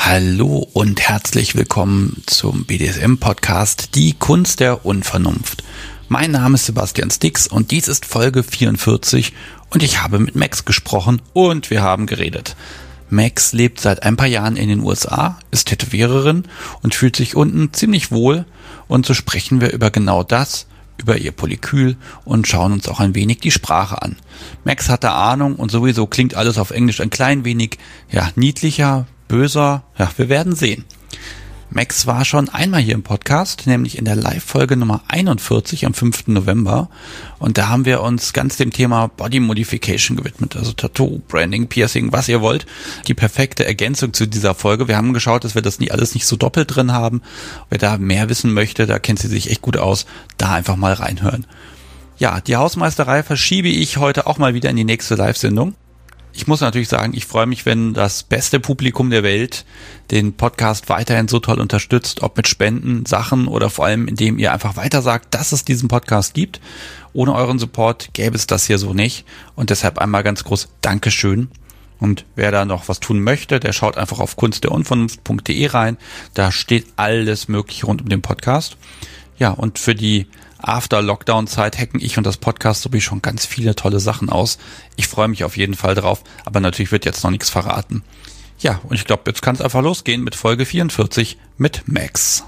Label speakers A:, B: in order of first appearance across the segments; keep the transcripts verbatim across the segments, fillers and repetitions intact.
A: Hallo und herzlich willkommen zum B D S M-Podcast Die Kunst der Unvernunft. Mein Name ist Sebastian Stix und dies ist Folge vierundvierzig und ich habe mit Max gesprochen und wir haben geredet. Max lebt seit ein paar Jahren in den U S A, ist Tätowiererin und fühlt sich unten ziemlich wohl und so sprechen wir über genau das, über ihr Polykül und schauen uns auch ein wenig die Sprache an. Max hatte Ahnung und sowieso klingt alles auf Englisch ein klein wenig, ja, niedlicher, böser, ja, wir werden sehen. Max war schon einmal hier im Podcast, nämlich in der Live-Folge Nummer einundvierzig am fünften November und da haben wir uns ganz dem Thema Body Modification gewidmet, also Tattoo, Branding, Piercing, was ihr wollt. Die perfekte Ergänzung zu dieser Folge. Wir haben geschaut, dass wir das nie alles nicht so doppelt drin haben. Wer da mehr wissen möchte, da kennt sie sich echt gut aus, da einfach mal reinhören. Ja, die Hausmeisterei verschiebe ich heute auch mal wieder in die nächste Live-Sendung. Ich muss natürlich sagen, ich freue mich, wenn das beste Publikum der Welt den Podcast weiterhin so toll unterstützt, ob mit Spenden, Sachen oder vor allem, indem ihr einfach weiter sagt, dass es diesen Podcast gibt. Ohne euren Support gäbe es das hier so nicht und deshalb einmal ganz groß Dankeschön. Und wer da noch was tun möchte, der schaut einfach auf kunst der unvernunft punkt de rein. Da steht alles Mögliche rund um den Podcast. Ja, und für die After-Lockdown-Zeit hacken ich und das Podcast sowie schon ganz viele tolle Sachen aus. Ich freue mich auf jeden Fall drauf, aber natürlich wird jetzt noch nichts verraten. Ja, und ich glaube, jetzt kann es einfach losgehen mit Folge vierundvierzig mit Max.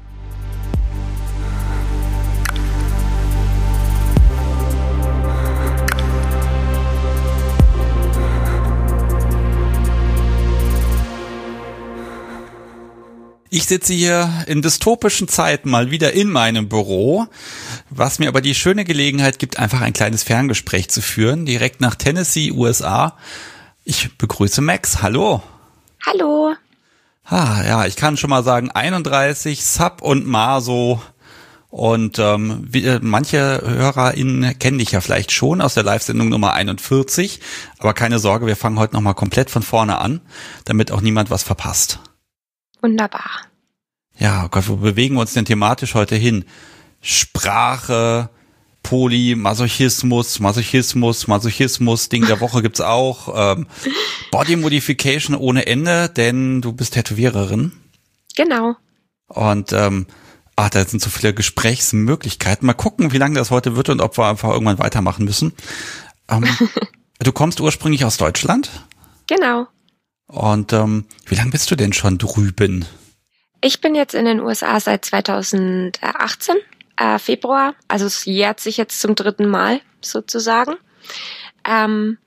A: Ich sitze hier in dystopischen Zeiten mal wieder in meinem Büro, was mir aber die schöne Gelegenheit gibt, einfach ein kleines Ferngespräch zu führen, direkt nach Tennessee, U S A. Ich begrüße Max. Hallo.
B: Hallo.
A: Ah, ja, ich kann schon mal sagen, einunddreißig, Sub und Maso. Und ähm, wie, manche HörerInnen kennen dich ja vielleicht schon aus der Live-Sendung Nummer einundvierzig. Aber keine Sorge, wir fangen heute nochmal komplett von vorne an, damit auch niemand was verpasst.
B: Wunderbar.
A: Ja, oh Gott, wo bewegen wir uns denn thematisch heute hin? Sprache, Poly, Masochismus, Masochismus, Masochismus, Ding der Woche gibt's auch. Ähm, Body Modification ohne Ende, denn du bist Tätowiererin.
B: Genau.
A: Und ähm, ach, da sind so viele Gesprächsmöglichkeiten. Mal gucken, wie lange das heute wird und ob wir einfach irgendwann weitermachen müssen. Ähm, du kommst ursprünglich aus Deutschland?
B: Genau.
A: Und ähm, wie lange bist du denn schon drüben?
B: Ich bin jetzt in den U S A seit zweitausendachtzehn, äh, Februar. Also es jährt sich jetzt zum dritten Mal sozusagen. Ähm,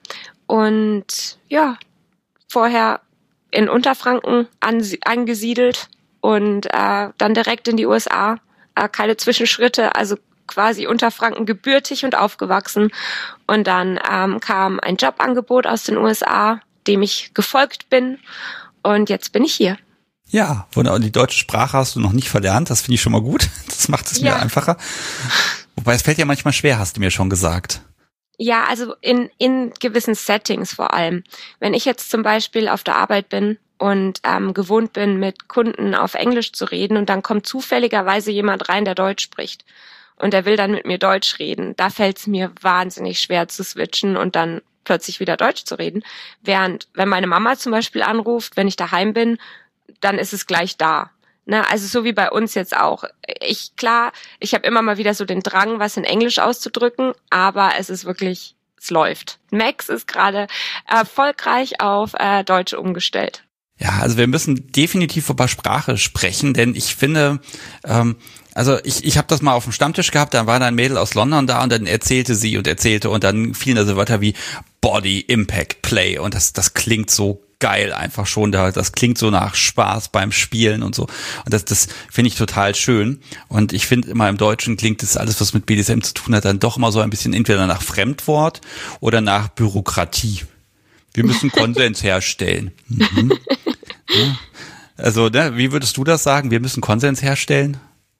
B: und ja, vorher in Unterfranken ansi- angesiedelt und äh, dann direkt in die U S A. Äh, keine Zwischenschritte, also quasi Unterfranken gebürtig und aufgewachsen. Und dann ähm, kam ein Jobangebot aus den U S A, dem ich gefolgt bin und jetzt bin ich hier.
A: Ja, wunderbar. Und die deutsche Sprache hast du noch nicht verlernt, das finde ich schon mal gut. Das macht es
B: ja.
A: mir einfacher. Wobei es fällt ja manchmal schwer, hast du mir schon gesagt.
B: Ja, also in in gewissen Settings vor allem. Wenn ich jetzt zum Beispiel auf der Arbeit bin und ähm, gewohnt bin, mit Kunden auf Englisch zu reden und dann kommt zufälligerweise jemand rein, der Deutsch spricht und der will dann mit mir Deutsch reden, da fällt es mir wahnsinnig schwer zu switchen und dann plötzlich wieder Deutsch zu reden. Während, wenn meine Mama zum Beispiel anruft, wenn ich daheim bin, dann ist es gleich da. Ne? Also so wie bei uns jetzt auch. Ich, klar, ich habe immer mal wieder so den Drang, was in Englisch auszudrücken, aber es ist wirklich, es läuft. Max ist gerade erfolgreich auf äh, Deutsch umgestellt.
A: Ja, also wir müssen definitiv über Sprache sprechen, denn ich finde, ähm, also ich ich habe das mal auf dem Stammtisch gehabt, dann war da ein Mädel aus London da und dann erzählte sie und erzählte und dann fielen da so Wörter wie Body, Impact, Play und das das klingt so geil einfach schon, da das klingt so nach Spaß beim Spielen und so und das das finde ich total schön und ich finde immer im Deutschen klingt das alles, was mit B D S M zu tun hat, dann doch immer so ein bisschen entweder nach Fremdwort oder nach Bürokratie. Wir müssen Konsens herstellen. Mhm. Ja. Also, ne, wie würdest du das sagen? Wir müssen Konsens herstellen?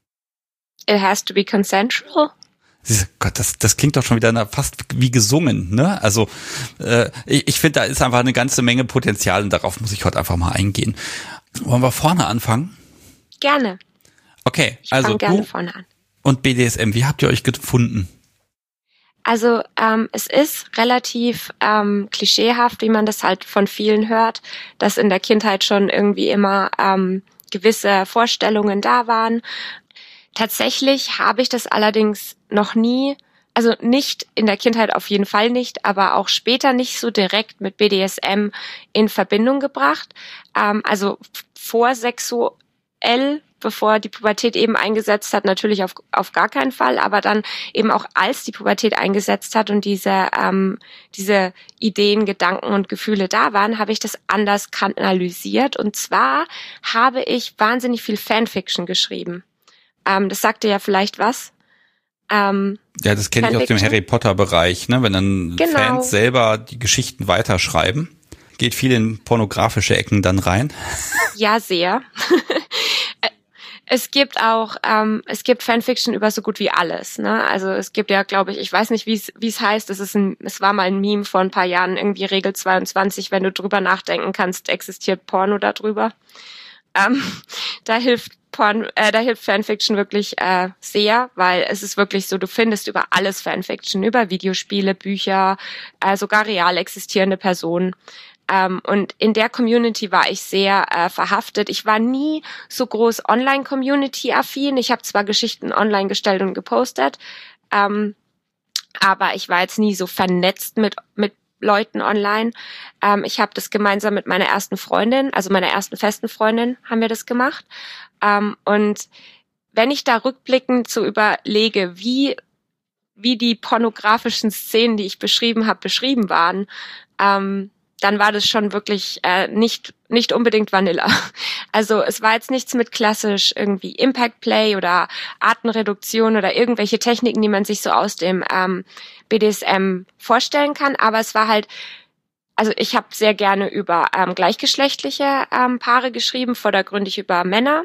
B: It has to be consensual.
A: Gott, das, das klingt doch schon wieder fast wie gesungen, ne? Also äh, ich, ich finde, da ist einfach eine ganze Menge Potenzial und darauf muss ich heute einfach mal eingehen. Wollen wir vorne anfangen?
B: Gerne.
A: Okay,
B: ich
A: also
B: gerne
A: du
B: vorne an.
A: Und B D S M, wie habt ihr euch gefunden?
B: Also ähm, es ist relativ ähm, klischeehaft, wie man das halt von vielen hört, dass in der Kindheit schon irgendwie immer ähm, gewisse Vorstellungen da waren. Tatsächlich habe ich das allerdings noch nie, also nicht in der Kindheit auf jeden Fall nicht, aber auch später nicht so direkt mit B D S M in Verbindung gebracht. Ähm, also vorsexuell, bevor die Pubertät eben eingesetzt hat, natürlich auf auf gar keinen Fall, aber dann eben auch als die Pubertät eingesetzt hat und diese ähm, diese Ideen, Gedanken und Gefühle da waren, habe ich das anders kanalisiert. Und zwar habe ich wahnsinnig viel Fanfiction geschrieben. Ähm, das sagte ja vielleicht was. Ähm,
A: ja, das kenne ich aus dem Harry Potter Bereich, ne? Wenn dann genau. Fans selber die Geschichten weiterschreiben, geht viel in pornografische Ecken dann rein.
B: Ja, sehr. Es gibt auch, ähm, es gibt Fanfiction über so gut wie alles, ne? Also es gibt ja, glaube ich, ich weiß nicht, wie es wie es heißt. Es ist ein, es war mal ein Meme vor ein paar Jahren, irgendwie Regel zweiundzwanzig, wenn du drüber nachdenken kannst, existiert Porno darüber. Ähm, da hilft Porn, äh, da hilft Fanfiction wirklich äh, sehr, weil es ist wirklich so, du findest über alles Fanfiction, über Videospiele, Bücher, äh, sogar real existierende Personen. Um, und in der Community war ich sehr äh, verhaftet. Ich war nie so groß Online-Community-affin. Ich habe zwar Geschichten online gestellt und gepostet, ähm, aber ich war jetzt nie so vernetzt mit mit Leuten online. Ähm, ich habe das gemeinsam mit meiner ersten Freundin, also meiner ersten festen Freundin, haben wir das gemacht. Ähm, und wenn ich da rückblickend so überlege, wie wie die pornografischen Szenen, die ich beschrieben habe, beschrieben waren, ähm, dann war das schon wirklich äh, nicht nicht unbedingt Vanilla. Also es war jetzt nichts mit klassisch irgendwie Impact Play oder Artenreduktion oder irgendwelche Techniken, die man sich so aus dem ähm, B D S M vorstellen kann. Aber es war halt, also ich habe sehr gerne über ähm, gleichgeschlechtliche ähm, Paare geschrieben, vordergründig über Männer.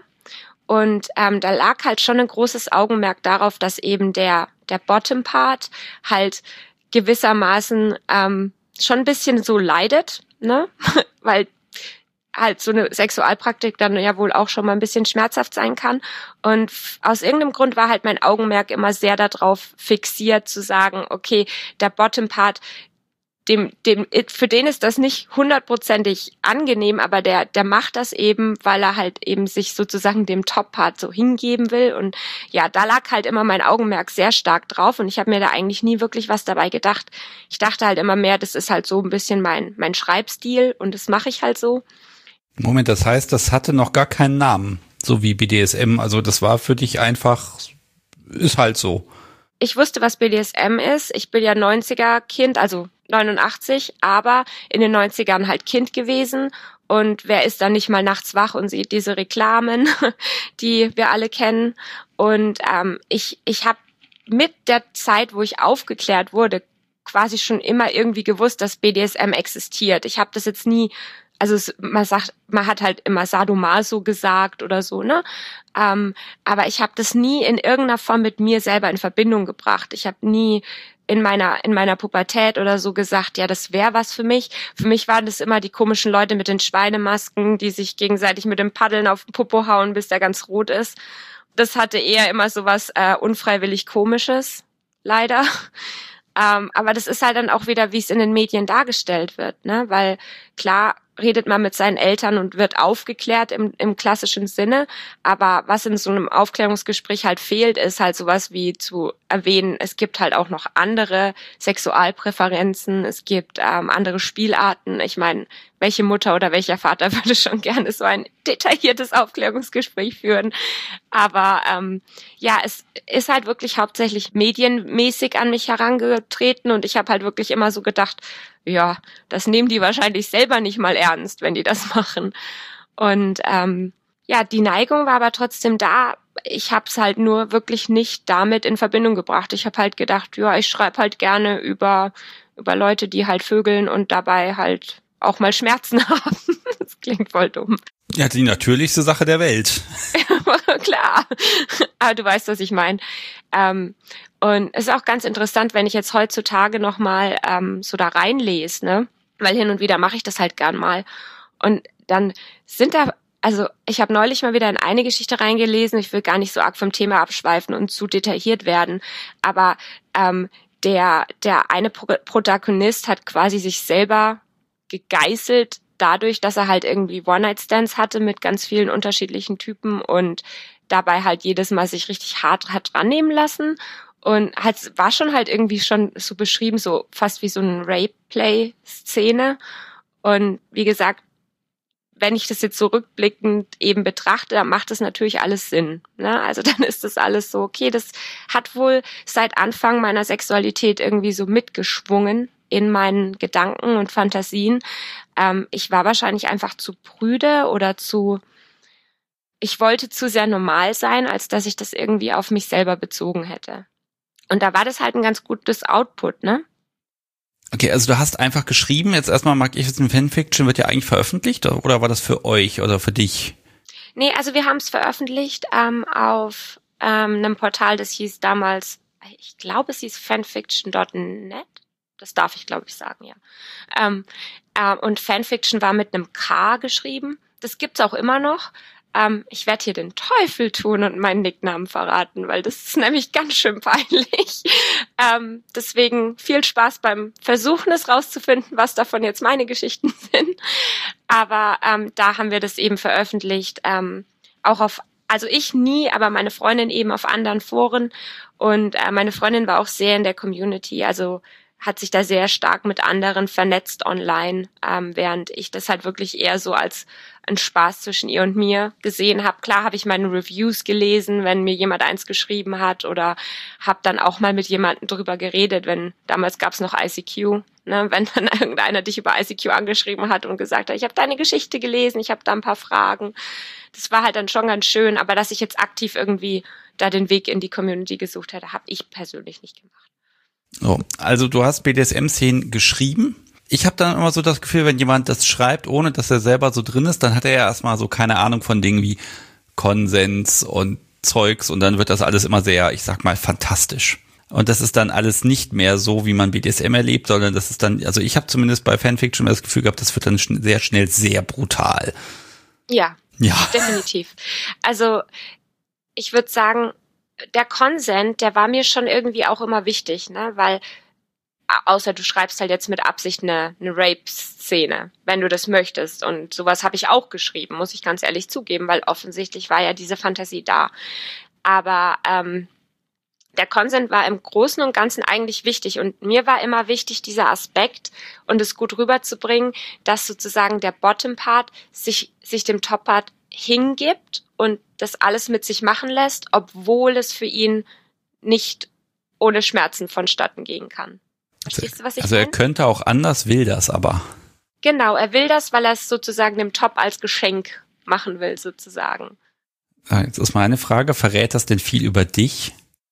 B: Und ähm, da lag halt schon ein großes Augenmerk darauf, dass eben der der Bottom Part halt gewissermaßen ähm, schon ein bisschen so leidet, ne, weil halt so eine Sexualpraktik dann ja wohl auch schon mal ein bisschen schmerzhaft sein kann. Und aus irgendeinem Grund war halt mein Augenmerk immer sehr darauf fixiert, zu sagen, okay, der Bottom Part, dem, dem, für den ist das nicht hundertprozentig angenehm, aber der, der macht das eben, weil er halt eben sich sozusagen dem Top-Part so hingeben will. Und ja, da lag halt immer mein Augenmerk sehr stark drauf und ich habe mir da eigentlich nie wirklich was dabei gedacht. Ich dachte halt immer mehr, das ist halt so ein bisschen mein, mein Schreibstil und das mache ich halt so.
A: Moment, das heißt, das hatte noch gar keinen Namen, so wie B D S M. Also das war für dich einfach, ist halt so.
B: Ich wusste, was B D S M ist. Ich bin ja neunziger-Kind, also neunundachtzig, aber in den neunzigern halt Kind gewesen. Und wer ist dann nicht mal nachts wach und sieht diese Reklamen, die wir alle kennen. Und ähm, ich ich habe mit der Zeit, wo ich aufgeklärt wurde, quasi schon immer irgendwie gewusst, dass B D S M existiert. Ich habe das jetzt nie, also es, man sagt, man hat halt immer Sadomaso gesagt oder so, ne? Ähm, aber ich habe das nie in irgendeiner Form mit mir selber in Verbindung gebracht. Ich habe nie in meiner in meiner Pubertät oder so gesagt, ja, das wäre was für mich. Für mich waren das immer die komischen Leute mit den Schweinemasken, die sich gegenseitig mit dem Paddeln auf den Popo hauen, bis der ganz rot ist. Das hatte eher immer so was äh, unfreiwillig Komisches, leider. Ähm, aber das ist halt dann auch wieder, wie es in den Medien dargestellt wird, ne? Weil klar redet man mit seinen Eltern und wird aufgeklärt im, im klassischen Sinne, aber was in so einem Aufklärungsgespräch halt fehlt, ist halt sowas wie zu erwähnen, es gibt halt auch noch andere Sexualpräferenzen, es gibt ähm, andere Spielarten. Ich meine, welche Mutter oder welcher Vater würde schon gerne so ein detailliertes Aufklärungsgespräch führen? Aber ähm, ja, es ist halt wirklich hauptsächlich medienmäßig an mich herangetreten und ich habe halt wirklich immer so gedacht, ja, das nehmen die wahrscheinlich selber nicht mal ernst, wenn die das machen. Und ähm, ja, die Neigung war aber trotzdem da. Ich habe es halt nur wirklich nicht damit in Verbindung gebracht. Ich habe halt gedacht, ja, ich schreibe halt gerne über über Leute, die halt vögeln und dabei halt auch mal Schmerzen haben. Das klingt voll dumm.
A: Ja, die natürlichste Sache der Welt.
B: Klar. Aber du weißt, was ich meine. Ähm, und es ist auch ganz interessant, wenn ich jetzt heutzutage nochmal ähm, so da reinlese, ne? Weil hin und wieder mache ich das halt gern mal. Und dann sind da, also ich habe neulich mal wieder in eine Geschichte reingelesen, ich will gar nicht so arg vom Thema abschweifen und zu detailliert werden, aber ähm, der, der eine Pro- Protagonist hat quasi sich selber gegeißelt dadurch, dass er halt irgendwie One-Night-Stands hatte mit ganz vielen unterschiedlichen Typen und dabei halt jedes Mal sich richtig hart hat rannehmen lassen. Und halt, war schon halt irgendwie schon so beschrieben, so fast wie so eine Rape-Play-Szene. Und wie gesagt, wenn ich das jetzt so rückblickend eben betrachte, dann macht das natürlich alles Sinn. Ne? Also dann ist das alles so, okay, das hat wohl seit Anfang meiner Sexualität irgendwie so mitgeschwungen in meinen Gedanken und Fantasien. Ähm, ich war wahrscheinlich einfach zu prüde oder zu, ich wollte zu sehr normal sein, als dass ich das irgendwie auf mich selber bezogen hätte. Und da war das halt ein ganz gutes Output, ne?
A: Okay, also du hast einfach geschrieben, jetzt erstmal mag ich wissen, Fanfiction wird ja eigentlich veröffentlicht oder war das für euch oder für dich?
B: Nee, also wir haben es veröffentlicht ähm, auf ähm, einem Portal, das hieß damals, ich glaube es hieß fanfiction Punkt net. Das darf ich, glaube ich, sagen, ja. Ähm, äh, und Fanfiction war mit einem K geschrieben. Das gibt's auch immer noch. Ähm, ich werde hier den Teufel tun und meinen Nicknamen verraten, weil das ist nämlich ganz schön peinlich. Ähm, deswegen viel Spaß beim Versuchen, es rauszufinden, was davon jetzt meine Geschichten sind. Aber ähm, da haben wir das eben veröffentlicht, ähm, auch auf, also ich nie, aber meine Freundin eben auf anderen Foren. Und äh, meine Freundin war auch sehr in der Community, also hat sich da sehr stark mit anderen vernetzt online, ähm, während ich das halt wirklich eher so als ein Spaß zwischen ihr und mir gesehen habe. Klar habe ich meine Reviews gelesen, wenn mir jemand eins geschrieben hat oder habe dann auch mal mit jemandem drüber geredet, wenn damals gab es noch I C Q, ne, wenn dann irgendeiner dich über I C Q angeschrieben hat und gesagt hat, ich habe deine Geschichte gelesen, ich habe da ein paar Fragen. Das war halt dann schon ganz schön, aber dass ich jetzt aktiv irgendwie da den Weg in die Community gesucht hätte, habe ich persönlich nicht gemacht.
A: So, also du hast B D S M-Szenen geschrieben. Ich habe dann immer so das Gefühl, wenn jemand das schreibt, ohne dass er selber so drin ist, dann hat er ja erstmal so keine Ahnung von Dingen wie Konsens und Zeugs und dann wird das alles immer sehr, ich sag mal, fantastisch. Und das ist dann alles nicht mehr so, wie man B D S M erlebt, sondern das ist dann, also ich habe zumindest bei Fanfiction das Gefühl gehabt, das wird dann schn- sehr schnell sehr brutal.
B: Ja,
A: ja,
B: definitiv. Also ich würde sagen, der Consent, der war mir schon irgendwie auch immer wichtig, ne, weil außer du schreibst halt jetzt mit Absicht eine, eine Rape-Szene, wenn du das möchtest. Und sowas habe ich auch geschrieben, muss ich ganz ehrlich zugeben, weil offensichtlich war ja diese Fantasie da. Aber ähm, der Consent war im Großen und Ganzen eigentlich wichtig. Und mir war immer wichtig, dieser Aspekt und es gut rüberzubringen, dass sozusagen der Bottom-Part sich, sich dem Top-Part hingibt und das alles mit sich machen lässt, obwohl es für ihn nicht ohne Schmerzen vonstatten gehen kann. Verstehst du, was ich
A: Also er
B: meine?
A: könnte auch anders, will das aber.
B: Genau, er will das, weil er es sozusagen dem Top als Geschenk machen will, sozusagen.
A: Jetzt ist meine Frage, verrät das denn viel über dich?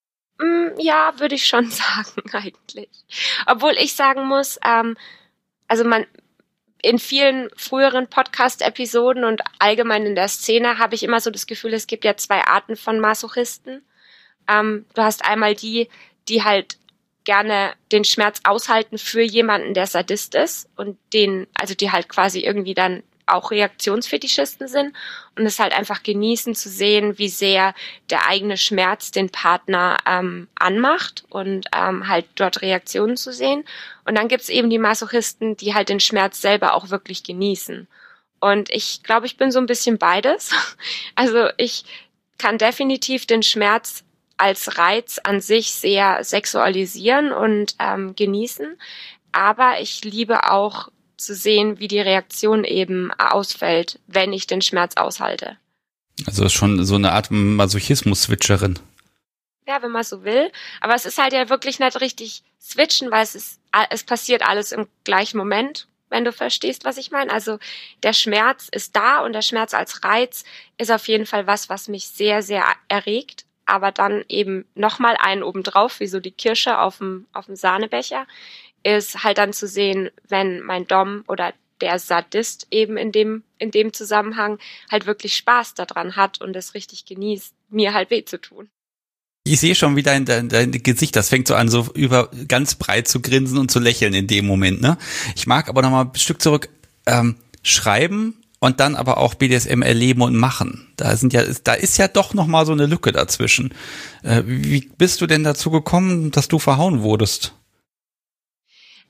B: Mm, ja, würde ich schon sagen, eigentlich. Obwohl ich sagen muss, ähm, also man, in vielen früheren Podcast-Episoden und allgemein in der Szene habe ich immer so das Gefühl, es gibt ja zwei Arten von Masochisten. Ähm, du hast einmal die, die halt gerne den Schmerz aushalten für jemanden, der Sadist ist und den, also die halt quasi irgendwie dann auch Reaktionsfetischisten sind und es halt einfach genießen zu sehen, wie sehr der eigene Schmerz den Partner ähm, anmacht und ähm, halt dort Reaktionen zu sehen. Und dann gibt's eben die Masochisten, die halt den Schmerz selber auch wirklich genießen. Und ich glaube, ich bin so ein bisschen beides. Also ich kann definitiv den Schmerz als Reiz an sich sehr sexualisieren und ähm, genießen. Aber ich liebe auch zu sehen, wie die Reaktion eben ausfällt, wenn ich den Schmerz aushalte.
A: Also ist schon so eine Art Masochismus-Switcherin.
B: Ja, wenn man so will. Aber es ist halt ja wirklich nicht richtig switchen, weil es ist, es passiert alles im gleichen Moment, wenn du verstehst, was ich meine. Also der Schmerz ist da und der Schmerz als Reiz ist auf jeden Fall was, was mich sehr, sehr erregt. Aber dann eben nochmal einen obendrauf, wie so die Kirsche auf dem, auf dem Sahnebecher, ist halt dann zu sehen, wenn mein Dom oder der Sadist eben in dem, in dem Zusammenhang halt wirklich Spaß daran hat und es richtig genießt, mir halt weh zu tun.
A: Ich sehe schon wieder dein, dein, dein Gesicht, das fängt so an, so über ganz breit zu grinsen und zu lächeln in dem Moment, ne? Ich mag aber nochmal ein Stück zurück, ähm, schreiben und dann aber auch B D S M erleben und machen. Da sind ja, da ist ja doch nochmal so eine Lücke dazwischen. Äh, wie bist du denn dazu gekommen, dass du verhauen wurdest?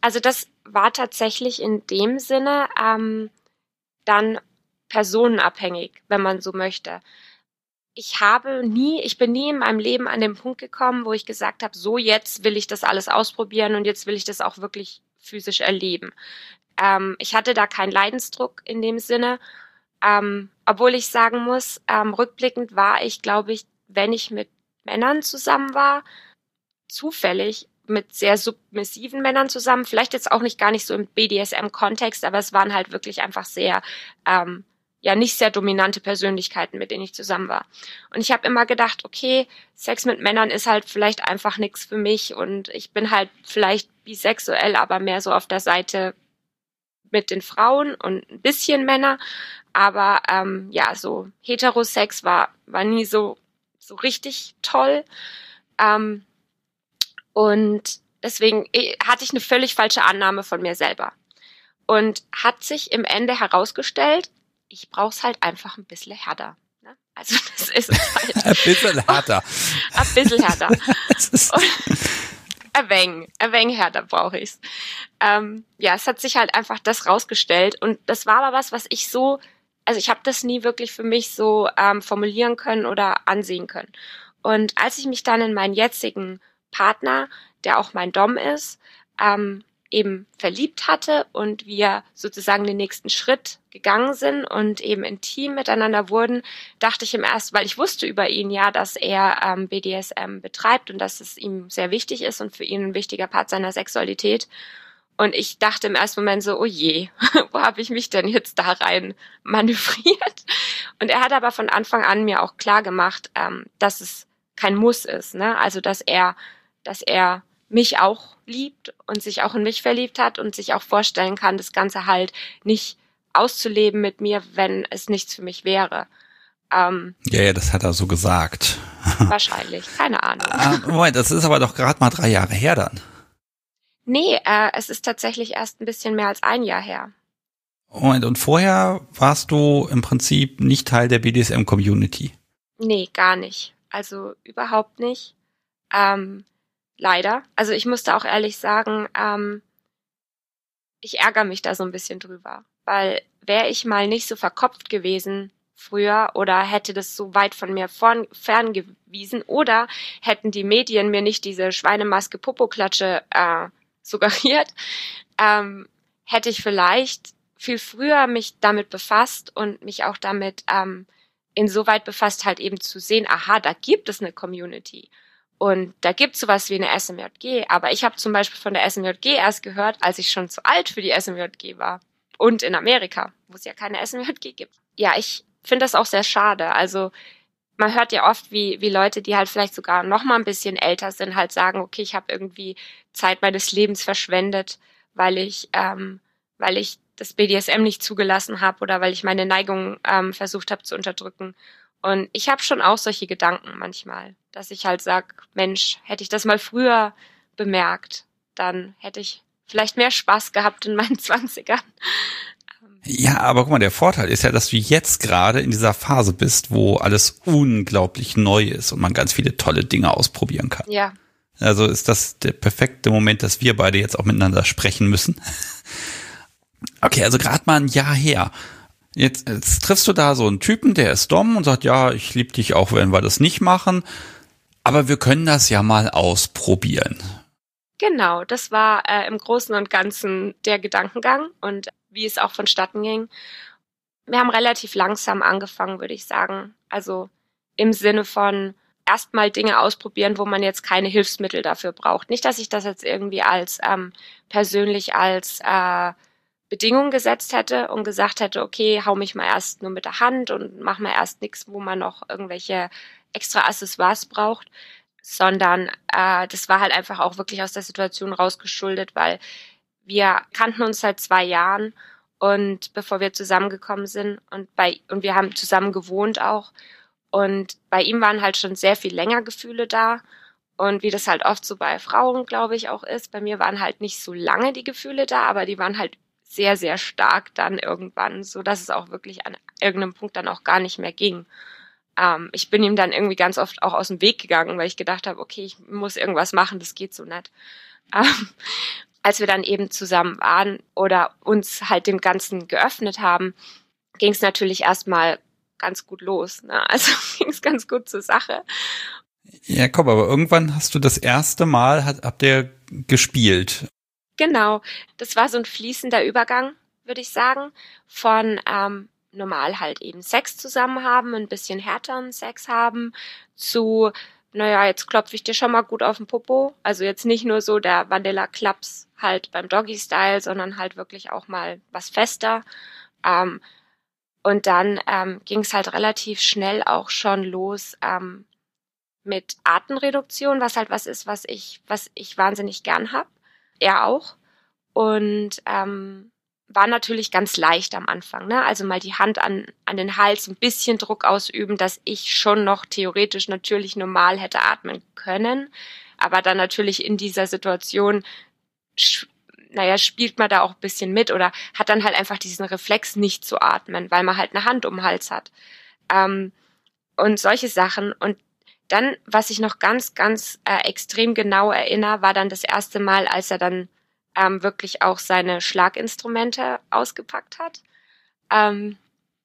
B: Also das war tatsächlich in dem Sinne ähm, dann personenabhängig, wenn man so möchte. Ich habe nie, ich bin nie in meinem Leben an den Punkt gekommen, wo ich gesagt habe, so jetzt will ich das alles ausprobieren und jetzt will ich das auch wirklich physisch erleben. Ähm, ich hatte da keinen Leidensdruck in dem Sinne, ähm, obwohl ich sagen muss, ähm, rückblickend war ich, glaube ich, wenn ich mit Männern zusammen war, zufällig mit sehr submissiven Männern zusammen, vielleicht jetzt auch nicht gar nicht so im B D S M-Kontext, aber es waren halt wirklich einfach sehr, ähm, ja, nicht sehr dominante Persönlichkeiten, mit denen ich zusammen war. Und ich habe immer gedacht, okay, Sex mit Männern ist halt vielleicht einfach nichts für mich und ich bin halt vielleicht bisexuell, aber mehr so auf der Seite mit den Frauen und ein bisschen Männer, aber ähm, ja, so Heterosex war war nie so so richtig toll. Ähm, Und deswegen hatte ich eine völlig falsche Annahme von mir selber. Und hat sich im Ende herausgestellt, ich brauch's halt einfach ein bisschen härter. Ne? Also das ist es halt.
A: Ein bisschen härter.
B: Ein bisschen härter. Ein wenig, ein wenig härter brauche ich's. Ähm, ja, es hat sich halt einfach das rausgestellt. Und das war aber was, was ich so, also ich habe das nie wirklich für mich so ähm, formulieren können oder ansehen können. Und als ich mich dann in meinen jetzigen Partner, der auch mein Dom ist, ähm, eben verliebt hatte und wir sozusagen den nächsten Schritt gegangen sind und eben intim miteinander wurden, dachte ich im ersten, weil ich wusste über ihn ja, dass er ähm, B D S M betreibt und dass es ihm sehr wichtig ist und für ihn ein wichtiger Part seiner Sexualität. Und ich dachte im ersten Moment so, oh je, wo habe ich mich denn jetzt da rein manövriert? Und er hat aber von Anfang an mir auch klar gemacht, ähm, dass es kein Muss ist, ne? Also dass er dass er mich auch liebt und sich auch in mich verliebt hat und sich auch vorstellen kann, das Ganze halt nicht auszuleben mit mir, wenn es nichts für mich wäre. Ähm,
A: ja, ja, das hat er so gesagt.
B: Wahrscheinlich, keine Ahnung.
A: Ah, Moment, das ist aber doch gerade mal drei Jahre her dann.
B: Nee, äh, es ist tatsächlich erst ein bisschen mehr als ein Jahr her.
A: Moment, und vorher warst du im Prinzip nicht Teil der B D S M-Community?
B: Nee, gar nicht. Also überhaupt nicht. Ähm, Leider. Also ich musste auch ehrlich sagen, ähm, ich ärgere mich da so ein bisschen drüber. Weil wäre ich mal nicht so verkopft gewesen früher oder hätte das so weit von mir vorn, ferngewiesen oder hätten die Medien mir nicht diese Schweinemaske Popoklatsche äh, suggeriert, ähm, hätte ich vielleicht viel früher mich damit befasst und mich auch damit ähm, insoweit befasst, halt eben zu sehen, aha, da gibt es eine Community. Und da gibt's sowas wie eine S M J G, aber ich habe zum Beispiel von der S M J G erst gehört, als ich schon zu alt für die S M J G war. Und in Amerika, wo es ja keine S M J G gibt. Ja, ich finde das auch sehr schade. Also man hört ja oft, wie wie Leute, die halt vielleicht sogar noch mal ein bisschen älter sind, halt sagen, okay, ich habe irgendwie Zeit meines Lebens verschwendet, weil ich ähm, weil ich das B D S M nicht zugelassen habe oder weil ich meine Neigung ähm, versucht habe zu unterdrücken. Und ich habe schon auch solche Gedanken manchmal, dass ich halt sag, Mensch, hätte ich das mal früher bemerkt, dann hätte ich vielleicht mehr Spaß gehabt in meinen Zwanzigern.
A: Ja, aber guck mal, der Vorteil ist ja, dass du jetzt gerade in dieser Phase bist, wo alles unglaublich neu ist und man ganz viele tolle Dinge ausprobieren kann.
B: Ja.
A: Also ist das der perfekte Moment, dass wir beide jetzt auch miteinander sprechen müssen. Okay, also gerade mal ein Jahr her. Jetzt, jetzt triffst du da so einen Typen, der ist Dom und sagt, ja, ich liebe dich auch, wenn wir das nicht machen, aber wir können das ja mal ausprobieren.
B: Genau, das war äh, im Großen und Ganzen der Gedankengang und wie es auch vonstatten ging. Wir haben relativ langsam angefangen, würde ich sagen. Also im Sinne von erstmal Dinge ausprobieren, wo man jetzt keine Hilfsmittel dafür braucht. Nicht, dass ich das jetzt irgendwie als ähm, persönlich als äh, Bedingungen gesetzt hätte und gesagt hätte, okay, hau mich mal erst nur mit der Hand und mach mal erst nichts, wo man noch irgendwelche extra Accessoires braucht, sondern äh, das war halt einfach auch wirklich aus der Situation rausgeschuldet, weil wir kannten uns seit zwei Jahren und bevor wir zusammengekommen sind und bei und wir haben zusammen gewohnt auch und bei ihm waren halt schon sehr viel länger Gefühle da und wie das halt oft so bei Frauen, glaube ich, auch ist, bei mir waren halt nicht so lange die Gefühle da, aber die waren halt sehr, sehr stark dann irgendwann, so dass es auch wirklich an irgendeinem Punkt dann auch gar nicht mehr ging. Ähm, ich bin ihm dann irgendwie ganz oft auch aus dem Weg gegangen, weil ich gedacht habe, okay, ich muss irgendwas machen, das geht so nicht. Ähm, als wir dann eben zusammen waren oder uns halt dem Ganzen geöffnet haben, ging es natürlich erstmal ganz gut los. Ne? Also ging es ganz gut zur Sache.
A: Ja, komm, aber irgendwann hast du das erste Mal, hat, habt ihr gespielt.
B: Genau, das war so ein fließender Übergang, würde ich sagen, von ähm, normal halt eben Sex zusammen haben, ein bisschen härteren Sex haben, zu, naja, jetzt klopfe ich dir schon mal gut auf den Popo. Also jetzt nicht nur so der Vanilla-Klaps halt beim Doggy-Style, sondern halt wirklich auch mal was fester. Ähm, und dann ähm, ging es halt relativ schnell auch schon los ähm, mit Atemreduktion, was halt was ist, was ich, was ich wahnsinnig gern hab. Er auch. Und ähm, war natürlich ganz leicht am Anfang, ne? Also mal die Hand an an den Hals, ein bisschen Druck ausüben, dass ich schon noch theoretisch natürlich normal hätte atmen können, aber dann natürlich in dieser Situation, naja, spielt man da auch ein bisschen mit oder hat dann halt einfach diesen Reflex, nicht zu atmen, weil man halt eine Hand um den Hals hat. Ähm, und solche Sachen. Und dann, was ich noch ganz, ganz äh, extrem genau erinnere, war dann das erste Mal, als er dann ähm, wirklich auch seine Schlaginstrumente ausgepackt hat ähm,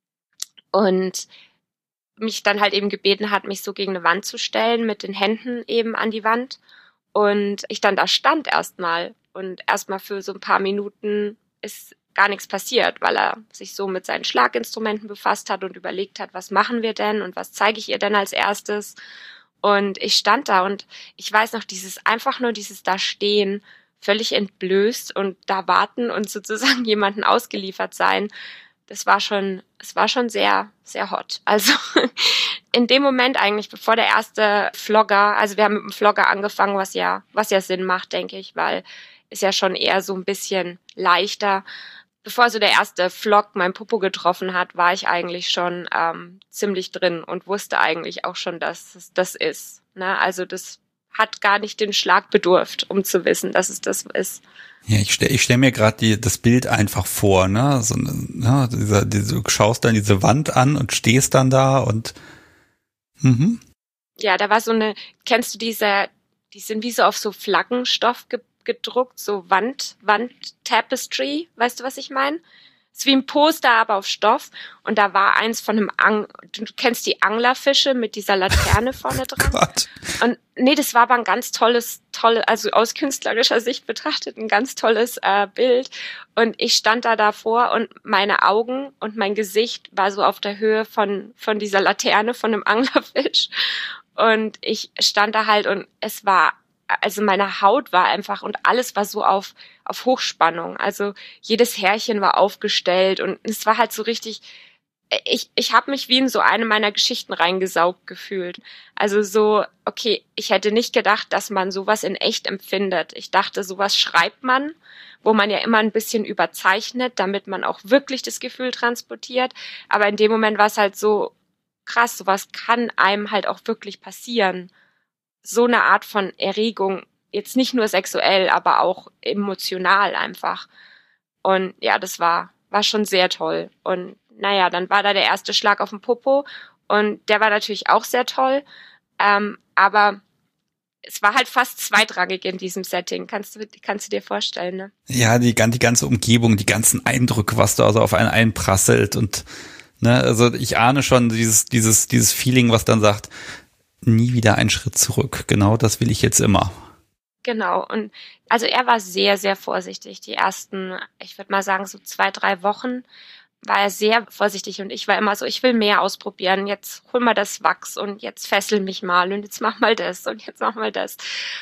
B: und mich dann halt eben gebeten hat, mich so gegen eine Wand zu stellen, mit den Händen eben an die Wand. Und ich dann da stand erstmal und erstmal für so ein paar Minuten ist gar nichts passiert, weil er sich so mit seinen Schlaginstrumenten befasst hat und überlegt hat, was machen wir denn und was zeige ich ihr denn als erstes. Und ich stand da und ich weiß noch, dieses einfach nur dieses da stehen, völlig entblößt und da warten und sozusagen jemanden ausgeliefert sein, das war schon, es war schon sehr, sehr hot. Also in dem Moment eigentlich, bevor der erste Flogger, also wir haben mit dem Flogger angefangen, was ja, was ja Sinn macht, denke ich, weil ist ja schon eher so ein bisschen leichter. Bevor so der erste Flog mein Popo getroffen hat, war ich eigentlich schon ähm, ziemlich drin und wusste eigentlich auch schon, dass es das ist. Ne? Also das hat gar nicht den Schlag bedurft, um zu wissen, dass es das ist.
A: Ja, ich stelle ich stell mir gerade die das Bild einfach vor, ne? So, ne dieser, diese, du schaust dann diese Wand an und stehst dann da und mhm.
B: Ja, da war so eine, kennst du diese, die sind wie so auf so Flaggenstoff ge- gedruckt, so Wand, Wand-Tapestry, weißt du, was ich meine? Ist wie ein Poster, aber auf Stoff. Und da war eins von einem Ang, du kennst die Anglerfische mit dieser Laterne vorne dran.
A: Oh Gott.
B: Und nee, das war aber ein ganz tolles, tolle, also aus künstlerischer Sicht betrachtet, ein ganz tolles äh, Bild. Und ich stand da davor und meine Augen und mein Gesicht war so auf der Höhe von, von dieser Laterne von einem Anglerfisch. Und ich stand da halt und es war, also meine Haut war einfach und alles war so auf auf Hochspannung. Also jedes Härchen war aufgestellt und es war halt so richtig, ich ich habe mich wie in so eine meiner Geschichten reingesaugt gefühlt. Also so, okay, ich hätte nicht gedacht, dass man sowas in echt empfindet. Ich dachte, sowas schreibt man, wo man ja immer ein bisschen überzeichnet, damit man auch wirklich das Gefühl transportiert. Aber in dem Moment war es halt so krass, sowas kann einem halt auch wirklich passieren. So eine Art von Erregung, jetzt nicht nur sexuell, aber auch emotional einfach. Und ja, das war war schon sehr toll. Und naja, dann war da der erste Schlag auf den Popo und der war natürlich auch sehr toll. Ähm, aber es war halt fast zweitrangig in diesem Setting. Kannst du, kannst du dir vorstellen, ne?
A: Ja, die, die ganze Umgebung, die ganzen Eindrücke, was da also auf einen einprasselt und ne, also ich ahne schon dieses dieses dieses Feeling, was dann sagt, nie wieder einen Schritt zurück. Genau, das will ich jetzt immer.
B: Genau. Und also er war sehr, sehr vorsichtig. Die ersten, ich würde mal sagen, so zwei, drei Wochen war er sehr vorsichtig und ich war immer so, ich will mehr ausprobieren. Jetzt hol mal das Wachs und jetzt fessel mich mal und jetzt mach mal das und jetzt mach mal das.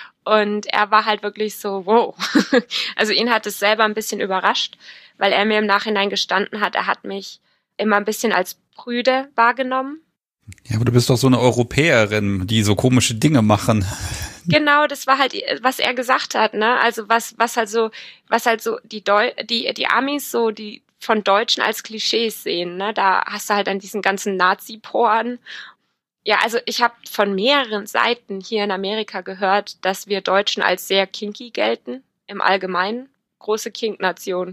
B: Und er war halt wirklich so, wow. Also ihn hat es selber ein bisschen überrascht, weil er mir im Nachhinein gestanden hat, er hat mich immer ein bisschen als prüde wahrgenommen.
A: Ja, aber du bist doch so eine Europäerin, die so komische Dinge machen.
B: Genau, das war halt, was er gesagt hat, ne? Also was, was halt so, was halt so die Deu die, die Amis so, die von Deutschen als Klischees sehen, ne? Da hast du halt dann diesen ganzen Nazi-Porn. Ja, also ich habe von mehreren Seiten hier in Amerika gehört, dass wir Deutschen als sehr kinky gelten, im Allgemeinen. Große Kink-Nation.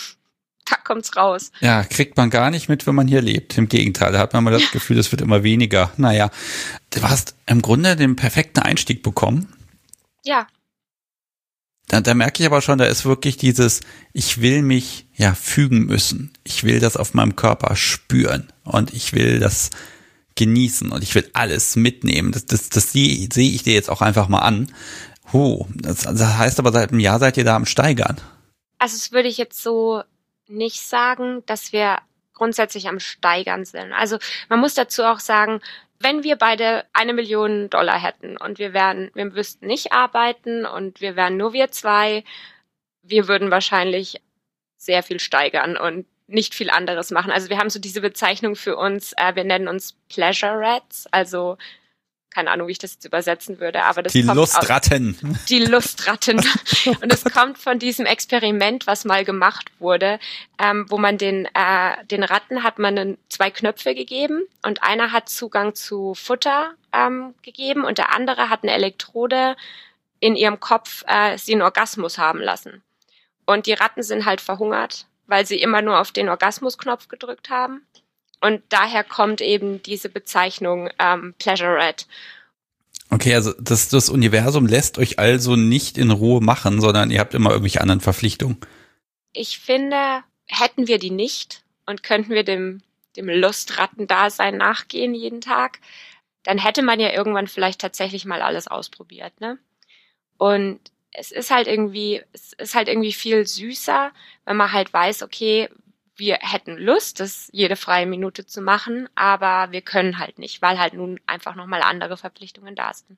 B: Da kommt's raus.
A: Ja, kriegt man gar nicht mit, wenn man hier lebt. Im Gegenteil, da hat man mal das Gefühl, es wird immer weniger. Naja, du hast im Grunde den perfekten Einstieg bekommen.
B: Ja.
A: Da, da merke ich aber schon, da ist wirklich dieses, ich will mich ja fügen müssen. Ich will das auf meinem Körper spüren und ich will das genießen und ich will alles mitnehmen. Das, das, das sehe seh ich dir jetzt auch einfach mal an. Huh, das, das heißt aber, seit einem Jahr seid ihr da am Steigern.
B: Also das würde ich jetzt so nicht sagen, dass wir grundsätzlich am Steigern sind. Also man muss dazu auch sagen, wenn wir beide eine Million Dollar hätten und wir wären, wir müssten nicht arbeiten und wir wären nur wir zwei, wir würden wahrscheinlich sehr viel steigern und nicht viel anderes machen. Also wir haben so diese Bezeichnung für uns, äh, wir nennen uns Pleasurettes, also keine Ahnung, wie ich das jetzt übersetzen würde, aber das
A: die
B: kommt
A: Lustratten.
B: Aus, die Lustratten. Und es kommt von diesem Experiment, was mal gemacht wurde, ähm, wo man den äh, den Ratten hat man einen, zwei Knöpfe gegeben und einer hat Zugang zu Futter ähm, gegeben und der andere hat eine Elektrode in ihrem Kopf, äh, sie einen Orgasmus haben lassen. Und die Ratten sind halt verhungert, weil sie immer nur auf den Orgasmusknopf gedrückt haben. Und daher kommt eben diese Bezeichnung ähm, Pleasurette.
A: Okay, also das, das Universum lässt euch also nicht in Ruhe machen, sondern ihr habt immer irgendwelche anderen Verpflichtungen.
B: Ich finde, hätten wir die nicht und könnten wir dem, dem Lustrattendasein nachgehen jeden Tag, dann hätte man ja irgendwann vielleicht tatsächlich mal alles ausprobiert, ne? Und es ist halt irgendwie, es ist halt irgendwie viel süßer, wenn man halt weiß, okay, wir hätten Lust, das jede freie Minute zu machen, aber wir können halt nicht, weil halt nun einfach nochmal andere Verpflichtungen da sind.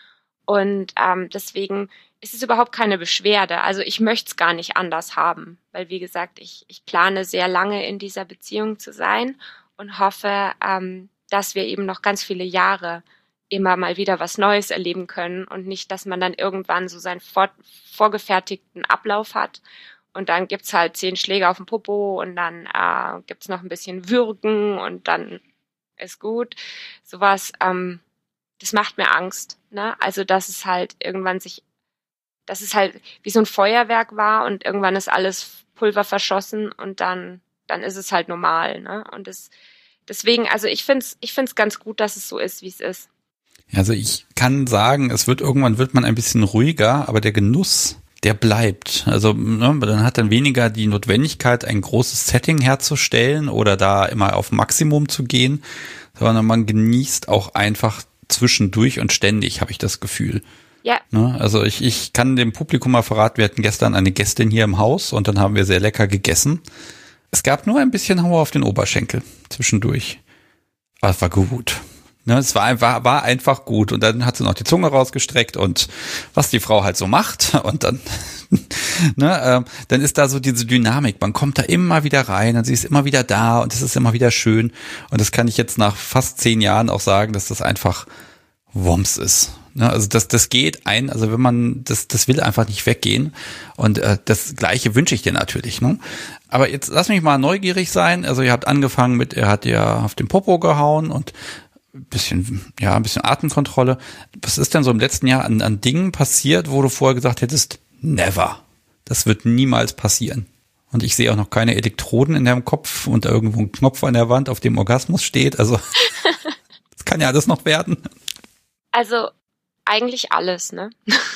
B: Und ähm, deswegen ist es überhaupt keine Beschwerde. Also ich möchte es gar nicht anders haben, weil wie gesagt, ich, ich plane sehr lange in dieser Beziehung zu sein und hoffe, ähm, dass wir eben noch ganz viele Jahre immer mal wieder was Neues erleben können und nicht, dass man dann irgendwann so seinen vor, vorgefertigten Ablauf hat. Und dann gibt's halt zehn Schläge auf dem Popo und dann äh, gibt's noch ein bisschen Würgen und dann ist gut. Sowas, ähm, das macht mir Angst, ne? Also, dass es halt irgendwann sich, dass es halt wie so ein Feuerwerk war und irgendwann ist alles Pulver verschossen und dann, dann ist es halt normal, ne? Und das, deswegen, also ich find's, ich find's ganz gut, dass es so ist, wie es ist.
A: Also ich kann sagen, es wird irgendwann wird man ein bisschen ruhiger, aber der Genuss, der bleibt. Also ne, dann hat dann weniger die Notwendigkeit, ein großes Setting herzustellen oder da immer auf Maximum zu gehen, sondern man genießt auch einfach zwischendurch und ständig, habe ich das Gefühl.
B: Ja.
A: Ne, also ich, ich kann dem Publikum mal verraten, wir hatten gestern eine Gästin hier im Haus und dann haben wir sehr lecker gegessen. Es gab nur ein bisschen Hauer auf den Oberschenkel zwischendurch. Aber es war gut. Ne, es war, war, war einfach gut. Und dann hat sie noch die Zunge rausgestreckt und was die Frau halt so macht. Und dann, ne, ähm, dann ist da so diese Dynamik. Man kommt da immer wieder rein und sie ist immer wieder da und es ist immer wieder schön. Und das kann ich jetzt nach fast zehn Jahren auch sagen, dass das einfach Wumms ist. Ne, also das, das geht ein, also wenn man, das, das will einfach nicht weggehen. Und äh, das Gleiche wünsche ich dir natürlich. Ne? Aber jetzt lass mich mal neugierig sein. Also ihr habt angefangen mit, er hat ja auf den Popo gehauen und bisschen, ja, ein bisschen Atemkontrolle. Was ist denn so im letzten Jahr an, an Dingen passiert, wo du vorher gesagt hättest, never. Das wird niemals passieren. Und ich sehe auch noch keine Elektroden in deinem Kopf und irgendwo ein Knopf an der Wand, auf dem Orgasmus steht. Also, das kann ja alles noch werden.
B: Also, eigentlich alles, ne?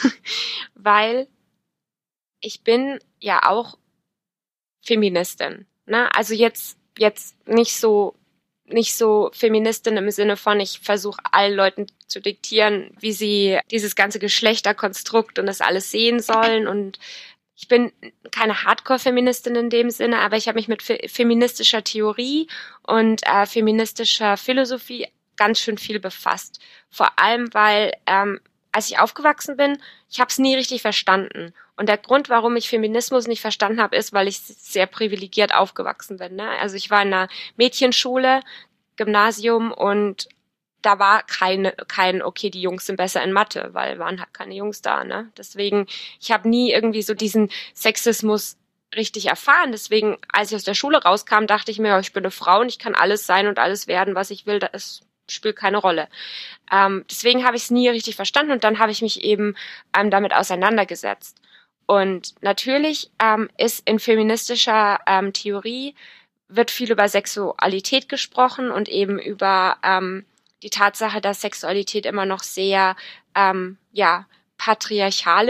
B: Weil ich bin ja auch Feministin, ne? Also jetzt, jetzt nicht so nicht so Feministin im Sinne von, ich versuche allen Leuten zu diktieren, wie sie dieses ganze Geschlechterkonstrukt und das alles sehen sollen. Und ich bin keine Hardcore-Feministin in dem Sinne, aber ich habe mich mit fe- feministischer Theorie und äh, feministischer Philosophie ganz schön viel befasst. Vor allem, weil ähm, als ich aufgewachsen bin, ich habe es nie richtig verstanden. Und der Grund, warum ich Feminismus nicht verstanden habe, ist, weil ich sehr privilegiert aufgewachsen bin. Ne? Also ich war in einer Mädchenschule, Gymnasium und da war keine, kein, okay, die Jungs sind besser in Mathe, weil waren halt keine Jungs da. Ne? Deswegen, ich habe nie irgendwie so diesen Sexismus richtig erfahren. Deswegen, als ich aus der Schule rauskam, dachte ich mir, ich bin eine Frau und ich kann alles sein und alles werden, was ich will. Das spielt keine Rolle. Ähm, deswegen habe ich es nie richtig verstanden und dann habe ich mich eben ähm, damit auseinandergesetzt. Und natürlich ähm, ist in feministischer ähm, Theorie wird viel über Sexualität gesprochen und eben über ähm, die Tatsache, dass Sexualität immer noch sehr ähm, ja patriarchalisch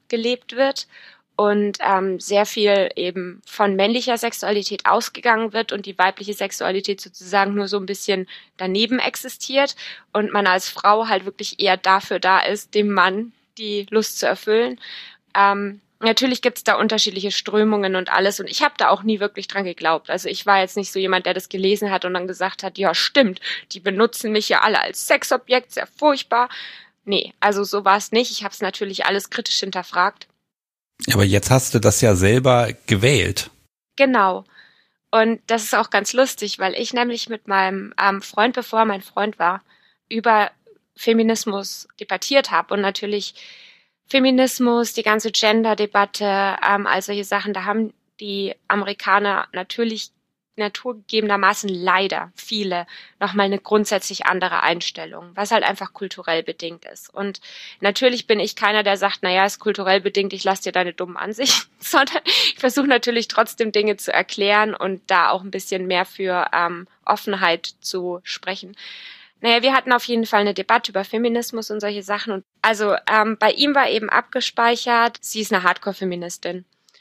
B: gelebt wird und ähm, sehr viel eben von männlicher Sexualität ausgegangen wird und die weibliche Sexualität sozusagen nur so ein bisschen daneben existiert und man als Frau halt wirklich eher dafür da ist, dem Mann die Lust zu erfüllen. Ähm, natürlich gibt's da unterschiedliche Strömungen und alles und ich habe da auch nie wirklich dran geglaubt. Also ich war jetzt nicht so jemand, der das gelesen hat und dann gesagt hat, ja stimmt, die benutzen mich ja alle als Sexobjekt, sehr furchtbar. Nee, also so war es nicht. Ich habe es natürlich alles kritisch hinterfragt.
A: Aber jetzt hast du das ja selber gewählt.
B: Genau. Und das ist auch ganz lustig, weil ich nämlich mit meinem ähm, Freund, bevor er mein Freund war, über Feminismus debattiert habe und natürlich Feminismus, die ganze Gender-Debatte, ähm, all solche Sachen, da haben die Amerikaner natürlich naturgegebenermaßen leider viele nochmal eine grundsätzlich andere Einstellung, was halt einfach kulturell bedingt ist. Und natürlich bin ich keiner, der sagt, naja, ist kulturell bedingt, ich lasse dir deine dummen Ansichten, sondern ich versuche natürlich trotzdem Dinge zu erklären und da auch ein bisschen mehr für ähm, Offenheit zu sprechen. Naja, wir hatten auf jeden Fall eine Debatte über Feminismus und solche Sachen. Und also ähm, bei ihm war eben abgespeichert, sie ist eine Hardcore-Feministin.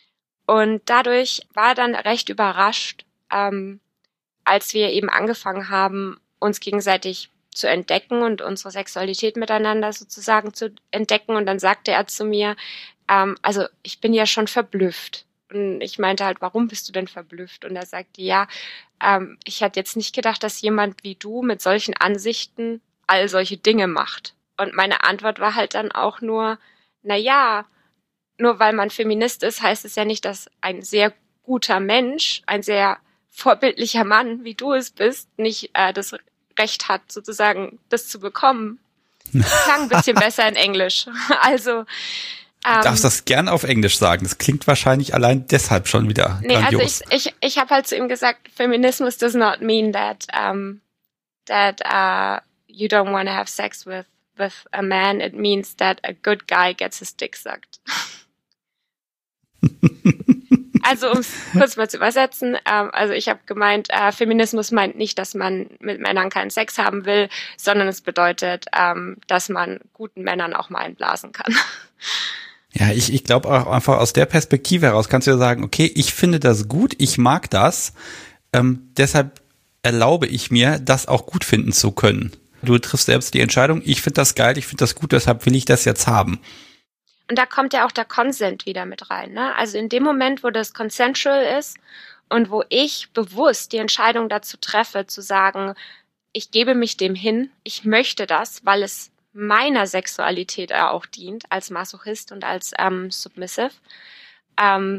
B: Und dadurch war er dann recht überrascht, ähm, als wir eben angefangen haben, uns gegenseitig zu entdecken und unsere Sexualität miteinander sozusagen zu entdecken. Und dann sagte er zu mir, ähm, also ich bin ja schon verblüfft. Und ich meinte halt, warum bist du denn verblüfft? Und er sagte, ja, ähm, ich hätte jetzt nicht gedacht, dass jemand wie du mit solchen Ansichten all solche Dinge macht. Und meine Antwort war halt dann auch nur, na ja, nur weil man Feminist ist, heißt es ja nicht, dass ein sehr guter Mensch, ein sehr vorbildlicher Mann, wie du es bist, nicht äh, das Recht hat, sozusagen das zu bekommen. Klang ein bisschen besser in Englisch. Also
A: Du darfst das gern auf Englisch sagen. Das klingt wahrscheinlich allein deshalb schon wieder
B: nee,
A: grandios.
B: Also ich, ich, ich habe halt zu ihm gesagt, Feminismus does not mean that um, that uh, you don't want to have sex with with a man. It means that a good guy gets his dick sucked. Also um es kurz mal zu übersetzen, ähm, also ich habe gemeint, äh, Feminismus meint nicht, dass man mit Männern keinen Sex haben will, sondern es bedeutet, ähm, dass man guten Männern auch mal einblasen kann.
A: Ja, ich, ich glaube auch einfach aus der Perspektive heraus kannst du ja sagen, okay, ich finde das gut, ich mag das, ähm, deshalb erlaube ich mir, das auch gut finden zu können. Du triffst selbst die Entscheidung, ich finde das geil, ich finde das gut, deshalb will ich das jetzt haben.
B: Und da kommt ja auch der Consent wieder mit rein, ne? Also in dem Moment, wo das consensual ist und wo ich bewusst die Entscheidung dazu treffe, zu sagen, ich gebe mich dem hin, ich möchte das, weil es meiner Sexualität auch dient, als Masochist und als ähm, Submissive. Ähm,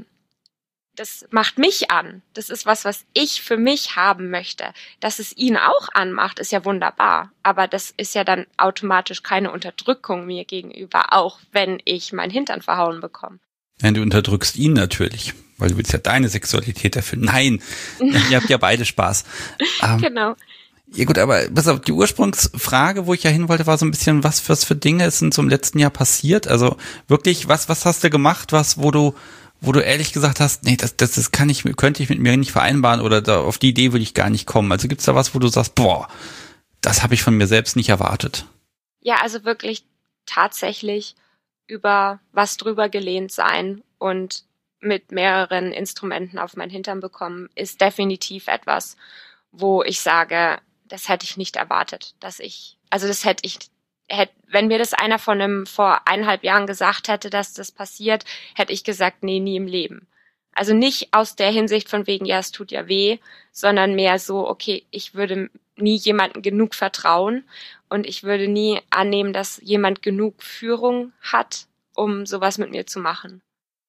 B: das macht mich an. Das ist was, was ich für mich haben möchte. Dass es ihn auch anmacht, ist ja wunderbar. Aber das ist ja dann automatisch keine Unterdrückung mir gegenüber, auch wenn ich meinen Hintern verhauen bekomme.
A: Nein, du unterdrückst ihn natürlich, weil du willst ja deine Sexualität erfüllen. Nein, ihr habt ja beide Spaß. Ähm,
B: genau.
A: Ja gut, aber pass auf, die Ursprungsfrage, wo ich ja hin wollte, war so ein bisschen, was, was für Dinge sind so im letzten Jahr passiert? Also wirklich, was, was hast du gemacht, was, wo du, wo du ehrlich gesagt hast, nee, das, das, das kann ich, könnte ich mit mir nicht vereinbaren oder da, auf die Idee will ich gar nicht kommen. Also gibt's da was, wo du sagst, boah, das habe ich von mir selbst nicht erwartet?
B: Ja, also wirklich tatsächlich über was drüber gelehnt sein und mit mehreren Instrumenten auf meinen Hintern bekommen, ist definitiv etwas, wo ich sage, das hätte ich nicht erwartet, dass ich, also das hätte ich, hätte, wenn mir das einer von einem vor eineinhalb Jahren gesagt hätte, dass das passiert, hätte ich gesagt, nee, nie im Leben. Also nicht aus der Hinsicht von wegen, ja, es tut ja weh, sondern mehr so, okay, ich würde nie jemandem genug vertrauen und ich würde nie annehmen, dass jemand genug Führung hat, um sowas mit mir zu machen.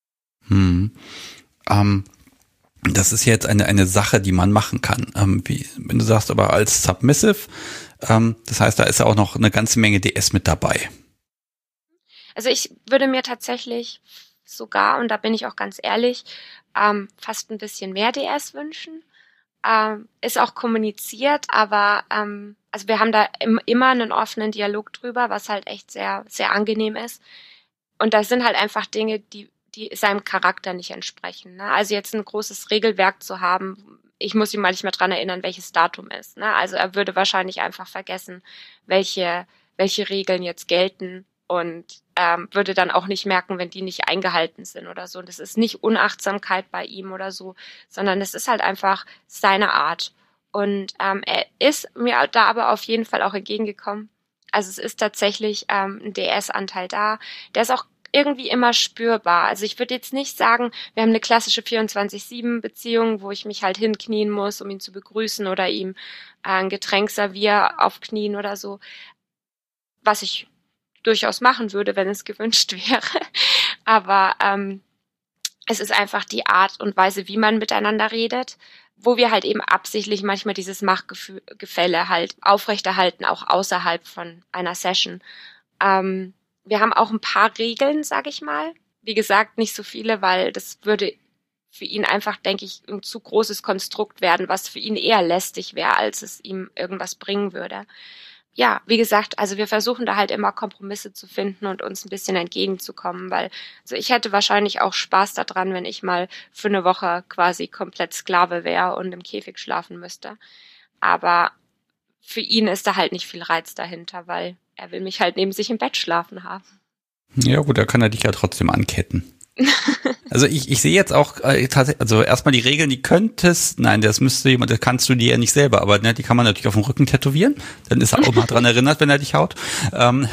A: Hm. Ähm. Das ist jetzt eine eine Sache, die man machen kann. Ähm, wie, wenn du sagst, aber als Submissive, ähm, das heißt, da ist ja auch noch eine ganze Menge D S mit dabei.
B: Also ich würde mir tatsächlich sogar, und da bin ich auch ganz ehrlich, ähm, fast ein bisschen mehr D S wünschen. Ähm, ist auch kommuniziert, aber ähm, also wir haben da im, immer einen offenen Dialog drüber, was halt echt sehr sehr angenehm ist. Und da sind halt einfach Dinge, die die seinem Charakter nicht entsprechen. Ne? Also jetzt ein großes Regelwerk zu haben, ich muss ihn manchmal dran erinnern, welches Datum ist. Ne? Also er würde wahrscheinlich einfach vergessen, welche welche Regeln jetzt gelten und ähm, würde dann auch nicht merken, wenn die nicht eingehalten sind oder so. Und das ist nicht Unachtsamkeit bei ihm oder so, sondern es ist halt einfach seine Art. Und ähm, er ist mir da aber auf jeden Fall auch entgegengekommen. Also es ist tatsächlich ähm, ein D S-Anteil da. Der ist auch irgendwie immer spürbar. Also ich würde jetzt nicht sagen, wir haben eine klassische vierundzwanzig sieben Beziehung, wo ich mich halt hinknien muss, um ihn zu begrüßen oder ihm äh, ein Getränk serviere auf Knien oder so. Was ich durchaus machen würde, wenn es gewünscht wäre. Aber ähm, es ist einfach die Art und Weise, wie man miteinander redet, wo wir halt eben absichtlich manchmal dieses Machtgefälle halt aufrechterhalten, auch außerhalb von einer Session. Ähm, wir haben auch ein paar Regeln, sag ich mal. Wie gesagt, nicht so viele, weil das würde für ihn einfach, denke ich, ein zu großes Konstrukt werden, was für ihn eher lästig wäre, als es ihm irgendwas bringen würde. Ja, wie gesagt, also wir versuchen da halt immer Kompromisse zu finden und uns ein bisschen entgegenzukommen, weil also ich hätte wahrscheinlich auch Spaß daran, wenn ich mal für eine Woche quasi komplett Sklave wäre und im Käfig schlafen müsste. Aber für ihn ist da halt nicht viel Reiz dahinter, weil er will mich halt neben sich im Bett schlafen haben.
A: Ja gut, da kann er dich ja trotzdem anketten. Also ich, ich sehe jetzt auch äh, tatsächlich, also erstmal die Regeln, die könntest, nein, das müsste jemand, das kannst du dir ja nicht selber, aber ne, die kann man natürlich auf dem Rücken tätowieren, dann ist er auch mal dran erinnert, wenn er dich haut. Ähm,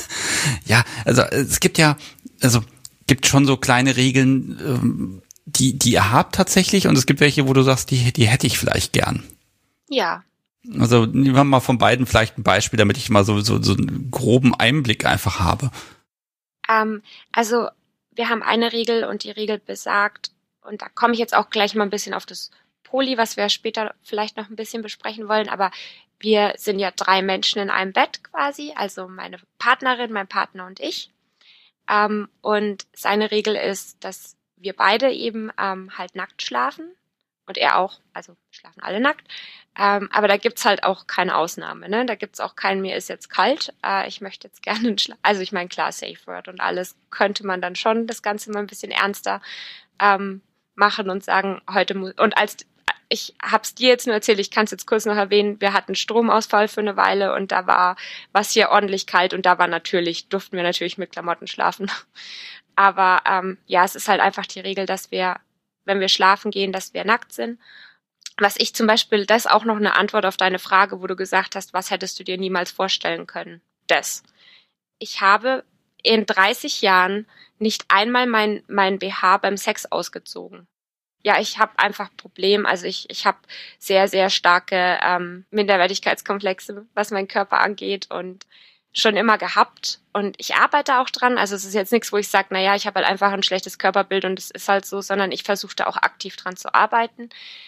A: ja, also es gibt ja, also gibt schon so kleine Regeln, ähm, die die ihr habt tatsächlich, und es gibt welche, wo du sagst, die die hätte ich vielleicht gern.
B: Ja.
A: Also nehmen wir mal von beiden vielleicht ein Beispiel, damit ich mal so so so einen groben Einblick einfach habe.
B: Ähm, also wir haben eine Regel und die Regel besagt, und da komme ich jetzt auch gleich mal ein bisschen auf das Poly, was wir später vielleicht noch ein bisschen besprechen wollen, aber wir sind ja drei Menschen in einem Bett quasi, also meine Partnerin, mein Partner und ich. Ähm, und seine Regel ist, dass wir beide eben ähm, halt nackt schlafen und er auch, also schlafen alle nackt. Ähm, aber da gibt's halt auch keine Ausnahme, ne? Da gibt's auch keinen, mir ist jetzt kalt, äh, ich möchte jetzt gerne einen Schla- also ich meine, klar, Safe Word und alles könnte man dann schon das Ganze mal ein bisschen ernster ähm, machen und sagen, heute muss, und als, ich hab's dir jetzt nur erzählt, ich kann es jetzt kurz noch erwähnen, wir hatten Stromausfall für eine Weile und da war was hier ordentlich kalt und da war natürlich, durften wir natürlich mit Klamotten schlafen. Aber ähm, ja, es ist halt einfach die Regel, dass wir, wenn wir schlafen gehen, dass wir nackt sind. Was ich zum Beispiel, das ist auch noch eine Antwort auf deine Frage, wo du gesagt hast, was hättest du dir niemals vorstellen können? Das. Ich habe in dreißig Jahren nicht einmal mein, mein B H beim Sex ausgezogen. Ja, ich habe einfach ein Problem. Also ich, ich habe sehr, sehr starke ähm, Minderwertigkeitskomplexe, was meinen Körper angeht und schon immer gehabt. Und ich arbeite auch dran. Also es ist jetzt nichts, wo ich sage, naja, ich habe halt einfach ein schlechtes Körperbild und es ist halt so, sondern ich versuche da auch aktiv dran zu arbeiten.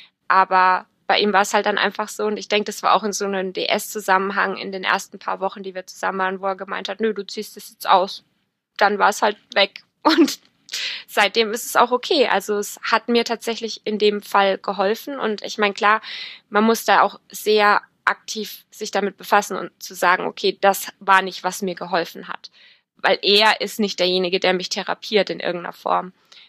B: Aber bei ihm war es halt dann einfach so, und ich denke, das war auch in so einem D S-Zusammenhang in den ersten paar Wochen, die wir zusammen waren, wo er gemeint hat, nö, du ziehst das jetzt aus. Dann war es halt weg. Und seitdem ist es auch okay. Also es hat mir tatsächlich in dem Fall geholfen. Und ich meine, klar, man muss da auch sehr aktiv sich damit befassen und zu sagen, okay, das war nicht, was mir geholfen hat. Weil er ist nicht derjenige, der mich therapiert in irgendeiner Form.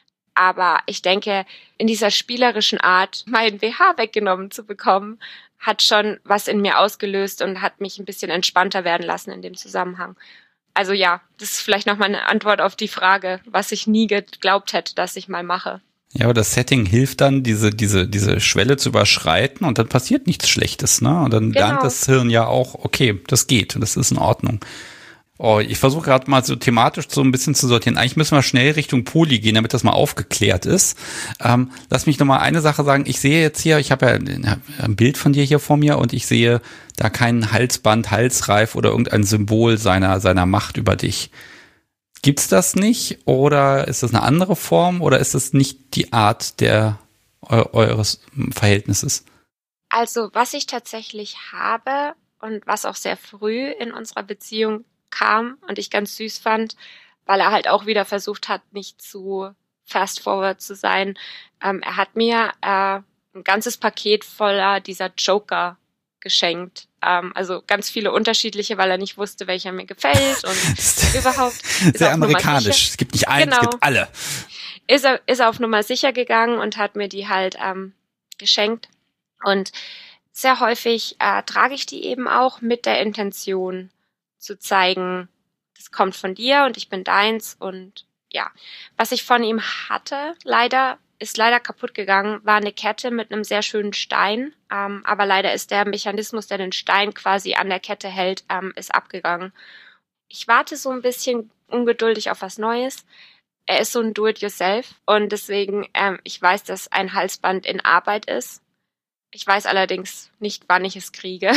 B: Aber ich denke, in dieser spielerischen Art, meinen B H weggenommen zu bekommen, hat schon was in mir ausgelöst und hat mich ein bisschen entspannter werden lassen in dem Zusammenhang. Also ja, das ist vielleicht nochmal eine Antwort auf die Frage, was ich nie geglaubt hätte, dass ich mal mache.
A: Ja, aber das Setting hilft dann, diese diese diese Schwelle zu überschreiten, und dann passiert nichts Schlechtes, ne? Und dann
B: Genau.
A: lernt das Hirn ja auch, okay, das geht, das ist in Ordnung. Oh, ich versuche gerade mal so thematisch so ein bisschen zu sortieren. Eigentlich müssen wir schnell Richtung Poly gehen, damit das mal aufgeklärt ist. Ähm, lass mich noch mal eine Sache sagen. Ich sehe jetzt hier, ich habe ja ein Bild von dir hier vor mir, und ich sehe da kein Halsband, Halsreif oder irgendein Symbol seiner seiner Macht über dich. Gibt's das nicht? Oder ist das eine andere Form? Oder ist das nicht die Art der eu- eures Verhältnisses?
B: Also was ich tatsächlich habe und was auch sehr früh in unserer Beziehung kam und ich ganz süß fand, weil er halt auch wieder versucht hat, nicht zu fast forward zu sein. Ähm, er hat mir äh, ein ganzes Paket voller dieser Joker geschenkt. Ähm, also ganz viele unterschiedliche, weil er nicht wusste, welcher mir gefällt und überhaupt.
A: Sehr amerikanisch. Es gibt nicht einen,
B: genau.
A: Es gibt alle.
B: Ist er, ist er auf Nummer sicher gegangen und hat mir die halt ähm, geschenkt. Und sehr häufig äh, trage ich die eben auch mit der Intention zu zeigen, das kommt von dir und ich bin deins und ja. Was ich von ihm hatte, leider, ist leider kaputt gegangen, war eine Kette mit einem sehr schönen Stein, ähm, aber leider ist der Mechanismus, der den Stein quasi an der Kette hält, ähm, ist abgegangen. Ich warte so ein bisschen ungeduldig auf was Neues. Er ist so ein Do-it-yourself und deswegen, ähm, ich weiß, dass ein Halsband in Arbeit ist. Ich weiß allerdings nicht, wann ich es kriege.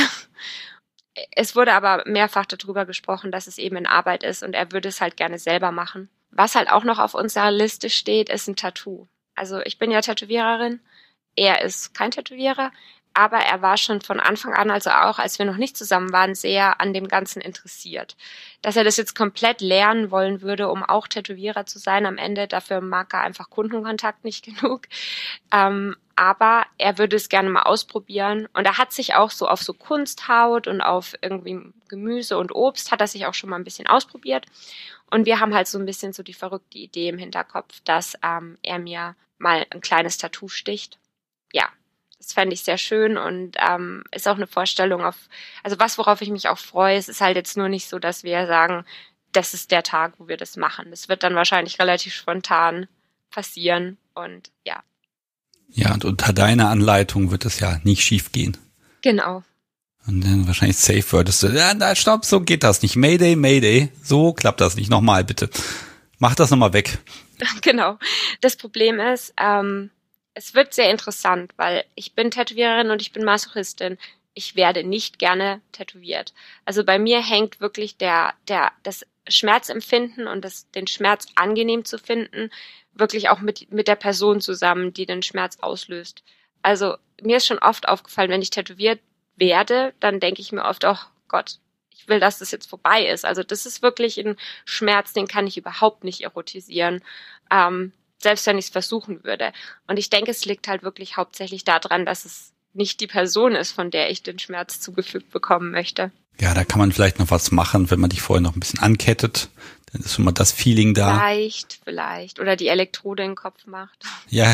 B: Es wurde aber mehrfach darüber gesprochen, dass es eben in Arbeit ist und er würde es halt gerne selber machen. Was halt auch noch auf unserer Liste steht, ist ein Tattoo. Also ich bin ja Tätowiererin, er ist kein Tätowierer, aber er war schon von Anfang an, also auch als wir noch nicht zusammen waren, sehr an dem Ganzen interessiert. Dass er das jetzt komplett lernen wollen würde, um auch Tätowierer zu sein am Ende, dafür mag er einfach Kundenkontakt nicht genug. Ähm, aber er würde es gerne mal ausprobieren und er hat sich auch so auf so Kunsthaut und auf irgendwie Gemüse und Obst hat er sich auch schon mal ein bisschen ausprobiert. Und wir haben halt so ein bisschen so die verrückte Idee im Hinterkopf, dass ähm, er mir mal ein kleines Tattoo sticht. Ja, das fände ich sehr schön und ähm, ist auch eine Vorstellung auf, also was, worauf ich mich auch freue. Es ist halt jetzt nur nicht so, dass wir sagen, das ist der Tag, wo wir das machen. Das wird dann wahrscheinlich relativ spontan passieren und ja.
A: Ja, und unter deiner Anleitung wird es ja nicht schief gehen.
B: Genau.
A: Und dann wahrscheinlich safe würdest du, ja, na, stopp, so geht das nicht. Mayday, Mayday, so klappt das nicht. Nochmal bitte. Mach das nochmal weg.
B: Genau. Das Problem ist, ähm, es wird sehr interessant, weil ich bin Tätowiererin und ich bin Masochistin. Ich werde nicht gerne tätowiert. Also bei mir hängt wirklich der, der, das Schmerzempfinden und das, den Schmerz angenehm zu finden, wirklich auch mit, mit der Person zusammen, die den Schmerz auslöst. Also mir ist schon oft aufgefallen, wenn ich tätowiert werde, dann denke ich mir oft, oh Gott, ich will, dass das jetzt vorbei ist. Also das ist wirklich ein Schmerz, den kann ich überhaupt nicht erotisieren, ähm, selbst wenn ich es versuchen würde. Und ich denke, es liegt halt wirklich hauptsächlich daran, dass es nicht die Person ist, von der ich den Schmerz zugefügt bekommen möchte.
A: Ja, da kann man vielleicht noch was machen, wenn man dich vorher noch ein bisschen ankettet. Dann ist schon mal das Feeling da.
B: Vielleicht, vielleicht. Oder die Elektrode in den Kopf macht.
A: Ja.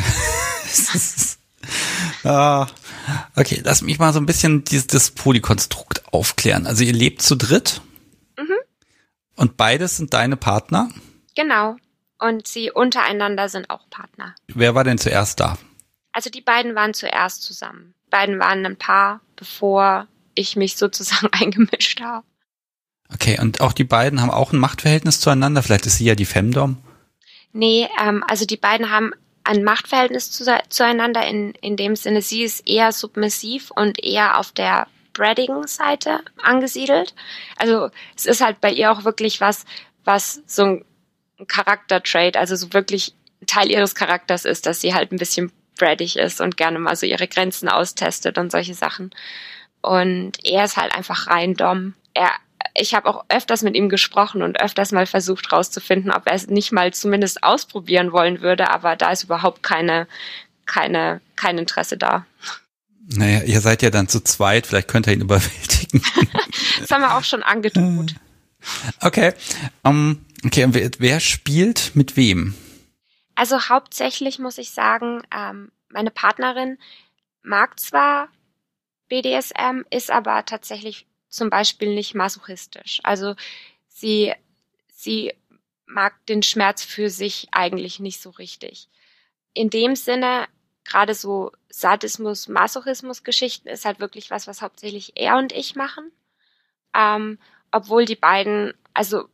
A: Ah, okay, lass mich mal so ein bisschen dieses das Polykonstrukt aufklären. Also ihr lebt zu dritt
B: Mhm.
A: und beides sind deine Partner.
B: Genau. Und sie untereinander sind auch Partner.
A: Wer war denn zuerst da?
B: Also die beiden waren zuerst zusammen. Die beiden waren ein Paar, bevor ich mich sozusagen eingemischt habe.
A: Okay, und auch die beiden haben auch ein Machtverhältnis zueinander? Vielleicht ist sie ja die Femdom?
B: Nee, ähm, also die beiden haben ein Machtverhältnis zu, zueinander in, in dem Sinne, sie ist eher submissiv und eher auf der brattigen Seite angesiedelt. Also es ist halt bei ihr auch wirklich was, was so ein Charaktertrait, also so wirklich Teil ihres Charakters ist, dass sie halt ein bisschen brattig ist und gerne mal so ihre Grenzen austestet und solche Sachen. Und er ist halt einfach rein Dom. Er Ich habe auch öfters mit ihm gesprochen und öfters mal versucht rauszufinden, ob er es nicht mal zumindest ausprobieren wollen würde, aber da ist überhaupt keine, keine, kein Interesse da.
A: Naja, ihr seid ja dann zu zweit, vielleicht könnt ihr ihn überwältigen.
B: Das haben wir auch schon angedroht.
A: Okay, um, okay, und wer, wer spielt mit wem?
B: Also hauptsächlich muss ich sagen, ähm, meine Partnerin mag zwar B D S M, ist aber tatsächlich zum Beispiel nicht masochistisch. Also sie, sie mag den Schmerz für sich eigentlich nicht so richtig. In dem Sinne, gerade so Sadismus, Masochismus-Geschichten ist halt wirklich was, was hauptsächlich er und ich machen. Ähm, obwohl die beiden, also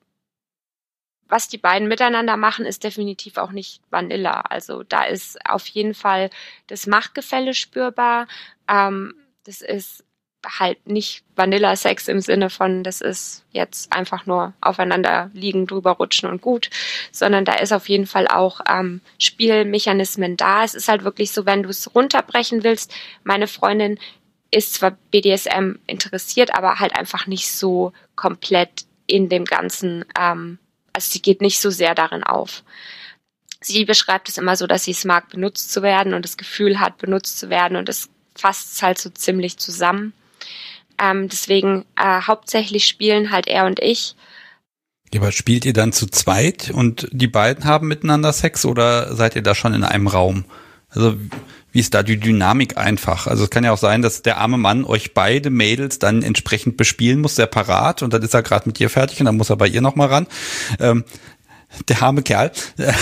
B: was die beiden miteinander machen, ist definitiv auch nicht Vanilla. Also da ist auf jeden Fall das Machtgefälle spürbar. Ähm, das ist halt nicht Vanilla-Sex im Sinne von, das ist jetzt einfach nur aufeinander liegen, drüber rutschen und gut, sondern da ist auf jeden Fall auch ähm, Spielmechanismen da. Es ist halt wirklich so, wenn du es runterbrechen willst, meine Freundin ist zwar B D S M interessiert, aber halt einfach nicht so komplett in dem Ganzen, ähm, also sie geht nicht so sehr darin auf. Sie beschreibt es immer so, dass sie es mag, benutzt zu werden und das Gefühl hat, benutzt zu werden und das fasst es halt so ziemlich zusammen. Ähm, deswegen äh, hauptsächlich spielen halt er und ich.
A: Ja, aber spielt ihr dann zu zweit und die beiden haben miteinander Sex oder seid ihr da schon in einem Raum? Also wie ist da die Dynamik einfach? Also es kann ja auch sein, dass der arme Mann euch beide Mädels dann entsprechend bespielen muss, separat, und dann ist er gerade mit dir fertig und dann muss er bei ihr nochmal ran. Ähm, der arme Kerl.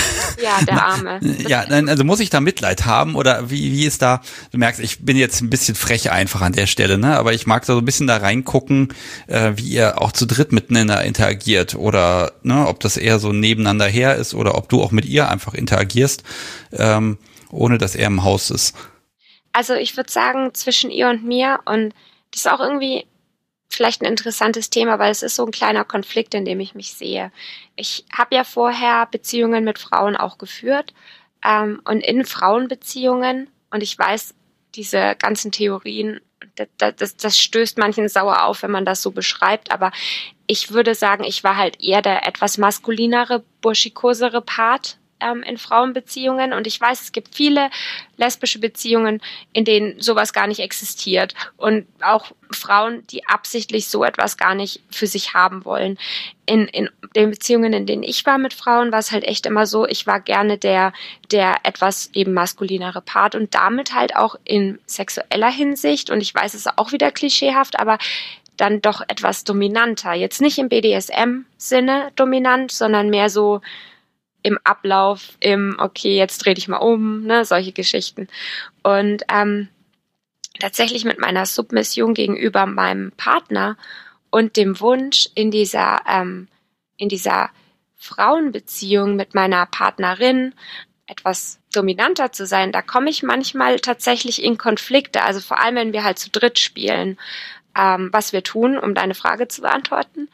B: Ja, der Arme.
A: Ja, also muss ich da Mitleid haben oder wie wie ist da, du merkst, ich bin jetzt ein bisschen frech einfach an der Stelle, ne? Aber ich mag so ein bisschen da reingucken, äh, wie ihr auch zu dritt miteinander interagiert oder ne, ob das eher so nebeneinander her ist oder ob du auch mit ihr einfach interagierst, ähm, ohne dass er im Haus ist.
B: Also ich würde sagen, zwischen ihr und mir, und das ist auch irgendwie vielleicht ein interessantes Thema, weil es ist so ein kleiner Konflikt, in dem ich mich sehe. Ich habe ja vorher Beziehungen mit Frauen auch geführt ähm, und in Frauenbeziehungen, und ich weiß, diese ganzen Theorien, das, das, das stößt manchen sauer auf, wenn man das so beschreibt, aber ich würde sagen, ich war halt eher der etwas maskulinere, burschikosere Part ähm, in Frauenbeziehungen, und ich weiß, es gibt viele lesbische Beziehungen, in denen sowas gar nicht existiert, und auch Frauen, die absichtlich so etwas gar nicht für sich haben wollen. In, in den Beziehungen, in denen ich war mit Frauen, war es halt echt immer so, ich war gerne der, der etwas eben maskulinere Part und damit halt auch in sexueller Hinsicht, und ich weiß, es ist auch wieder klischeehaft, aber dann doch etwas dominanter. Jetzt nicht im B D S M-Sinne dominant, sondern mehr so im Ablauf, im, okay, jetzt dreh dich mal um, ne, solche Geschichten. Und ähm, tatsächlich mit meiner Submission gegenüber meinem Partner und dem Wunsch, in dieser, ähm, in dieser Frauenbeziehung mit meiner Partnerin etwas dominanter zu sein, da komme ich manchmal tatsächlich in Konflikte, also vor allem, wenn wir halt zu dritt spielen, ähm, was wir tun, um deine Frage zu beantworten.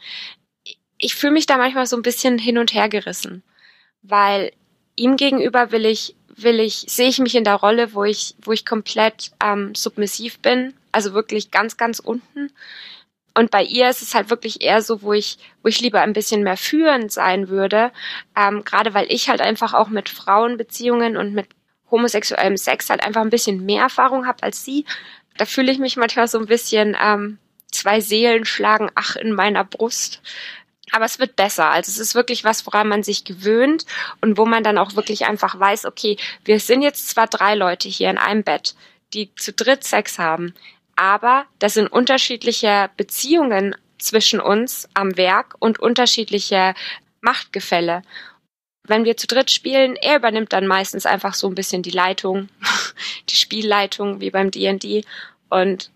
B: Ich fühle mich da manchmal so ein bisschen hin und her gerissen, weil ihm gegenüber will ich, will ich, sehe ich mich in der Rolle, wo ich, wo ich komplett ähm, submissiv bin, also wirklich ganz, ganz unten. Und bei ihr ist es halt wirklich eher so, wo ich, wo ich lieber ein bisschen mehr führend sein würde, ähm, gerade weil ich halt einfach auch mit Frauenbeziehungen und mit homosexuellem Sex halt einfach ein bisschen mehr Erfahrung habe als sie. Da fühle ich mich manchmal so ein bisschen, ähm, zwei Seelen schlagen ach in meiner Brust. Aber es wird besser. Also es ist wirklich was, woran man sich gewöhnt und wo man dann auch wirklich einfach weiß, okay, wir sind jetzt zwar drei Leute hier in einem Bett, die zu dritt Sex haben, aber das sind unterschiedliche Beziehungen zwischen uns am Werk und unterschiedliche Machtgefälle. Wenn wir zu dritt spielen, er übernimmt dann meistens einfach so ein bisschen die Leitung, die Spielleitung wie beim D und D und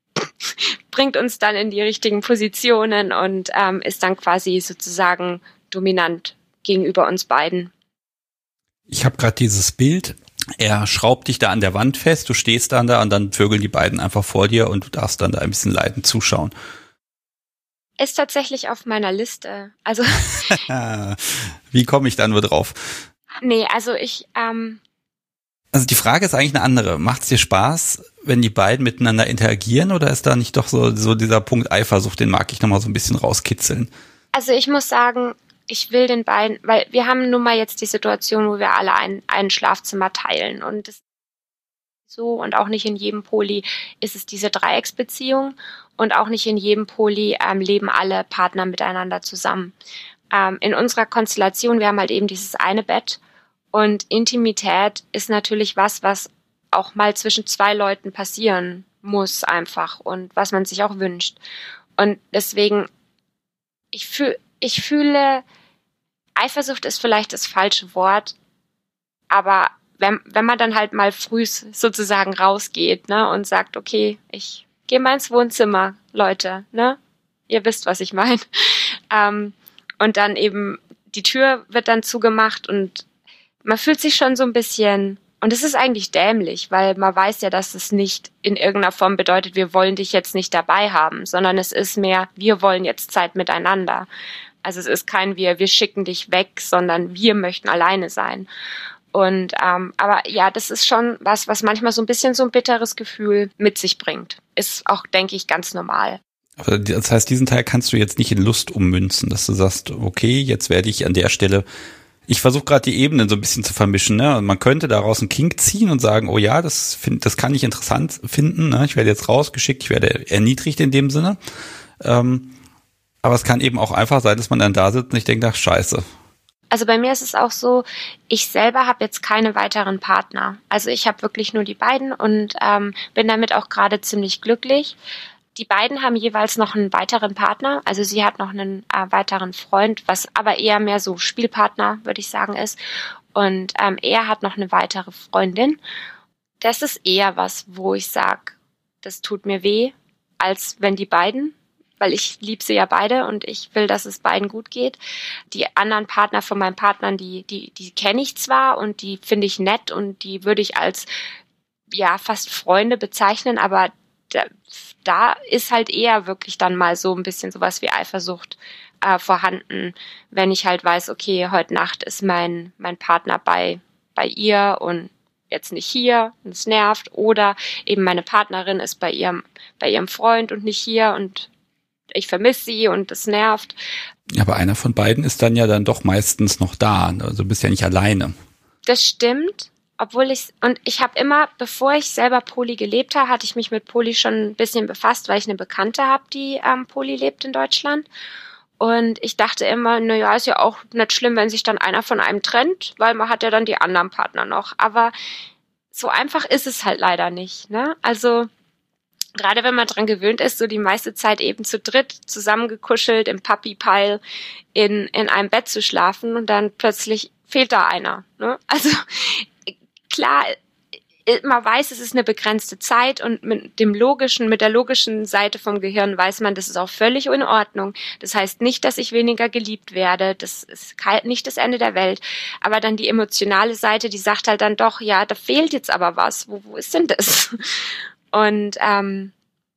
B: bringt uns dann in die richtigen Positionen und ähm, ist dann quasi sozusagen dominant gegenüber uns beiden.
A: Ich habe gerade dieses Bild, er schraubt dich da an der Wand fest, du stehst dann da und dann vögeln die beiden einfach vor dir und du darfst dann da ein bisschen leidend zuschauen.
B: Ist tatsächlich auf meiner Liste. Also
A: wie komme ich da nur drauf?
B: Nee, also ich... Ähm,
A: Also die Frage ist eigentlich eine andere. Macht es dir Spaß, wenn die beiden miteinander interagieren, oder ist da nicht doch so, so dieser Punkt Eifersucht, den mag ich nochmal so ein bisschen rauskitzeln?
B: Also ich muss sagen, ich will den beiden, weil wir haben nun mal jetzt die Situation, wo wir alle ein, ein Schlafzimmer teilen, und das so, und auch nicht in jedem Poly ist es diese Dreiecksbeziehung, und auch nicht in jedem Poly ähm, leben alle Partner miteinander zusammen. Ähm, in unserer Konstellation, wir haben halt eben dieses eine Bett, und Intimität ist natürlich was, was auch mal zwischen zwei Leuten passieren muss einfach und was man sich auch wünscht. Und deswegen, ich fühle, ich fühle, Eifersucht ist vielleicht das falsche Wort, aber wenn, wenn man dann halt mal früh sozusagen rausgeht, ne, und sagt, okay, ich gehe mal ins Wohnzimmer, Leute, ne, ihr wisst, was ich meine. Ähm, und dann eben, die Tür wird dann zugemacht und man fühlt sich schon so ein bisschen, und es ist eigentlich dämlich, weil man weiß ja, dass es nicht in irgendeiner Form bedeutet, wir wollen dich jetzt nicht dabei haben, sondern es ist mehr, wir wollen jetzt Zeit miteinander. Also es ist kein wir, wir schicken dich weg, sondern wir möchten alleine sein. Und ähm, aber ja, das ist schon was, was manchmal so ein bisschen so ein bitteres Gefühl mit sich bringt. Ist auch, denke ich, ganz normal.
A: Aber das heißt, diesen Teil kannst du jetzt nicht in Lust ummünzen, dass du sagst, okay, jetzt werde ich an der Stelle... Ich versuche gerade die Ebenen so ein bisschen zu vermischen, ne? Und man könnte daraus einen Kink ziehen und sagen, oh ja, das find, das kann ich interessant finden, ne? Ich werde jetzt rausgeschickt, ich werde erniedrigt in dem Sinne. Ähm, aber es kann eben auch einfach sein, dass man dann da sitzt und ich denke, ach scheiße.
B: Also bei mir ist es auch so, ich selber habe jetzt keine weiteren Partner. Also ich habe wirklich nur die beiden und ähm, bin damit auch gerade ziemlich glücklich. Die beiden haben jeweils noch einen weiteren Partner. Also sie hat noch einen äh, weiteren Freund, was aber eher mehr so Spielpartner, würde ich sagen, ist. Und ähm, er hat noch eine weitere Freundin. Das ist eher was, wo ich sage, das tut mir weh, als wenn die beiden, weil ich liebe sie ja beide und ich will, dass es beiden gut geht. Die anderen Partner von meinen Partnern, die die die kenne ich zwar und die finde ich nett und die würde ich als ja fast Freunde bezeichnen, aber da, da ist halt eher wirklich dann mal so ein bisschen sowas wie Eifersucht äh, vorhanden, wenn ich halt weiß, okay, heute Nacht ist mein mein Partner bei bei ihr und jetzt nicht hier und es nervt, oder eben meine Partnerin ist bei ihrem bei ihrem Freund und nicht hier und ich vermisse sie und das nervt.
A: Aber einer von beiden ist dann ja dann doch meistens noch da. Also du bist ja nicht alleine.
B: Das stimmt, obwohl ich, und ich habe immer, bevor ich selber Poly gelebt habe, hatte ich mich mit Poly schon ein bisschen befasst, weil ich eine Bekannte habe, die ähm, Poly lebt in Deutschland. Und ich dachte immer, naja, ist ja auch nicht schlimm, wenn sich dann einer von einem trennt, weil man hat ja dann die anderen Partner noch. Aber so einfach ist es halt leider nicht, ne? Also gerade wenn man dran gewöhnt ist, so die meiste Zeit eben zu dritt zusammengekuschelt im Puppy-Pile in in einem Bett zu schlafen und dann plötzlich fehlt da einer. Ne? Also klar, man weiß, es ist eine begrenzte Zeit und mit dem logischen, mit der logischen Seite vom Gehirn weiß man, das ist auch völlig in Ordnung. Das heißt nicht, dass ich weniger geliebt werde. Das ist nicht das Ende der Welt. Aber dann die emotionale Seite, die sagt halt dann doch, ja, da fehlt jetzt aber was. Wo, wo ist denn das? Und ähm,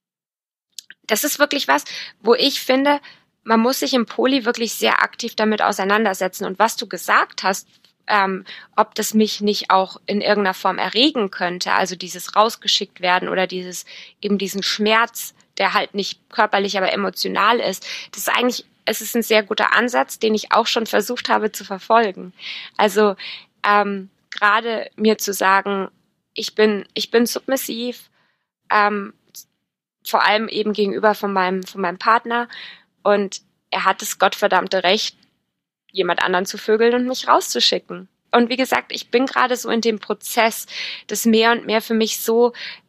B: das ist wirklich was, wo ich finde, man muss sich im Poly wirklich sehr aktiv damit auseinandersetzen. Und was du gesagt hast, ähm, ob das mich nicht auch in irgendeiner Form erregen könnte, also dieses rausgeschickt werden oder dieses eben diesen Schmerz, der halt nicht körperlich, aber emotional ist, das ist eigentlich, es ist ein sehr guter Ansatz, den ich auch schon versucht habe zu verfolgen. Also ähm, gerade mir zu sagen, ich bin, ich bin submissiv, Ähm, vor allem eben gegenüber von meinem von meinem Partner, und er hat das gottverdammte Recht, jemand anderen zu vögeln und mich rauszuschicken. Und wie gesagt, ich bin gerade so in dem Prozess, das mehr und mehr für mich so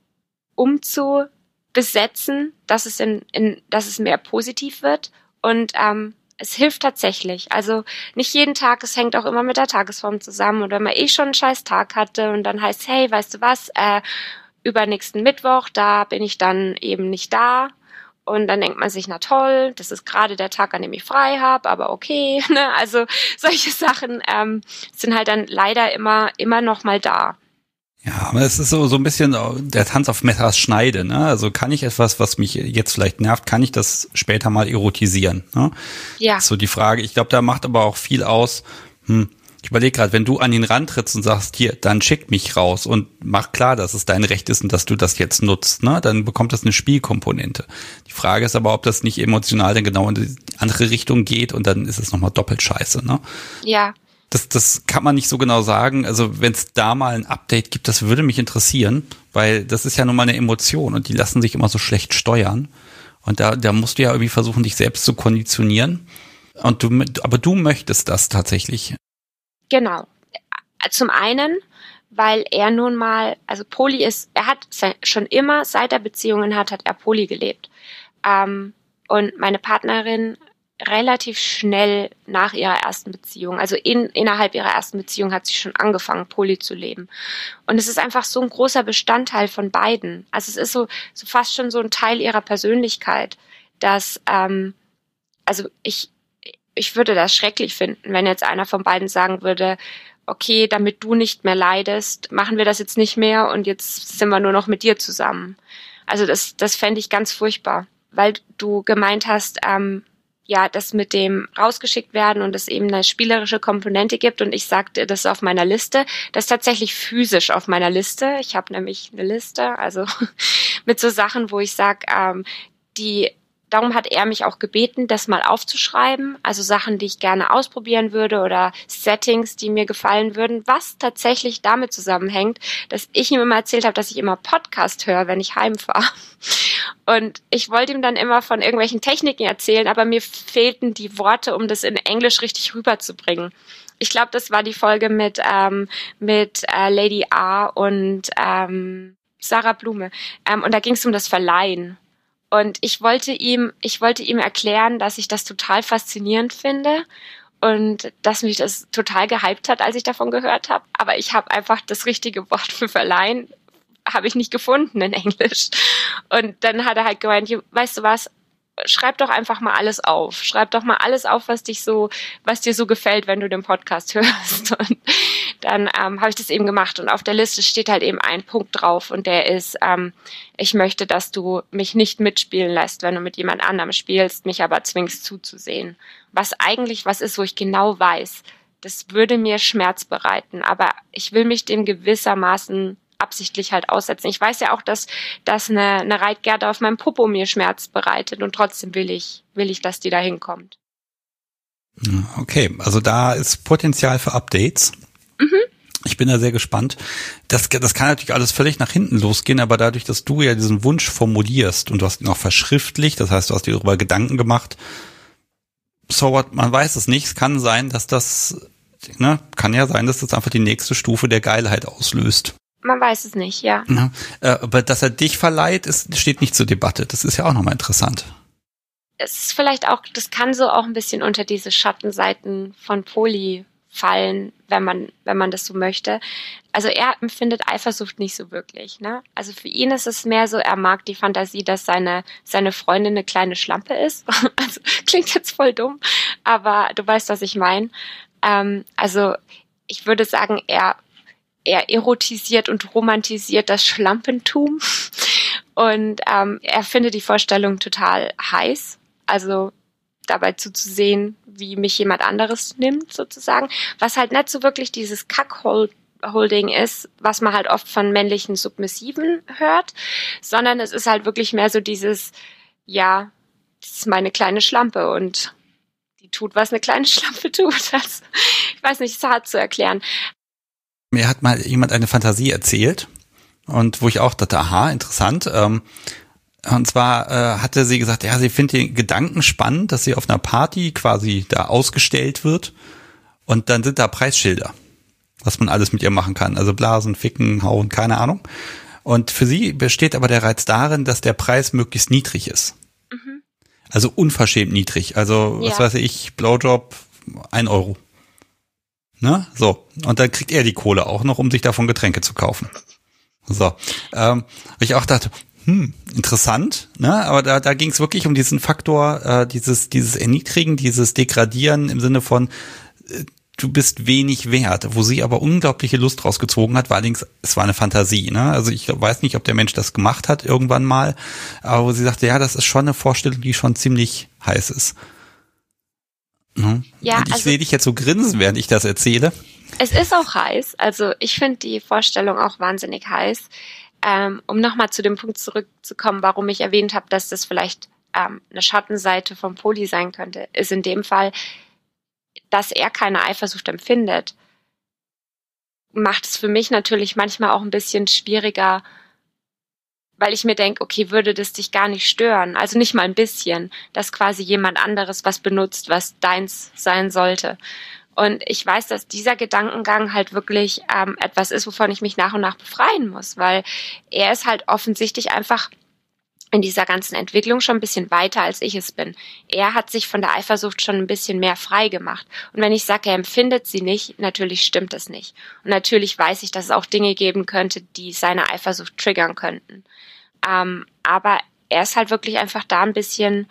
B: umzubesetzen, dass es in, in dass es mehr positiv wird, und ähm, es hilft tatsächlich. Also nicht jeden Tag, es hängt auch immer mit der Tagesform zusammen, und wenn man eh schon einen scheiß Tag hatte und dann heißt, hey, weißt du was, äh, übernächsten Mittwoch, da bin ich dann eben nicht da. Und dann denkt man sich, na toll, das ist gerade der Tag, an dem ich frei habe, aber okay. Ne? Also solche Sachen ähm, sind halt dann leider immer immer noch mal da.
A: Ja, aber es ist so so ein bisschen der Tanz auf Messers Schneide. Ne? Also kann ich etwas, was mich jetzt vielleicht nervt, kann ich das später mal erotisieren? Ne?
B: Ja.
A: Das ist so die Frage. Ich glaube, da macht aber auch viel aus, hm, ich überlege gerade, wenn du an ihn rantrittst und sagst, hier, dann schick mich raus und mach klar, dass es dein Recht ist und dass du das jetzt nutzt, ne, dann bekommt das eine Spielkomponente. Die Frage ist aber, ob das nicht emotional dann genau in die andere Richtung geht, und dann ist es nochmal doppelt scheiße, ne?
B: Ja.
A: Das, das kann man nicht so genau sagen. Also wenn es da mal ein Update gibt, das würde mich interessieren, weil das ist ja nun mal eine Emotion und die lassen sich immer so schlecht steuern. Und da, da musst du ja irgendwie versuchen, dich selbst zu konditionieren. Und du, aber du möchtest das tatsächlich.
B: Genau. Zum einen, weil er nun mal, also Poly ist, er hat schon immer, seit er Beziehungen hat, hat er Poly gelebt. Ähm, und meine Partnerin relativ schnell nach ihrer ersten Beziehung, also in, innerhalb ihrer ersten Beziehung hat sie schon angefangen, Poly zu leben. Und es ist einfach so ein großer Bestandteil von beiden. Also es ist so, so fast schon so ein Teil ihrer Persönlichkeit, dass, ähm, also ich, ich würde das schrecklich finden, wenn jetzt einer von beiden sagen würde, okay, damit du nicht mehr leidest, machen wir das jetzt nicht mehr und jetzt sind wir nur noch mit dir zusammen. Also das, das fände ich ganz furchtbar, weil du gemeint hast, ähm, ja, das mit dem rausgeschickt werden und es eben eine spielerische Komponente gibt, und ich sagte, das ist auf meiner Liste, das ist tatsächlich physisch auf meiner Liste. Ich habe nämlich eine Liste, also mit so Sachen, wo ich sage, ähm, die Darum hat er mich auch gebeten, das mal aufzuschreiben, also Sachen, die ich gerne ausprobieren würde oder Settings, die mir gefallen würden, was tatsächlich damit zusammenhängt, dass ich ihm immer erzählt habe, dass ich immer Podcast höre, wenn ich heimfahre. Und ich wollte ihm dann immer von irgendwelchen Techniken erzählen, aber mir fehlten die Worte, um das in Englisch richtig rüberzubringen. Ich glaube, das war die Folge mit ähm, mit äh, Lady A und ähm, Sarah Blume. Ähm, und da ging es um das Verleihen. Und ich wollte ihm, ich wollte ihm erklären, dass ich das total faszinierend finde und dass mich das total gehypt hat, als ich davon gehört habe. Aber ich habe einfach das richtige Wort für Verleihen habe ich nicht gefunden in Englisch. Und dann hat er halt gemeint, weißt du was? Schreib doch einfach mal alles auf. Schreib doch mal alles auf, was dich so, was dir so gefällt, wenn du den Podcast hörst. Und dann ähm, habe ich das eben gemacht. Und auf der Liste steht halt eben ein Punkt drauf. Und der ist, ähm, ich möchte, dass du mich nicht mitspielen lässt, wenn du mit jemand anderem spielst, mich aber zwingst zuzusehen. Was eigentlich was ist, wo ich genau weiß, das würde mir Schmerz bereiten. Aber ich will mich dem gewissermaßen absichtlich halt aussetzen. Ich weiß ja auch, dass, dass eine, eine Reitgerte auf meinem Popo mir Schmerz bereitet und trotzdem will ich, will ich, dass die da hinkommt.
A: Okay, also da ist Potenzial für Updates. Mhm. Ich bin da sehr gespannt. Das, das kann natürlich alles völlig nach hinten losgehen, aber dadurch, dass du ja diesen Wunsch formulierst und du hast ihn auch verschriftlicht, das heißt, du hast dir darüber Gedanken gemacht, so what, man weiß es nicht, es kann sein, dass das, ne, kann ja sein, dass das einfach die nächste Stufe der Geilheit auslöst.
B: Man weiß es nicht, ja.
A: ja äh, aber dass er dich verleiht, ist, steht nicht zur Debatte. Das ist ja auch nochmal interessant.
B: Es ist vielleicht auch, das kann so auch ein bisschen unter diese Schattenseiten von Poli fallen, wenn man, wenn man das so möchte. Also er empfindet Eifersucht nicht so wirklich, ne? Also für ihn ist es mehr so, er mag die Fantasie, dass seine, seine Freundin eine kleine Schlampe ist. Also klingt jetzt voll dumm, aber du weißt, was ich meine. Ähm, also ich würde sagen, er Er erotisiert und romantisiert das Schlampentum und ähm, er findet die Vorstellung total heiß, also dabei zuzusehen, wie mich jemand anderes nimmt sozusagen, was halt nicht so wirklich dieses Cuckolding ist, was man halt oft von männlichen Submissiven hört, sondern es ist halt wirklich mehr so dieses, ja, das ist meine kleine Schlampe und die tut, was eine kleine Schlampe tut. Das, ich weiß nicht, ist hart zu erklären.
A: Mir hat mal jemand eine Fantasie erzählt und wo ich auch dachte, aha, interessant. Ähm, und zwar äh, hatte sie gesagt, ja, sie findet den Gedanken spannend, dass sie auf einer Party quasi da ausgestellt wird und dann sind da Preisschilder, was man alles mit ihr machen kann. Also blasen, ficken, hauen, keine Ahnung. Und für sie besteht aber der Reiz darin, dass der Preis möglichst niedrig ist. Mhm. Also unverschämt niedrig. Also, was ja. weiß ich, Blowjob, ein Euro. Ne? So. Und dann kriegt er die Kohle auch noch, um sich davon Getränke zu kaufen. So. Ähm, ich auch dachte, hm, interessant, ne? Aber da, da ging es wirklich um diesen Faktor, äh, dieses, dieses Erniedrigen, dieses Degradieren im Sinne von, äh, du bist wenig wert, wo sie aber unglaubliche Lust rausgezogen hat, weil allerdings, es war eine Fantasie, ne? Also ich weiß nicht, ob der Mensch das gemacht hat irgendwann mal, aber wo sie sagte, ja, das ist schon eine Vorstellung, die schon ziemlich heiß ist. Mhm. Ja, und ich also, sehe dich jetzt so grinsen, während ich das erzähle.
B: Es ist auch heiß. Also ich finde die Vorstellung auch wahnsinnig heiß. Ähm, um nochmal zu dem Punkt zurückzukommen, warum ich erwähnt habe, dass das vielleicht ähm, eine Schattenseite vom Poli sein könnte, ist in dem Fall, dass er keine Eifersucht empfindet, macht es für mich natürlich manchmal auch ein bisschen schwieriger, weil ich mir denke, okay, würde das dich gar nicht stören? Also nicht mal ein bisschen, dass quasi jemand anderes was benutzt, was deins sein sollte. Und ich weiß, dass dieser Gedankengang halt wirklich ähm, etwas ist, wovon ich mich nach und nach befreien muss, weil er ist halt offensichtlich einfach in dieser ganzen Entwicklung schon ein bisschen weiter, als ich es bin. Er hat sich von der Eifersucht schon ein bisschen mehr frei gemacht. Und wenn ich sage, er empfindet sie nicht, natürlich stimmt das nicht. Und natürlich weiß ich, dass es auch Dinge geben könnte, die seine Eifersucht triggern könnten. Ähm, aber er ist halt wirklich einfach da ein bisschen,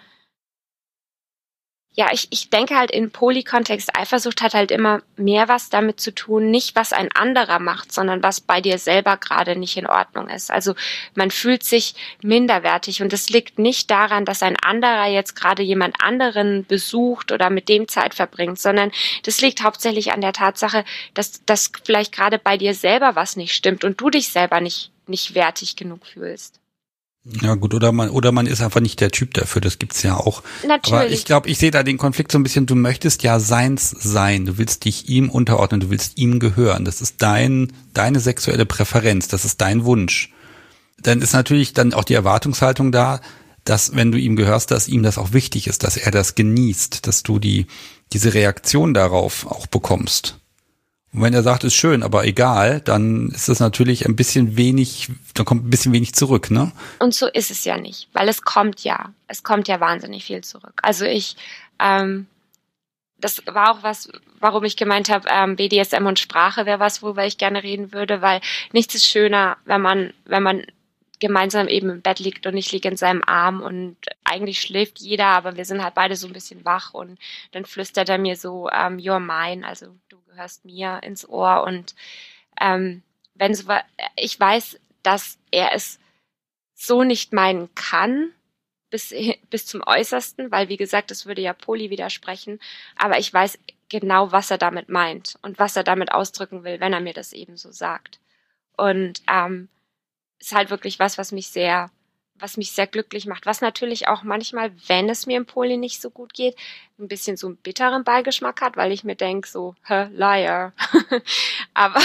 B: ja, ich, ich denke halt in Poly-Kontext, Eifersucht hat halt immer mehr was damit zu tun, nicht was ein anderer macht, sondern was bei dir selber gerade nicht in Ordnung ist. Also man fühlt sich minderwertig und das liegt nicht daran, dass ein anderer jetzt gerade jemand anderen besucht oder mit dem Zeit verbringt, sondern das liegt hauptsächlich an der Tatsache, dass, dass vielleicht gerade bei dir selber was nicht stimmt und du dich selber nicht, nicht wertig genug fühlst.
A: Ja gut, oder man oder man ist einfach nicht der Typ dafür, das gibt's ja auch.
B: Natürlich.
A: Aber ich glaube, ich sehe da den Konflikt so ein bisschen, du möchtest ja seins sein, du willst dich ihm unterordnen, du willst ihm gehören, das ist dein deine sexuelle Präferenz, das ist dein Wunsch. Dann ist natürlich dann auch die Erwartungshaltung da, dass wenn du ihm gehörst, dass ihm das auch wichtig ist, dass er das genießt, dass du die diese Reaktion darauf auch bekommst. Und wenn er sagt, ist schön, aber egal, dann ist das natürlich ein bisschen wenig, dann kommt ein bisschen wenig zurück, ne?
B: Und so ist es ja nicht, weil es kommt ja, es kommt ja wahnsinnig viel zurück. Also ich, ähm, das war auch was, warum ich gemeint habe, ähm, B D S M und Sprache wäre was, worüber ich gerne reden würde, weil nichts ist schöner, wenn man, wenn man gemeinsam eben im Bett liegt und ich liege in seinem Arm und eigentlich schläft jeder, aber wir sind halt beide so ein bisschen wach und dann flüstert er mir so, ähm, you're mine, also du gehörst mir ins Ohr und ähm, wenn so, ich weiß, dass er es so nicht meinen kann, bis, bis zum Äußersten, weil wie gesagt, das würde ja Poli widersprechen, aber ich weiß genau, was er damit meint und was er damit ausdrücken will, wenn er mir das eben so sagt. Und ähm, ist halt wirklich was, was mich sehr, was mich sehr glücklich macht. Was natürlich auch manchmal, wenn es mir im Poli nicht so gut geht, ein bisschen so einen bitteren Beigeschmack hat, weil ich mir denke so, hä, liar. aber,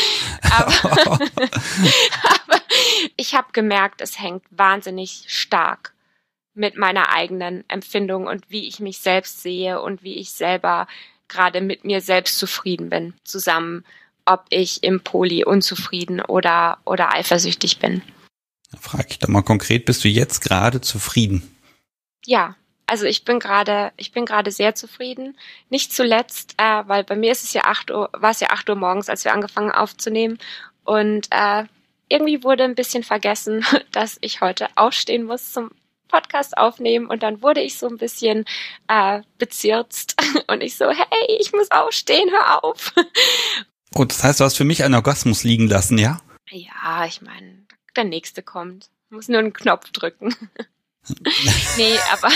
B: aber, aber ich habe gemerkt, es hängt wahnsinnig stark mit meiner eigenen Empfindung und wie ich mich selbst sehe und wie ich selber gerade mit mir selbst zufrieden bin, zusammen, ob ich im Poli unzufrieden oder, oder eifersüchtig bin.
A: Da frage ich doch mal konkret, bist du jetzt gerade zufrieden?
B: Ja, also ich bin gerade, ich bin gerade sehr zufrieden. Nicht zuletzt, äh, weil bei mir ist es ja acht Uhr, war es ja acht Uhr morgens, als wir angefangen aufzunehmen und äh, irgendwie wurde ein bisschen vergessen, dass ich heute aufstehen muss zum Podcast aufnehmen und dann wurde ich so ein bisschen äh, bezirzt und ich so, hey, ich muss aufstehen, hör auf.
A: Und das heißt, du hast für mich einen Orgasmus liegen lassen, ja?
B: Ja, ich meine, der nächste kommt. Ich muss nur einen Knopf drücken. nee, aber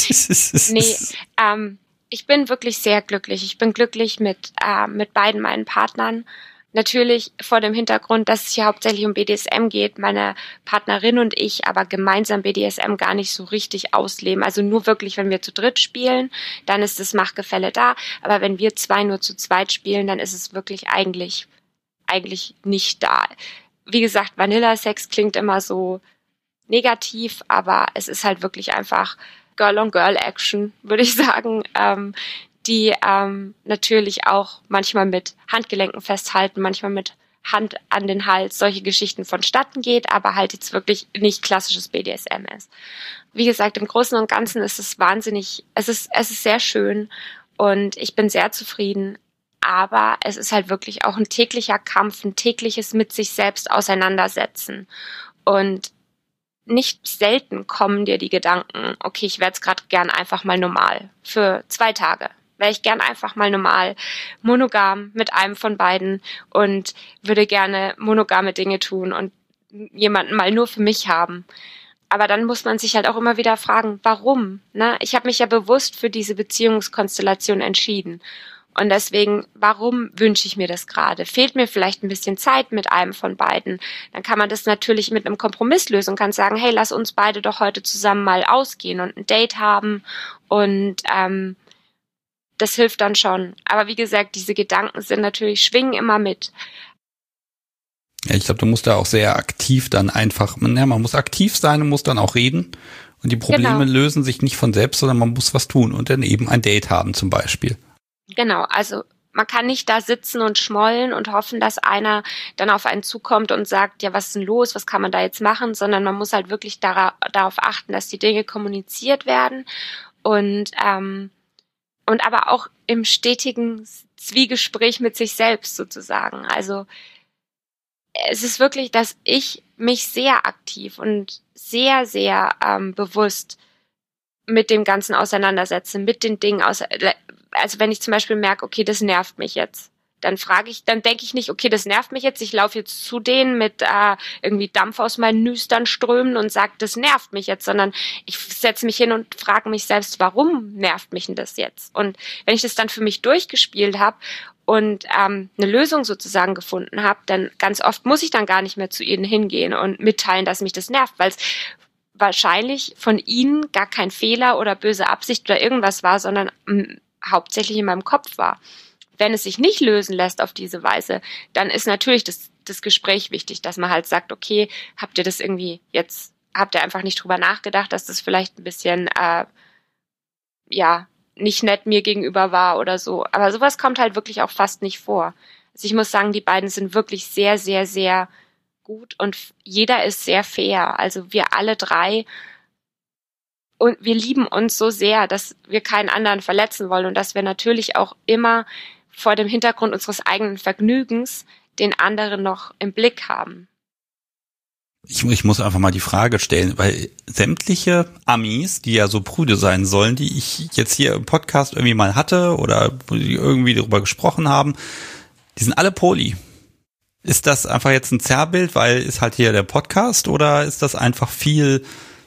B: nee, ähm, ich bin wirklich sehr glücklich. Ich bin glücklich mit äh, mit beiden meinen Partnern. Natürlich vor dem Hintergrund, dass es hier hauptsächlich um B D S M geht, meine Partnerin und ich aber gemeinsam B D S M gar nicht so richtig ausleben. Also nur wirklich, wenn wir zu dritt spielen, dann ist das Machtgefälle da. Aber wenn wir zwei nur zu zweit spielen, dann ist es wirklich eigentlich, eigentlich nicht da. Wie gesagt, Vanilla-Sex klingt immer so negativ, aber es ist halt wirklich einfach Girl-on-Girl-Action, würde ich sagen, ähm, die ähm, natürlich auch manchmal mit Handgelenken festhalten, manchmal mit Hand an den Hals, solche Geschichten vonstatten geht, aber halt jetzt wirklich nicht klassisches B D S M ist. Wie gesagt, im Großen und Ganzen ist es wahnsinnig, es ist, es ist sehr schön und ich bin sehr zufrieden, aber es ist halt wirklich auch ein täglicher Kampf, ein tägliches mit sich selbst auseinandersetzen und nicht selten kommen dir die Gedanken, okay, ich werde es gerade gern einfach mal normal für zwei Tage. Wäre ich gern einfach mal normal monogam mit einem von beiden und würde gerne monogame Dinge tun und jemanden mal nur für mich haben. Aber dann muss man sich halt auch immer wieder fragen, warum? Ne? Ich habe mich ja bewusst für diese Beziehungskonstellation entschieden. Und deswegen, warum wünsche ich mir das gerade? Fehlt mir vielleicht ein bisschen Zeit mit einem von beiden? Dann kann man das natürlich mit einem Kompromiss lösen und kann sagen, hey, lass uns beide doch heute zusammen mal ausgehen und ein Date haben und ähm, das hilft dann schon. Aber wie gesagt, diese Gedanken sind natürlich, schwingen immer mit.
A: Ja, ich glaube, du musst da auch sehr aktiv dann einfach, ja, man muss aktiv sein und muss dann auch reden. Und die Probleme
B: Genau.
A: lösen sich nicht von selbst, sondern man muss was tun und dann eben ein Date haben zum Beispiel.
B: Genau, also man kann nicht da sitzen und schmollen und hoffen, dass einer dann auf einen zukommt und sagt, ja, was ist denn los, was kann man da jetzt machen, sondern man muss halt wirklich dara- darauf achten, dass die Dinge kommuniziert werden und ähm, und aber auch im stetigen Zwiegespräch mit sich selbst sozusagen. Also es ist wirklich, dass ich mich sehr aktiv und sehr, sehr ähm, bewusst mit dem Ganzen auseinandersetze, mit den Dingen aus. Also wenn ich zum Beispiel merke, okay, das nervt mich jetzt, dann frage ich, dann denke ich nicht, okay, das nervt mich jetzt, ich laufe jetzt zu denen mit äh, irgendwie Dampf aus meinen Nüstern strömen und sage, das nervt mich jetzt, sondern ich setze mich hin und frage mich selbst, warum nervt mich denn das jetzt? Und wenn ich das dann für mich durchgespielt habe und ähm, eine Lösung sozusagen gefunden habe, dann ganz oft muss ich dann gar nicht mehr zu ihnen hingehen und mitteilen, dass mich das nervt, weil es wahrscheinlich von ihnen gar kein Fehler oder böse Absicht oder irgendwas war, sondern mh, hauptsächlich in meinem Kopf war. Wenn es sich nicht lösen lässt auf diese Weise, dann ist natürlich das, das Gespräch wichtig, dass man halt sagt, okay, habt ihr das irgendwie jetzt, habt ihr einfach nicht drüber nachgedacht, dass das vielleicht ein bisschen, äh, ja, nicht nett mir gegenüber war oder so. Aber sowas kommt halt wirklich auch fast nicht vor. Also ich muss sagen, die beiden sind wirklich sehr, sehr, sehr gut und jeder ist sehr fair. Also wir alle drei und wir lieben uns so sehr, dass wir keinen anderen verletzen wollen und dass wir natürlich auch immer vor dem Hintergrund unseres eigenen Vergnügens den anderen noch im Blick haben.
A: Ich, ich muss einfach mal die Frage stellen, weil sämtliche Amis, die ja so prüde sein sollen, die ich jetzt hier im Podcast irgendwie mal hatte oder wo die irgendwie darüber gesprochen haben, die sind alle Poly. Ist das einfach jetzt ein Zerrbild, weil ist halt hier der Podcast, oder ist das einfach viel,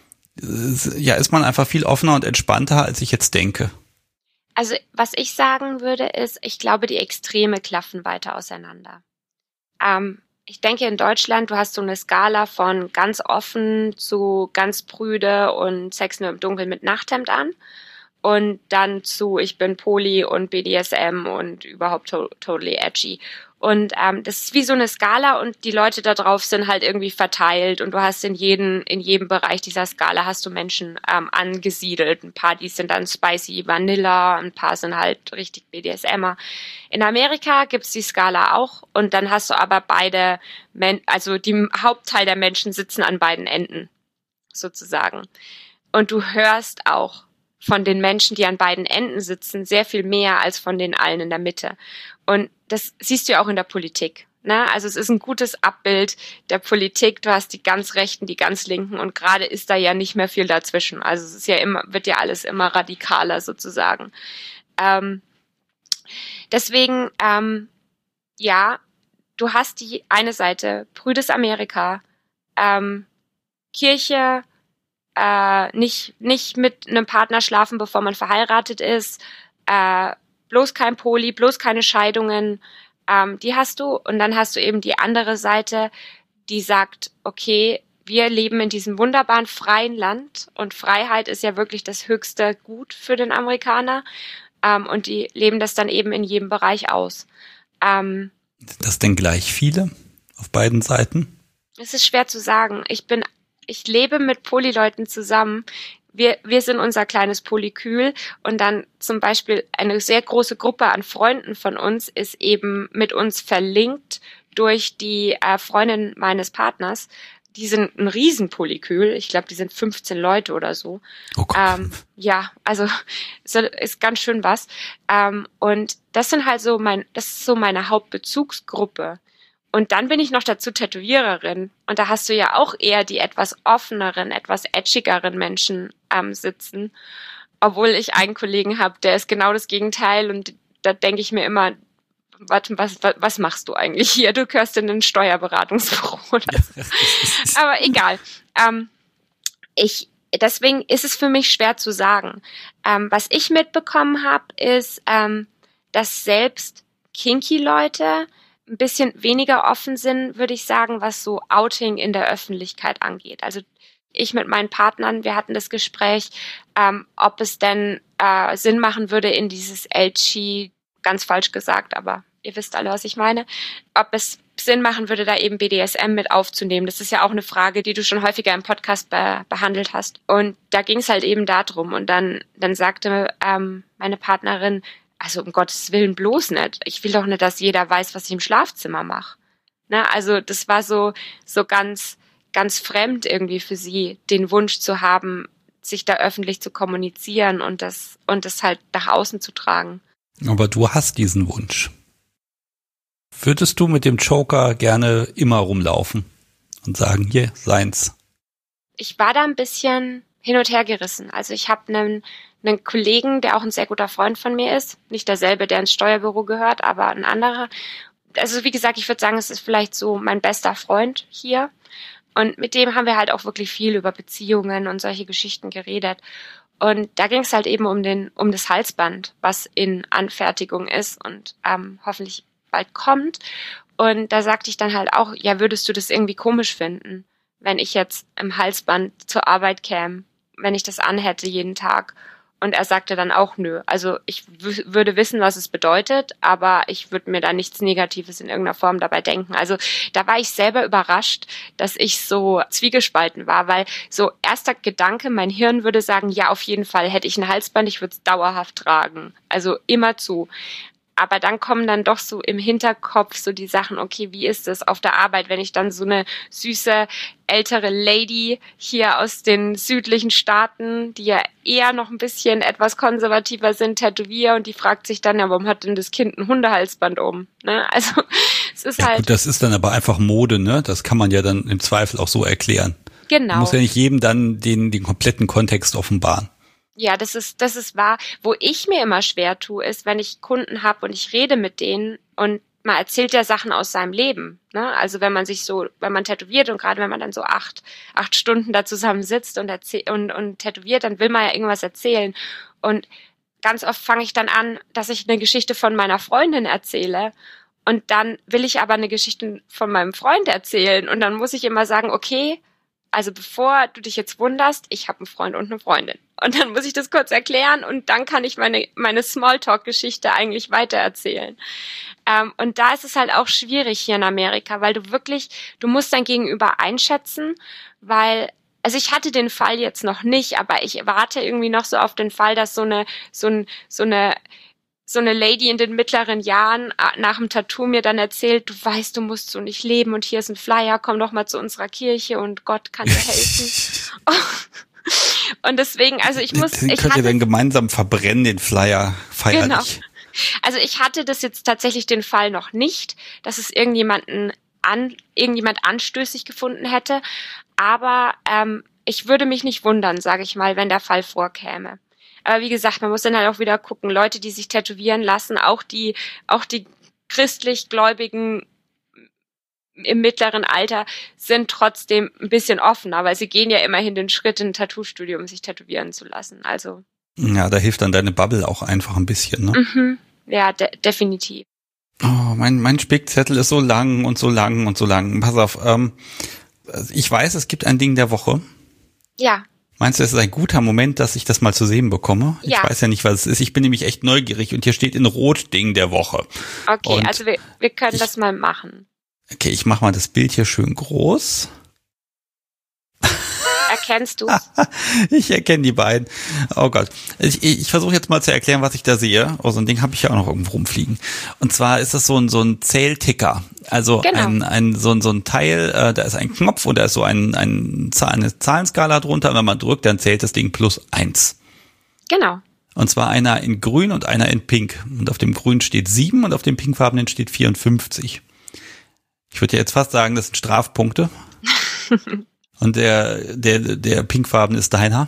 A: ja, ist man einfach viel offener und entspannter, als ich jetzt denke?
B: Also was ich sagen würde ist, ich glaube, die Extreme klaffen weiter auseinander. Ähm, Ich denke, in Deutschland, du hast so eine Skala von ganz offen zu ganz prüde und Sex nur im Dunkeln mit Nachthemd an und dann zu ich bin Poly und B D S M und überhaupt to- totally edgy. Und ähm, das ist wie so eine Skala und die Leute da drauf sind halt irgendwie verteilt und du hast in jedem, in jedem Bereich dieser Skala hast du Menschen ähm, angesiedelt. Ein paar, die sind dann spicy Vanilla, ein paar sind halt richtig B D S M er. In Amerika gibt's die Skala auch und dann hast du aber beide, Men- also die Hauptteil der Menschen sitzen an beiden Enden, sozusagen. Und du hörst auch von den Menschen, die an beiden Enden sitzen, sehr viel mehr als von den allen in der Mitte. Und das siehst du ja auch in der Politik. Ne? Also es ist ein gutes Abbild der Politik. Du hast die ganz Rechten, die ganz Linken und gerade ist da ja nicht mehr viel dazwischen. Also es ist ja immer, wird ja alles immer radikaler sozusagen. Ähm, deswegen, ähm, ja, du hast die eine Seite, prüdes Amerika, ähm, Kirche, äh, nicht nicht mit einem Partner schlafen, bevor man verheiratet ist, äh, bloß kein Poly, bloß keine Scheidungen, ähm, die hast du. Und dann hast du eben die andere Seite, die sagt, okay, wir leben in diesem wunderbaren freien Land und Freiheit ist ja wirklich das höchste Gut für den Amerikaner ähm, und die leben das dann eben in jedem Bereich aus. Ähm,
A: Sind das denn gleich viele auf beiden Seiten?
B: Es ist schwer zu sagen. Ich bin Ich lebe mit Polyleuten zusammen. Wir, wir sind unser kleines Polykül und dann zum Beispiel eine sehr große Gruppe an Freunden von uns ist eben mit uns verlinkt durch die äh, Freundin meines Partners. Die sind ein Riesenpolykül. Ich glaube, die sind fünfzehn Leute oder so.
A: Oh Gott.
B: Ähm, ja, also ist ganz schön was. Ähm, und das sind halt so mein, das ist so meine Hauptbezugsgruppe. Und dann bin ich noch dazu Tätowiererin. Und da hast du ja auch eher die etwas offeneren, etwas edgigeren Menschen ähm, sitzen. Obwohl ich einen Kollegen habe, der ist genau das Gegenteil. Und da denke ich mir immer, warte, was, was, was machst du eigentlich hier? Du gehörst in ein Steuerberatungsbüro oder so. Aber egal. Ähm, ich, deswegen ist es für mich schwer zu sagen. Ähm, was ich mitbekommen habe, ist, ähm, dass selbst Kinky-Leute ein bisschen weniger offen sind, würde ich sagen, was so Outing in der Öffentlichkeit angeht. Also ich mit meinen Partnern, wir hatten das Gespräch, ähm, ob es denn äh, Sinn machen würde, in dieses L G, ganz falsch gesagt, aber ihr wisst alle, was ich meine, ob es Sinn machen würde, da eben B D S M mit aufzunehmen. Das ist ja auch eine Frage, die du schon häufiger im Podcast be- behandelt hast. Und da ging es halt eben darum. Und dann, dann sagte ähm, meine Partnerin, also um Gottes Willen bloß nicht. Ich will doch nicht, dass jeder weiß, was ich im Schlafzimmer mache. Ne? Also das war so so ganz ganz fremd irgendwie für sie, den Wunsch zu haben, sich da öffentlich zu kommunizieren und das und das halt nach außen zu tragen.
A: Aber du hast diesen Wunsch. Würdest du mit dem Joker gerne immer rumlaufen und sagen, hier, seins?
B: Ich war da ein bisschen hin und her gerissen. Also ich habe einen einen Kollegen, der auch ein sehr guter Freund von mir ist. Nicht derselbe, der ins Steuerbüro gehört, aber ein anderer. Also wie gesagt, ich würde sagen, es ist vielleicht so mein bester Freund hier. Und mit dem haben wir halt auch wirklich viel über Beziehungen und solche Geschichten geredet. Und da ging es halt eben um den um das Halsband, was in Anfertigung ist und ähm, hoffentlich bald kommt. Und da sagte ich dann halt auch, ja, würdest du das irgendwie komisch finden, wenn ich jetzt im Halsband zur Arbeit käme, wenn ich das anhätte jeden Tag? Und er sagte dann auch, nö. Also ich w- würde wissen, was es bedeutet, aber ich würde mir da nichts Negatives in irgendeiner Form dabei denken. Also da war ich selber überrascht, dass ich so zwiegespalten war, weil so erster Gedanke, mein Hirn würde sagen, ja, auf jeden Fall hätte ich ein Halsband, ich würde es dauerhaft tragen. Also immer zu. Aber dann kommen dann doch so im Hinterkopf so die Sachen, okay, wie ist es auf der Arbeit, wenn ich dann so eine süße ältere Lady hier aus den südlichen Staaten, die ja eher noch ein bisschen etwas konservativer sind, tätowiere und die fragt sich dann, ja, warum hat denn das Kind ein Hundehalsband um? Ne? Also es ist
A: ja,
B: halt...
A: Gut, das ist dann aber einfach Mode, ne? Das kann man ja dann im Zweifel auch so erklären.
B: Genau.
A: Man muss ja nicht jedem dann den, den kompletten Kontext offenbaren.
B: Ja, das ist, das ist wahr. Wo ich mir immer schwer tue, ist, wenn ich Kunden habe und ich rede mit denen und man erzählt ja Sachen aus seinem Leben. Ne? Also wenn man sich so, wenn man tätowiert und gerade wenn man dann so acht, acht Stunden da zusammen sitzt und, erzäh- und, und tätowiert, dann will man ja irgendwas erzählen. Und ganz oft fange ich dann an, dass ich eine Geschichte von meiner Freundin erzähle. Und dann will ich aber eine Geschichte von meinem Freund erzählen. Und dann muss ich immer sagen, okay, also bevor du dich jetzt wunderst, ich habe einen Freund und eine Freundin. Und dann muss ich das kurz erklären und dann kann ich meine meine Smalltalk-Geschichte eigentlich weitererzählen. Ähm, und da ist es halt auch schwierig hier in Amerika, weil du wirklich, du musst dein Gegenüber einschätzen, weil, also ich hatte den Fall jetzt noch nicht, aber ich warte irgendwie noch so auf den Fall, dass so eine so ein so eine so eine Lady in den mittleren Jahren nach dem Tattoo mir dann erzählt, du weißt, du musst so nicht leben und hier ist ein Flyer, komm doch mal zu unserer Kirche und Gott kann dir helfen. Und deswegen, also ich muss...
A: Den
B: ich
A: könnt
B: hatte,
A: ihr dann gemeinsam verbrennen, den Flyer feierlich.
B: Genau. Also ich hatte das jetzt tatsächlich den Fall noch nicht, dass es irgendjemanden an, irgendjemand anstößig gefunden hätte, aber ähm, ich würde mich nicht wundern, sage ich mal, wenn der Fall vorkäme. Aber wie gesagt, man muss dann halt auch wieder gucken, Leute, die sich tätowieren lassen, auch die, auch die christlich-gläubigen im mittleren Alter sind trotzdem ein bisschen offener, weil sie gehen ja immerhin den Schritt in ein Tattoo-Studio, um sich tätowieren zu lassen. Also
A: ja, da hilft dann deine Bubble auch einfach ein bisschen, ne?
B: Mhm. Ja, de- definitiv.
A: Oh, mein, mein Spickzettel ist so lang und so lang und so lang. Pass auf, ähm, ich weiß, es gibt ein Ding der Woche.
B: Ja.
A: Meinst du, es ist ein guter Moment, dass ich das mal zu sehen bekomme?
B: Ja.
A: Ich weiß ja nicht, was es ist. Ich bin nämlich echt neugierig und hier steht in Rot Ding der Woche.
B: Okay,
A: und
B: also wir, wir können
A: ich,
B: das mal machen.
A: Okay, ich mache mal das Bild hier schön groß.
B: Erkennst du?
A: Ich erkenne die beiden. Oh Gott. Ich, ich versuche jetzt mal zu erklären, was ich da sehe. Oh, so ein Ding habe ich ja auch noch irgendwo rumfliegen. Und zwar ist das so ein so ein Zählticker. Also
B: Genau.
A: ein, ein so ein so ein Teil, äh, da ist ein Knopf und da ist so ein, ein eine Zahlenskala drunter. Und wenn man drückt, dann zählt das Ding plus eins.
B: Genau.
A: Und zwar einer in grün und einer in pink. Und auf dem grün steht sieben und auf dem pinkfarbenen steht vierundfünfzig. Ich würde jetzt fast sagen, das sind Strafpunkte. Und der, der, der pinkfarben ist deiner?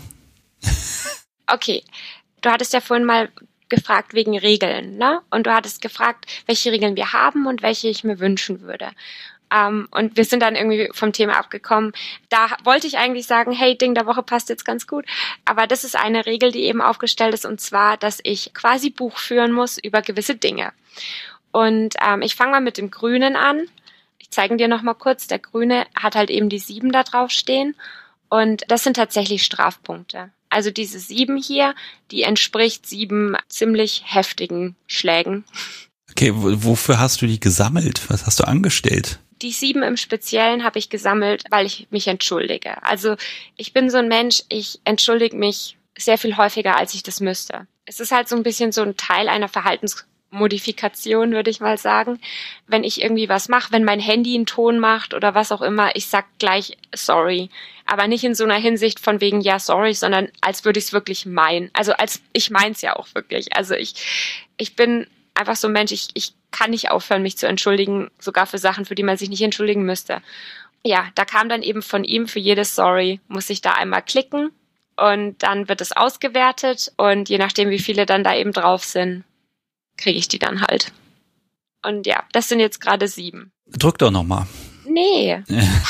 B: Okay. Du hattest ja vorhin mal gefragt wegen Regeln, ne? Und du hattest gefragt, welche Regeln wir haben und welche ich mir wünschen würde. Um, und wir sind dann irgendwie vom Thema abgekommen. Da wollte ich eigentlich sagen, hey, Ding der Woche passt jetzt ganz gut. Aber das ist eine Regel, die eben aufgestellt ist, und zwar, dass ich quasi Buch führen muss über gewisse Dinge. Und ähm, ich fange mal mit dem Grünen an. Ich zeige dir noch mal kurz. Der Grüne hat halt eben die sieben da drauf stehen. Und das sind tatsächlich Strafpunkte. Also diese sieben hier, die entspricht sieben ziemlich heftigen Schlägen.
A: Okay, wofür hast du die gesammelt? Was hast du angestellt?
B: Die sieben im Speziellen habe ich gesammelt, weil ich mich entschuldige. Also ich bin so ein Mensch, ich entschuldige mich sehr viel häufiger, als ich das müsste. Es ist halt so ein bisschen so ein Teil einer Verhaltensmodifikation, würde ich mal sagen. Wenn ich irgendwie was mache, wenn mein Handy einen Ton macht oder was auch immer, ich sag gleich sorry. Aber nicht in so einer Hinsicht von wegen ja sorry, sondern als würde ich es wirklich meinen. Also als ich meins ja auch wirklich. Also ich, ich bin einfach so ein Mensch, ich, ich kann nicht aufhören, mich zu entschuldigen, sogar für Sachen, für die man sich nicht entschuldigen müsste. Ja, da kam dann eben von ihm für jedes Sorry, muss ich da einmal klicken und dann wird es ausgewertet und je nachdem, wie viele dann da eben drauf sind, kriege ich die dann halt. Und ja, das sind jetzt gerade sieben.
A: Drück doch nochmal.
B: Nee.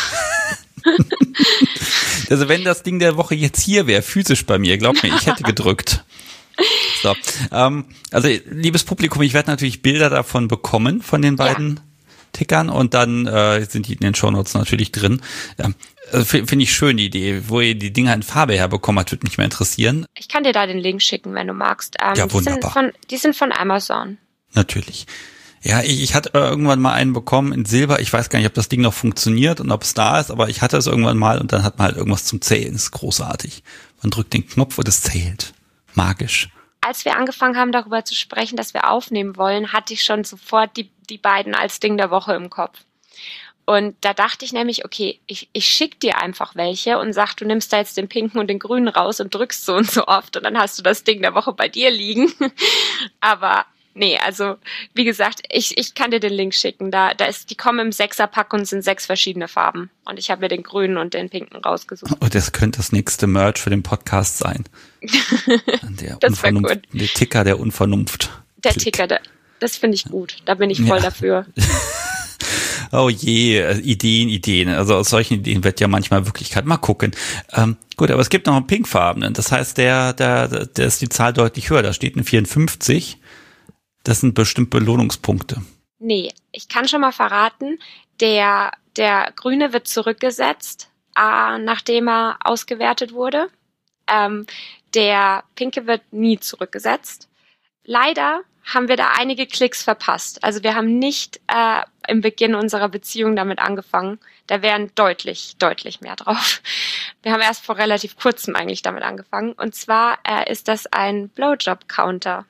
A: Also wenn das Ding der Woche jetzt hier wäre, physisch bei mir, glaub mir, ich hätte gedrückt. So, ähm, also liebes Publikum, ich werde natürlich Bilder davon bekommen, von den beiden ja. Tickern und dann äh, sind die in den Shownotes natürlich drin. Ja. Also finde ich schön, die Idee. Wo ihr die Dinger in Farbe herbekommen habt, würde mich mal interessieren.
B: Ich kann dir da den Link schicken, wenn du magst. Ähm,
A: ja, wunderbar.
B: Die sind, von, die sind von Amazon.
A: Natürlich. Ja, ich, ich hatte irgendwann mal einen bekommen in Silber. Ich weiß gar nicht, ob das Ding noch funktioniert und ob es da ist, aber ich hatte es irgendwann mal und dann hat man halt irgendwas zum Zählen. Das ist großartig. Man drückt den Knopf und es zählt. Magisch.
B: Als wir angefangen haben, darüber zu sprechen, dass wir aufnehmen wollen, hatte ich schon sofort die, die beiden als Ding der Woche im Kopf. Und da dachte ich nämlich, okay, ich, ich schick dir einfach welche und sag, du nimmst da jetzt den pinken und den grünen raus und drückst so und so oft und dann hast du das Ding der Woche bei dir liegen. Aber nee, also wie gesagt, ich, ich kann dir den Link schicken. Da, da ist, die kommen im Sechserpack und sind sechs verschiedene Farben. Und ich habe mir den grünen und den pinken rausgesucht.
A: Oh, das könnte das nächste Merch für den Podcast sein. Der
B: das wäre gut.
A: Der Ticker der Unvernunft.
B: Der Klick. Ticker, der, das finde ich gut. Da bin ich voll ja. dafür.
A: Oh je, Ideen, Ideen. Also aus solchen Ideen wird ja manchmal Wirklichkeit. Mal gucken. Ähm, gut, aber es gibt noch einen pinkfarbenen. Das heißt, der, der, der ist die Zahl deutlich höher. Da steht eine vierundfünfzig. Das sind bestimmt Belohnungspunkte.
B: Nee, ich kann schon mal verraten, der, der Grüne wird zurückgesetzt, äh, nachdem er ausgewertet wurde. Ähm, der Pinke wird nie zurückgesetzt. Leider haben wir da einige Klicks verpasst. Also wir haben nicht äh, im Beginn unserer Beziehung damit angefangen. Da wären deutlich, deutlich mehr drauf. Wir haben erst vor relativ kurzem eigentlich damit angefangen. Und zwar äh, ist das ein Blowjob-Counter.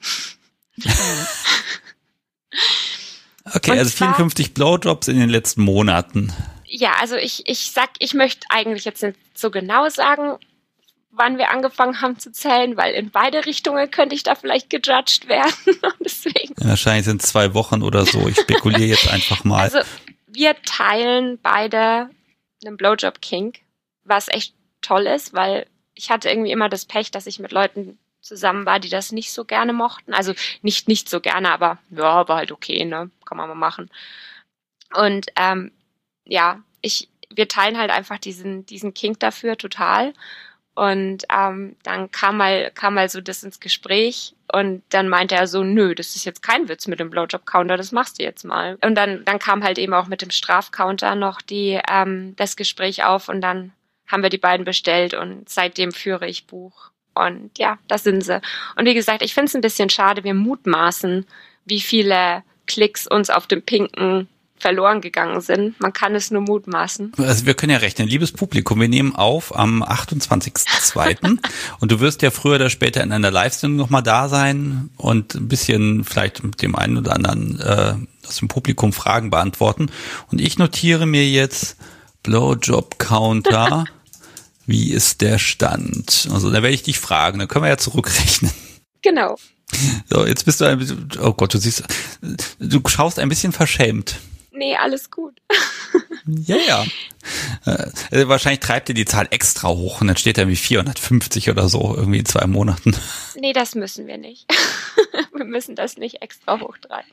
A: Okay, und also zwar, vierundfünfzig Blowjobs in den letzten Monaten.
B: Ja, also ich, ich sag, ich möchte eigentlich jetzt nicht so genau sagen, wann wir angefangen haben zu zählen, weil in beide Richtungen könnte ich da vielleicht gejudged werden. Deswegen.
A: Ja, wahrscheinlich sind es zwei Wochen oder so. Ich spekuliere jetzt einfach mal.
B: Also wir teilen beide einen Blowjob-Kink, was echt toll ist, weil ich hatte irgendwie immer das Pech, dass ich mit Leuten zusammen war, die das nicht so gerne mochten. Also nicht nicht so gerne, aber ja, war halt okay, ne? Kann man mal machen. Und ähm, ja, ich, wir teilen halt einfach diesen diesen Kink dafür total. Und ähm, dann kam mal kam mal so das ins Gespräch und dann meinte er so, nö, das ist jetzt kein Witz mit dem Blowjob-Counter, das machst du jetzt mal. Und dann dann kam halt eben auch mit dem Strafcounter noch die ähm, das Gespräch auf und dann haben wir die beiden bestellt und seitdem führe ich Buch. Und ja, das sind sie. Und wie gesagt, ich finde es ein bisschen schade, wir mutmaßen, wie viele Klicks uns auf dem Pinken verloren gegangen sind. Man kann es nur mutmaßen.
A: Also wir können ja rechnen, liebes Publikum, wir nehmen auf am achtundzwanzigsten zweiten und du wirst ja früher oder später in einer Live-Sendung nochmal da sein und ein bisschen vielleicht mit dem einen oder anderen äh, aus dem Publikum Fragen beantworten. Und ich notiere mir jetzt Blowjob-Counter. Wie ist der Stand? Also da werde ich dich fragen, dann können wir ja zurückrechnen.
B: Genau.
A: So, jetzt bist du ein bisschen, oh Gott, du siehst, du schaust ein bisschen verschämt.
B: Nee, alles gut.
A: Ja, ja. Äh, wahrscheinlich treibt ihr die Zahl extra hoch und dann steht da wie vierhundertfünfzig oder so irgendwie in zwei Monaten.
B: Nee, das müssen wir nicht. Wir müssen das nicht extra hochtreiben.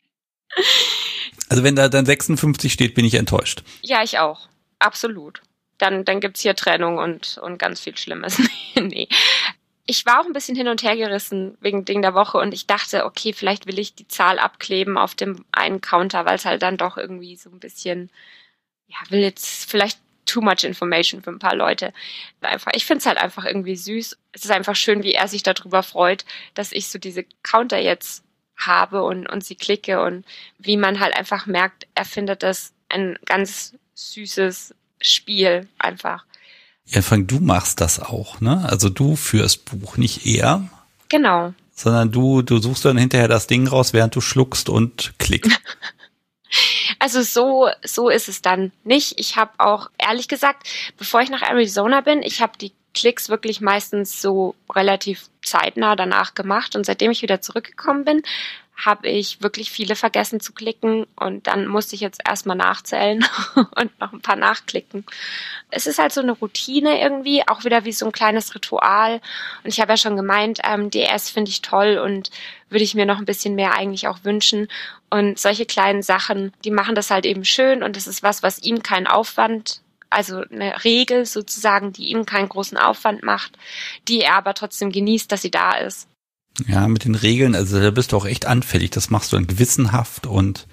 A: Also wenn da dann sechsundfünfzig steht, bin ich enttäuscht.
B: Ja, ich auch. Absolut. Dann, dann gibt's hier Trennung und, und ganz viel Schlimmes. Nee. Ich war auch ein bisschen hin und her gerissen wegen Ding der Woche und ich dachte, okay, vielleicht will ich die Zahl abkleben auf dem einen Counter, weil es halt dann doch irgendwie so ein bisschen, ja, will jetzt vielleicht too much information für ein paar Leute. Einfach, ich finde es halt einfach irgendwie süß. Es ist einfach schön, wie er sich darüber freut, dass ich so diese Counter jetzt habe und, und sie klicke und wie man halt einfach merkt, er findet das ein ganz süßes Spiel einfach.
A: Ja, Frank, du machst das auch, ne? Also du führst Buch, nicht er.
B: Genau.
A: Sondern du, du suchst dann hinterher das Ding raus, während du schluckst und klickst.
B: Also so, so ist es dann nicht. Ich habe auch, ehrlich gesagt, bevor ich nach Arizona bin, ich habe die Klicks wirklich meistens so relativ zeitnah danach gemacht und seitdem ich wieder zurückgekommen bin, habe ich wirklich viele vergessen zu klicken und dann musste ich jetzt erstmal nachzählen und noch ein paar nachklicken. Es ist halt so eine Routine irgendwie, auch wieder wie so ein kleines Ritual und ich habe ja schon gemeint, ähm, D S finde ich toll und würde ich mir noch ein bisschen mehr eigentlich auch wünschen und solche kleinen Sachen, die machen das halt eben schön und das ist was, was ihm keinen Aufwand, also eine Regel sozusagen, die ihm keinen großen Aufwand macht, die er aber trotzdem genießt, dass sie da ist.
A: Ja, mit den Regeln, also da bist du auch echt anfällig. Das machst du dann gewissenhaft und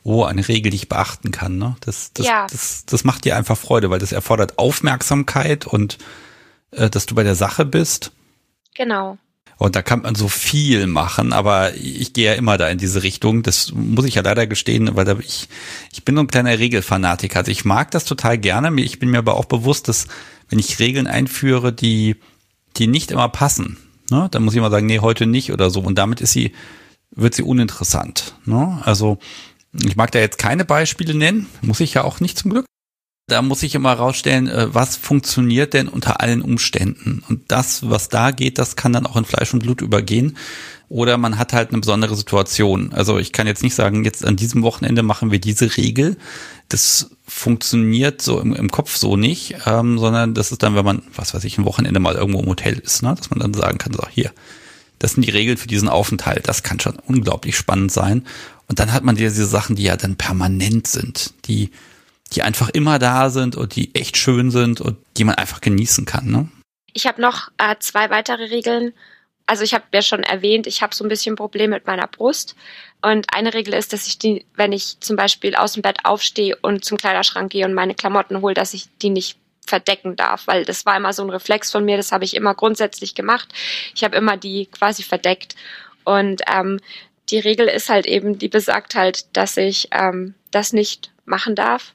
A: oh, eine Regel, die ich beachten kann. Ne? Das, das,
B: ja.
A: das, das macht dir einfach Freude, weil das erfordert Aufmerksamkeit und äh, dass du bei der Sache bist.
B: Genau.
A: Und da kann man so viel machen, aber ich gehe ja immer da in diese Richtung. Das muss ich ja leider gestehen, weil da ich, ich bin so ein kleiner Regelfanatiker. Also ich mag das total gerne. Ich bin mir aber auch bewusst, dass wenn ich Regeln einführe, die, die nicht immer passen, ne, dann muss ich immer sagen, nee, heute nicht oder so. Und damit ist sie, wird sie uninteressant. Ne? Also ich mag da jetzt keine Beispiele nennen, muss ich ja auch nicht zum Glück. Da muss ich immer rausstellen, was funktioniert denn unter allen Umständen. Und das, was da geht, das kann dann auch in Fleisch und Blut übergehen. Oder man hat halt eine besondere Situation. Also ich kann jetzt nicht sagen, jetzt an diesem Wochenende machen wir diese Regel. Das funktioniert so im, im Kopf so nicht, ähm, sondern das ist dann, wenn man, was weiß ich, ein Wochenende mal irgendwo im Hotel ist, ne? Dass man dann sagen kann, so hier, das sind die Regeln für diesen Aufenthalt. Das kann schon unglaublich spannend sein. Und dann hat man diese Sachen, die ja dann permanent sind, die die einfach immer da sind und die echt schön sind und die man einfach genießen kann. Ne?
B: Ich habe noch äh, zwei weitere Regeln. Also ich habe ja schon erwähnt, ich habe so ein bisschen Probleme mit meiner Brust. Und eine Regel ist, dass ich die, wenn ich zum Beispiel aus dem Bett aufstehe und zum Kleiderschrank gehe und meine Klamotten hole, dass ich die nicht verdecken darf, weil das war immer so ein Reflex von mir, das habe ich immer grundsätzlich gemacht. Ich habe immer die quasi verdeckt. Und ähm, die Regel ist halt eben, die besagt halt, dass ich ähm, das nicht machen darf.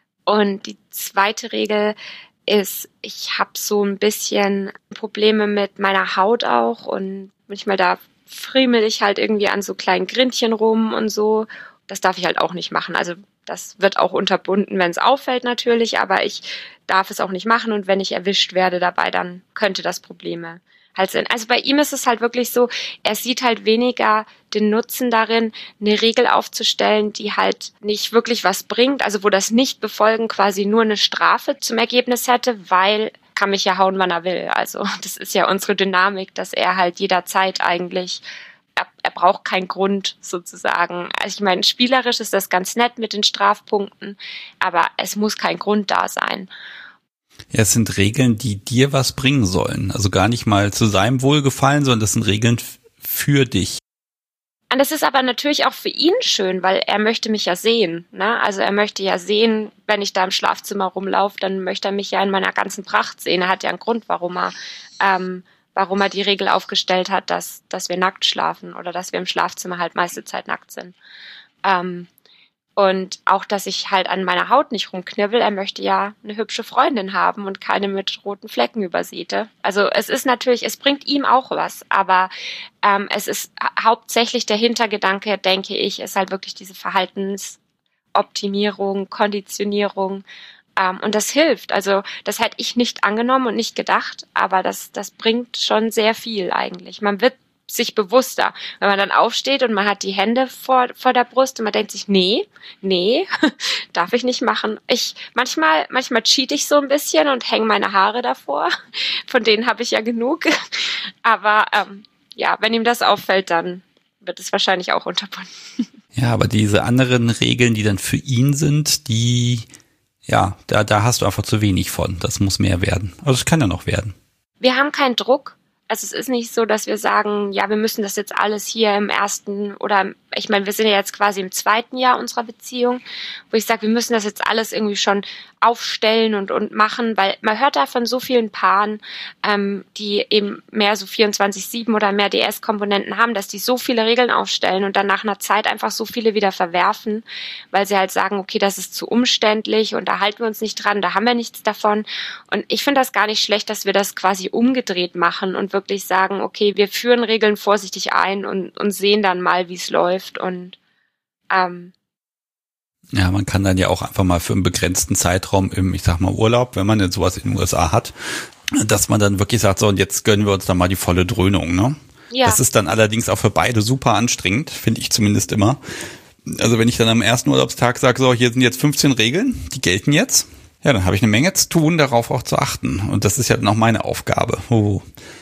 B: Und die zweite Regel ist, ich habe so ein bisschen Probleme mit meiner Haut auch und manchmal da friemel ich halt irgendwie an so kleinen Grindchen rum und so. Das darf ich halt auch nicht machen. Also das wird auch unterbunden, wenn es auffällt natürlich, aber ich darf es auch nicht machen und wenn ich erwischt werde dabei, dann könnte das Probleme halt sein. Also bei ihm ist es halt wirklich so, er sieht halt weniger den Nutzen darin, eine Regel aufzustellen, die halt nicht wirklich was bringt, also wo das Nicht-Befolgen quasi nur eine Strafe zum Ergebnis hätte, weil kann mich ja hauen, wann er will. Also das ist ja unsere Dynamik, dass er halt jederzeit eigentlich, er, er braucht keinen Grund sozusagen. Also ich meine, spielerisch ist das ganz nett mit den Strafpunkten, aber es muss kein Grund da sein.
A: Ja, es sind Regeln, die dir was bringen sollen. Also gar nicht mal zu seinem Wohlgefallen, sondern das sind Regeln f- für dich.
B: Und das ist aber natürlich auch für ihn schön, weil er möchte mich ja sehen. Ne? Also er möchte ja sehen, wenn ich da im Schlafzimmer rumlaufe, dann möchte er mich ja in meiner ganzen Pracht sehen. Er hat ja einen Grund, warum er, ähm, warum er die Regel aufgestellt hat, dass, dass wir nackt schlafen oder dass wir im Schlafzimmer halt meiste Zeit nackt sind. Ähm, Und auch, dass ich halt an meiner Haut nicht rumknibbel. Er möchte ja eine hübsche Freundin haben und keine mit roten Flecken übersäte. Also es ist natürlich, es bringt ihm auch was, aber ähm, es ist hauptsächlich der Hintergedanke, denke ich, ist halt wirklich diese Verhaltensoptimierung, Konditionierung. Ähm, und das hilft. Also das hätte ich nicht angenommen und nicht gedacht, aber das, das bringt schon sehr viel eigentlich. Man wird sich bewusster, wenn man dann aufsteht und man hat die Hände vor vor der Brust und man denkt sich, nee, nee, darf ich nicht machen. Ich manchmal manchmal cheat ich so ein bisschen und hänge meine Haare davor, von denen habe ich ja genug, aber ähm, ja, wenn ihm das auffällt, dann wird es wahrscheinlich auch unterbunden.
A: Ja, aber diese anderen Regeln, die dann für ihn sind, die, ja, da da hast du einfach zu wenig von. Das muss mehr werden. Also es kann ja noch werden.
B: Wir haben keinen Druck. Also es ist nicht so, dass wir sagen, ja, wir müssen das jetzt alles hier im ersten oder ich meine, wir sind ja jetzt quasi im zweiten Jahr unserer Beziehung, wo ich sage, wir müssen das jetzt alles irgendwie schon aufstellen und und machen, weil man hört da von so vielen Paaren, ähm, die eben mehr so vierundzwanzig sieben oder mehr D S-Komponenten haben, dass die so viele Regeln aufstellen und dann nach einer Zeit einfach so viele wieder verwerfen, weil sie halt sagen, okay, das ist zu umständlich und da halten wir uns nicht dran, da haben wir nichts davon. Und ich finde das gar nicht schlecht, dass wir das quasi umgedreht machen und wirklich sagen, okay, wir führen Regeln vorsichtig ein und, und sehen dann mal, wie es läuft. Und ähm,
A: ja, man kann dann ja auch einfach mal für einen begrenzten Zeitraum im, ich sag mal, Urlaub, wenn man denn sowas in den U S A hat, dass man dann wirklich sagt, so und jetzt gönnen wir uns dann mal die volle Dröhnung, ne?
B: ja.
A: Das ist dann allerdings auch für beide super anstrengend, finde ich zumindest immer. Also wenn ich dann am ersten Urlaubstag sage, so hier sind jetzt fünfzehn Regeln, die gelten jetzt, ja, dann habe ich eine Menge zu tun, darauf auch zu achten. Und das ist ja dann auch meine Aufgabe. Oh.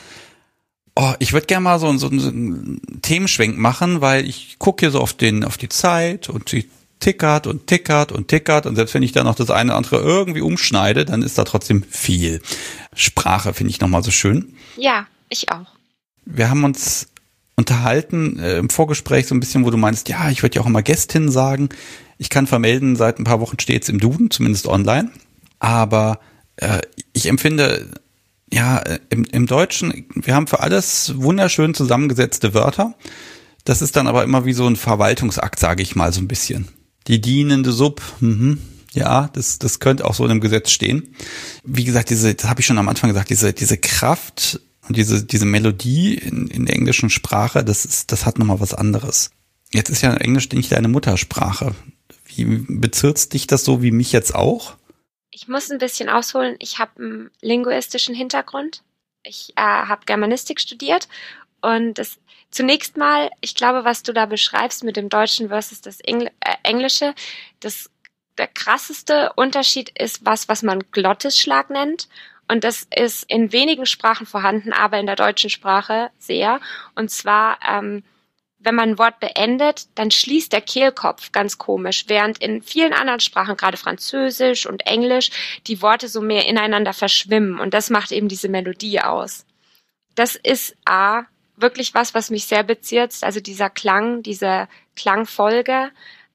A: Oh, ich würde gerne mal so, so einen Themenschwenk machen, weil ich gucke hier so auf den auf die Zeit und die tickert und tickert und tickert und selbst wenn ich da noch das eine oder andere irgendwie umschneide, dann ist da trotzdem viel. Sprache finde ich nochmal so schön.
B: Ja, ich auch.
A: Wir haben uns unterhalten äh, im Vorgespräch so ein bisschen, wo du meinst, ja, ich würde ja auch immer Gästin sagen. Ich kann vermelden, seit ein paar Wochen steht es im Duden, zumindest online. Aber äh, ich empfinde, ja, im, im Deutschen, wir haben für alles wunderschön zusammengesetzte Wörter. Das ist dann aber immer wie so ein Verwaltungsakt, sage ich mal so ein bisschen. Die dienende Sub, mhm. Ja, das, das könnte auch so in einem Gesetz stehen. Wie gesagt, diese, das habe ich schon am Anfang gesagt, diese, diese Kraft und diese, diese Melodie in, in der englischen Sprache, das ist, das hat nochmal was anderes. Jetzt ist ja Englisch nicht deine Muttersprache. Wie bezirzt dich das so wie mich jetzt auch?
B: Ich muss ein bisschen ausholen. Ich habe einen linguistischen Hintergrund. Ich äh, habe Germanistik studiert und das zunächst mal, ich glaube, was du da beschreibst mit dem Deutschen versus das Engl- äh, Englische, das der krasseste Unterschied ist was, was man Glottisschlag nennt. Und das ist in wenigen Sprachen vorhanden, aber in der deutschen Sprache sehr. Und zwar, ähm, wenn man ein Wort beendet, dann schließt der Kehlkopf ganz komisch, während in vielen anderen Sprachen, gerade Französisch und Englisch, die Worte so mehr ineinander verschwimmen. Und das macht eben diese Melodie aus. Das ist A, wirklich was, was mich sehr bezirzt. Also dieser Klang, diese Klangfolge,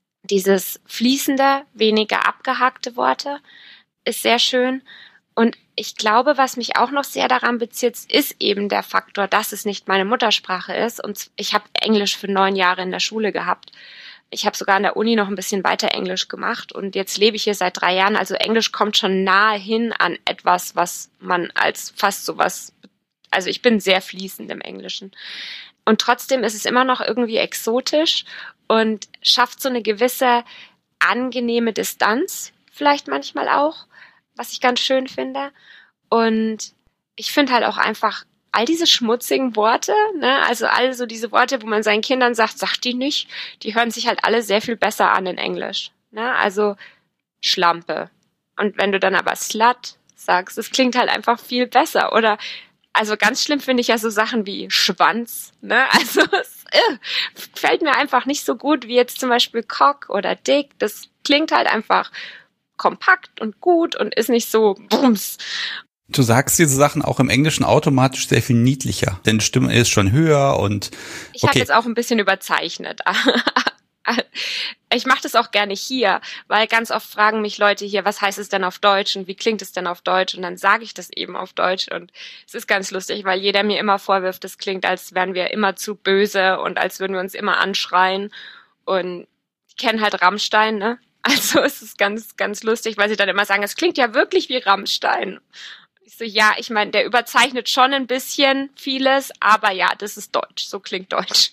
B: dieses fließende, weniger abgehackte Worte ist sehr schön. Und ich glaube, was mich auch noch sehr daran bezirzt, ist eben der Faktor, dass es nicht meine Muttersprache ist. Und ich habe Englisch für neun Jahre in der Schule gehabt. Ich habe sogar an der Uni noch ein bisschen weiter Englisch gemacht. Und jetzt lebe ich hier seit drei Jahren. Also Englisch kommt schon nahe hin an etwas, was man als fast sowas, also ich bin sehr fließend im Englischen. Und trotzdem ist es immer noch irgendwie exotisch und schafft so eine gewisse angenehme Distanz, vielleicht manchmal auch, was ich ganz schön finde. Und ich finde halt auch einfach all diese schmutzigen Worte, ne, also all so diese Worte, wo man seinen Kindern sagt, sagt die nicht, die hören sich halt alle sehr viel besser an in Englisch. Ne? Also Schlampe. Und wenn du dann aber Slut sagst, das klingt halt einfach viel besser. Oder also ganz schlimm finde ich ja so Sachen wie Schwanz, ne? Also es äh, fällt mir einfach nicht so gut wie jetzt zum Beispiel Cock oder Dick. Das klingt halt einfach kompakt und gut und ist nicht so bums.
A: Du sagst diese Sachen auch im Englischen automatisch sehr viel niedlicher, denn die Stimme ist schon höher und
B: ich habe jetzt auch ein bisschen überzeichnet. Ich mache das auch gerne hier, weil ganz oft fragen mich Leute hier, was heißt es denn auf Deutsch und wie klingt es denn auf Deutsch? Und dann sage ich das eben auf Deutsch und es ist ganz lustig, weil jeder mir immer vorwirft, es klingt, als wären wir immer zu böse und als würden wir uns immer anschreien. Und ich kenne halt Rammstein, ne? Also es ist ganz, ganz lustig, weil sie dann immer sagen, es klingt ja wirklich wie Rammstein. Ich so, ja, ich meine, der überzeichnet schon ein bisschen vieles, aber ja, das ist Deutsch, so klingt Deutsch.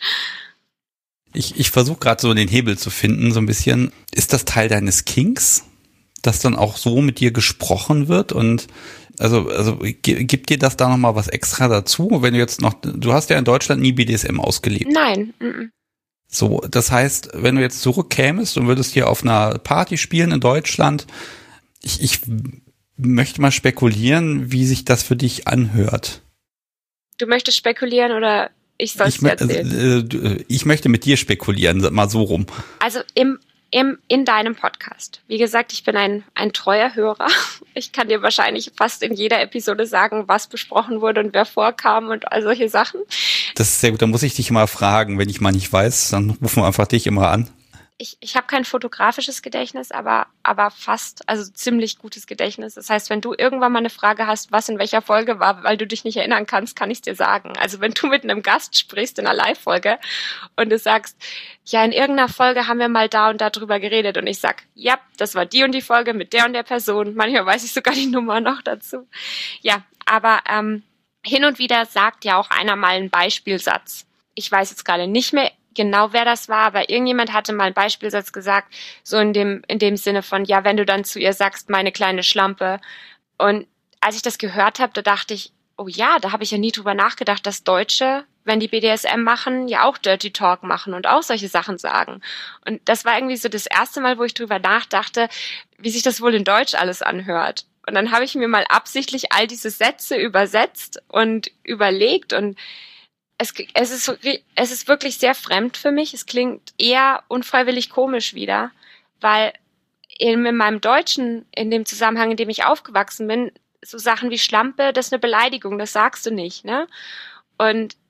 A: Ich, ich versuche gerade so den Hebel zu finden, so ein bisschen. Ist das Teil deines Kinks, dass dann auch so mit dir gesprochen wird? Und also, also gibt dir das da nochmal was extra dazu? Wenn du jetzt noch, du hast ja in Deutschland nie B D S M ausgelebt.
B: Nein. M-m.
A: So, das heißt, wenn du jetzt zurückkämest und würdest hier auf einer Party spielen in Deutschland, ich, ich möchte mal spekulieren, wie sich das für dich anhört.
B: Du möchtest spekulieren oder ich soll es dir erzählen?
A: Äh, ich möchte mit dir spekulieren, mal so rum.
B: Also im, im, in deinem Podcast. Wie gesagt, ich bin ein, ein treuer Hörer. Ich kann dir wahrscheinlich fast in jeder Episode sagen, was besprochen wurde und wer vorkam und all solche Sachen.
A: Das ist sehr gut, da muss ich dich immer fragen. Wenn ich mal nicht weiß, dann rufen wir einfach dich immer an.
B: Ich, ich habe kein fotografisches Gedächtnis, aber, aber fast, also ziemlich gutes Gedächtnis. Das heißt, wenn du irgendwann mal eine Frage hast, was in welcher Folge war, weil du dich nicht erinnern kannst, kann ich es dir sagen. Also wenn du mit einem Gast sprichst in einer Live-Folge und du sagst, ja, in irgendeiner Folge haben wir mal da und da drüber geredet und ich sag, ja, das war die und die Folge mit der und der Person. Manchmal weiß ich sogar die Nummer noch dazu. Ja, aber ähm, hin und wieder sagt ja auch einer mal einen Beispielsatz. Ich weiß jetzt gerade nicht mehr genau, wer das war, aber irgendjemand hatte mal einen Beispielsatz gesagt, so in dem in dem Sinne von, ja, wenn du dann zu ihr sagst, meine kleine Schlampe. Und als ich das gehört habe, da dachte ich, oh ja, da habe ich ja nie drüber nachgedacht, dass Deutsche, wenn die B D S M machen, ja auch Dirty Talk machen und auch solche Sachen sagen. Und das war irgendwie so das erste Mal, wo ich drüber nachdachte, wie sich das wohl in Deutsch alles anhört. Und dann habe ich mir mal absichtlich all diese Sätze übersetzt und überlegt und Es, es, ist, es ist wirklich sehr fremd für mich. Es klingt eher unfreiwillig komisch wieder, weil in, in meinem Deutschen, in dem Zusammenhang, in dem ich aufgewachsen bin, so Sachen wie Schlampe, das ist eine Beleidigung, das sagst du nicht, ne? Und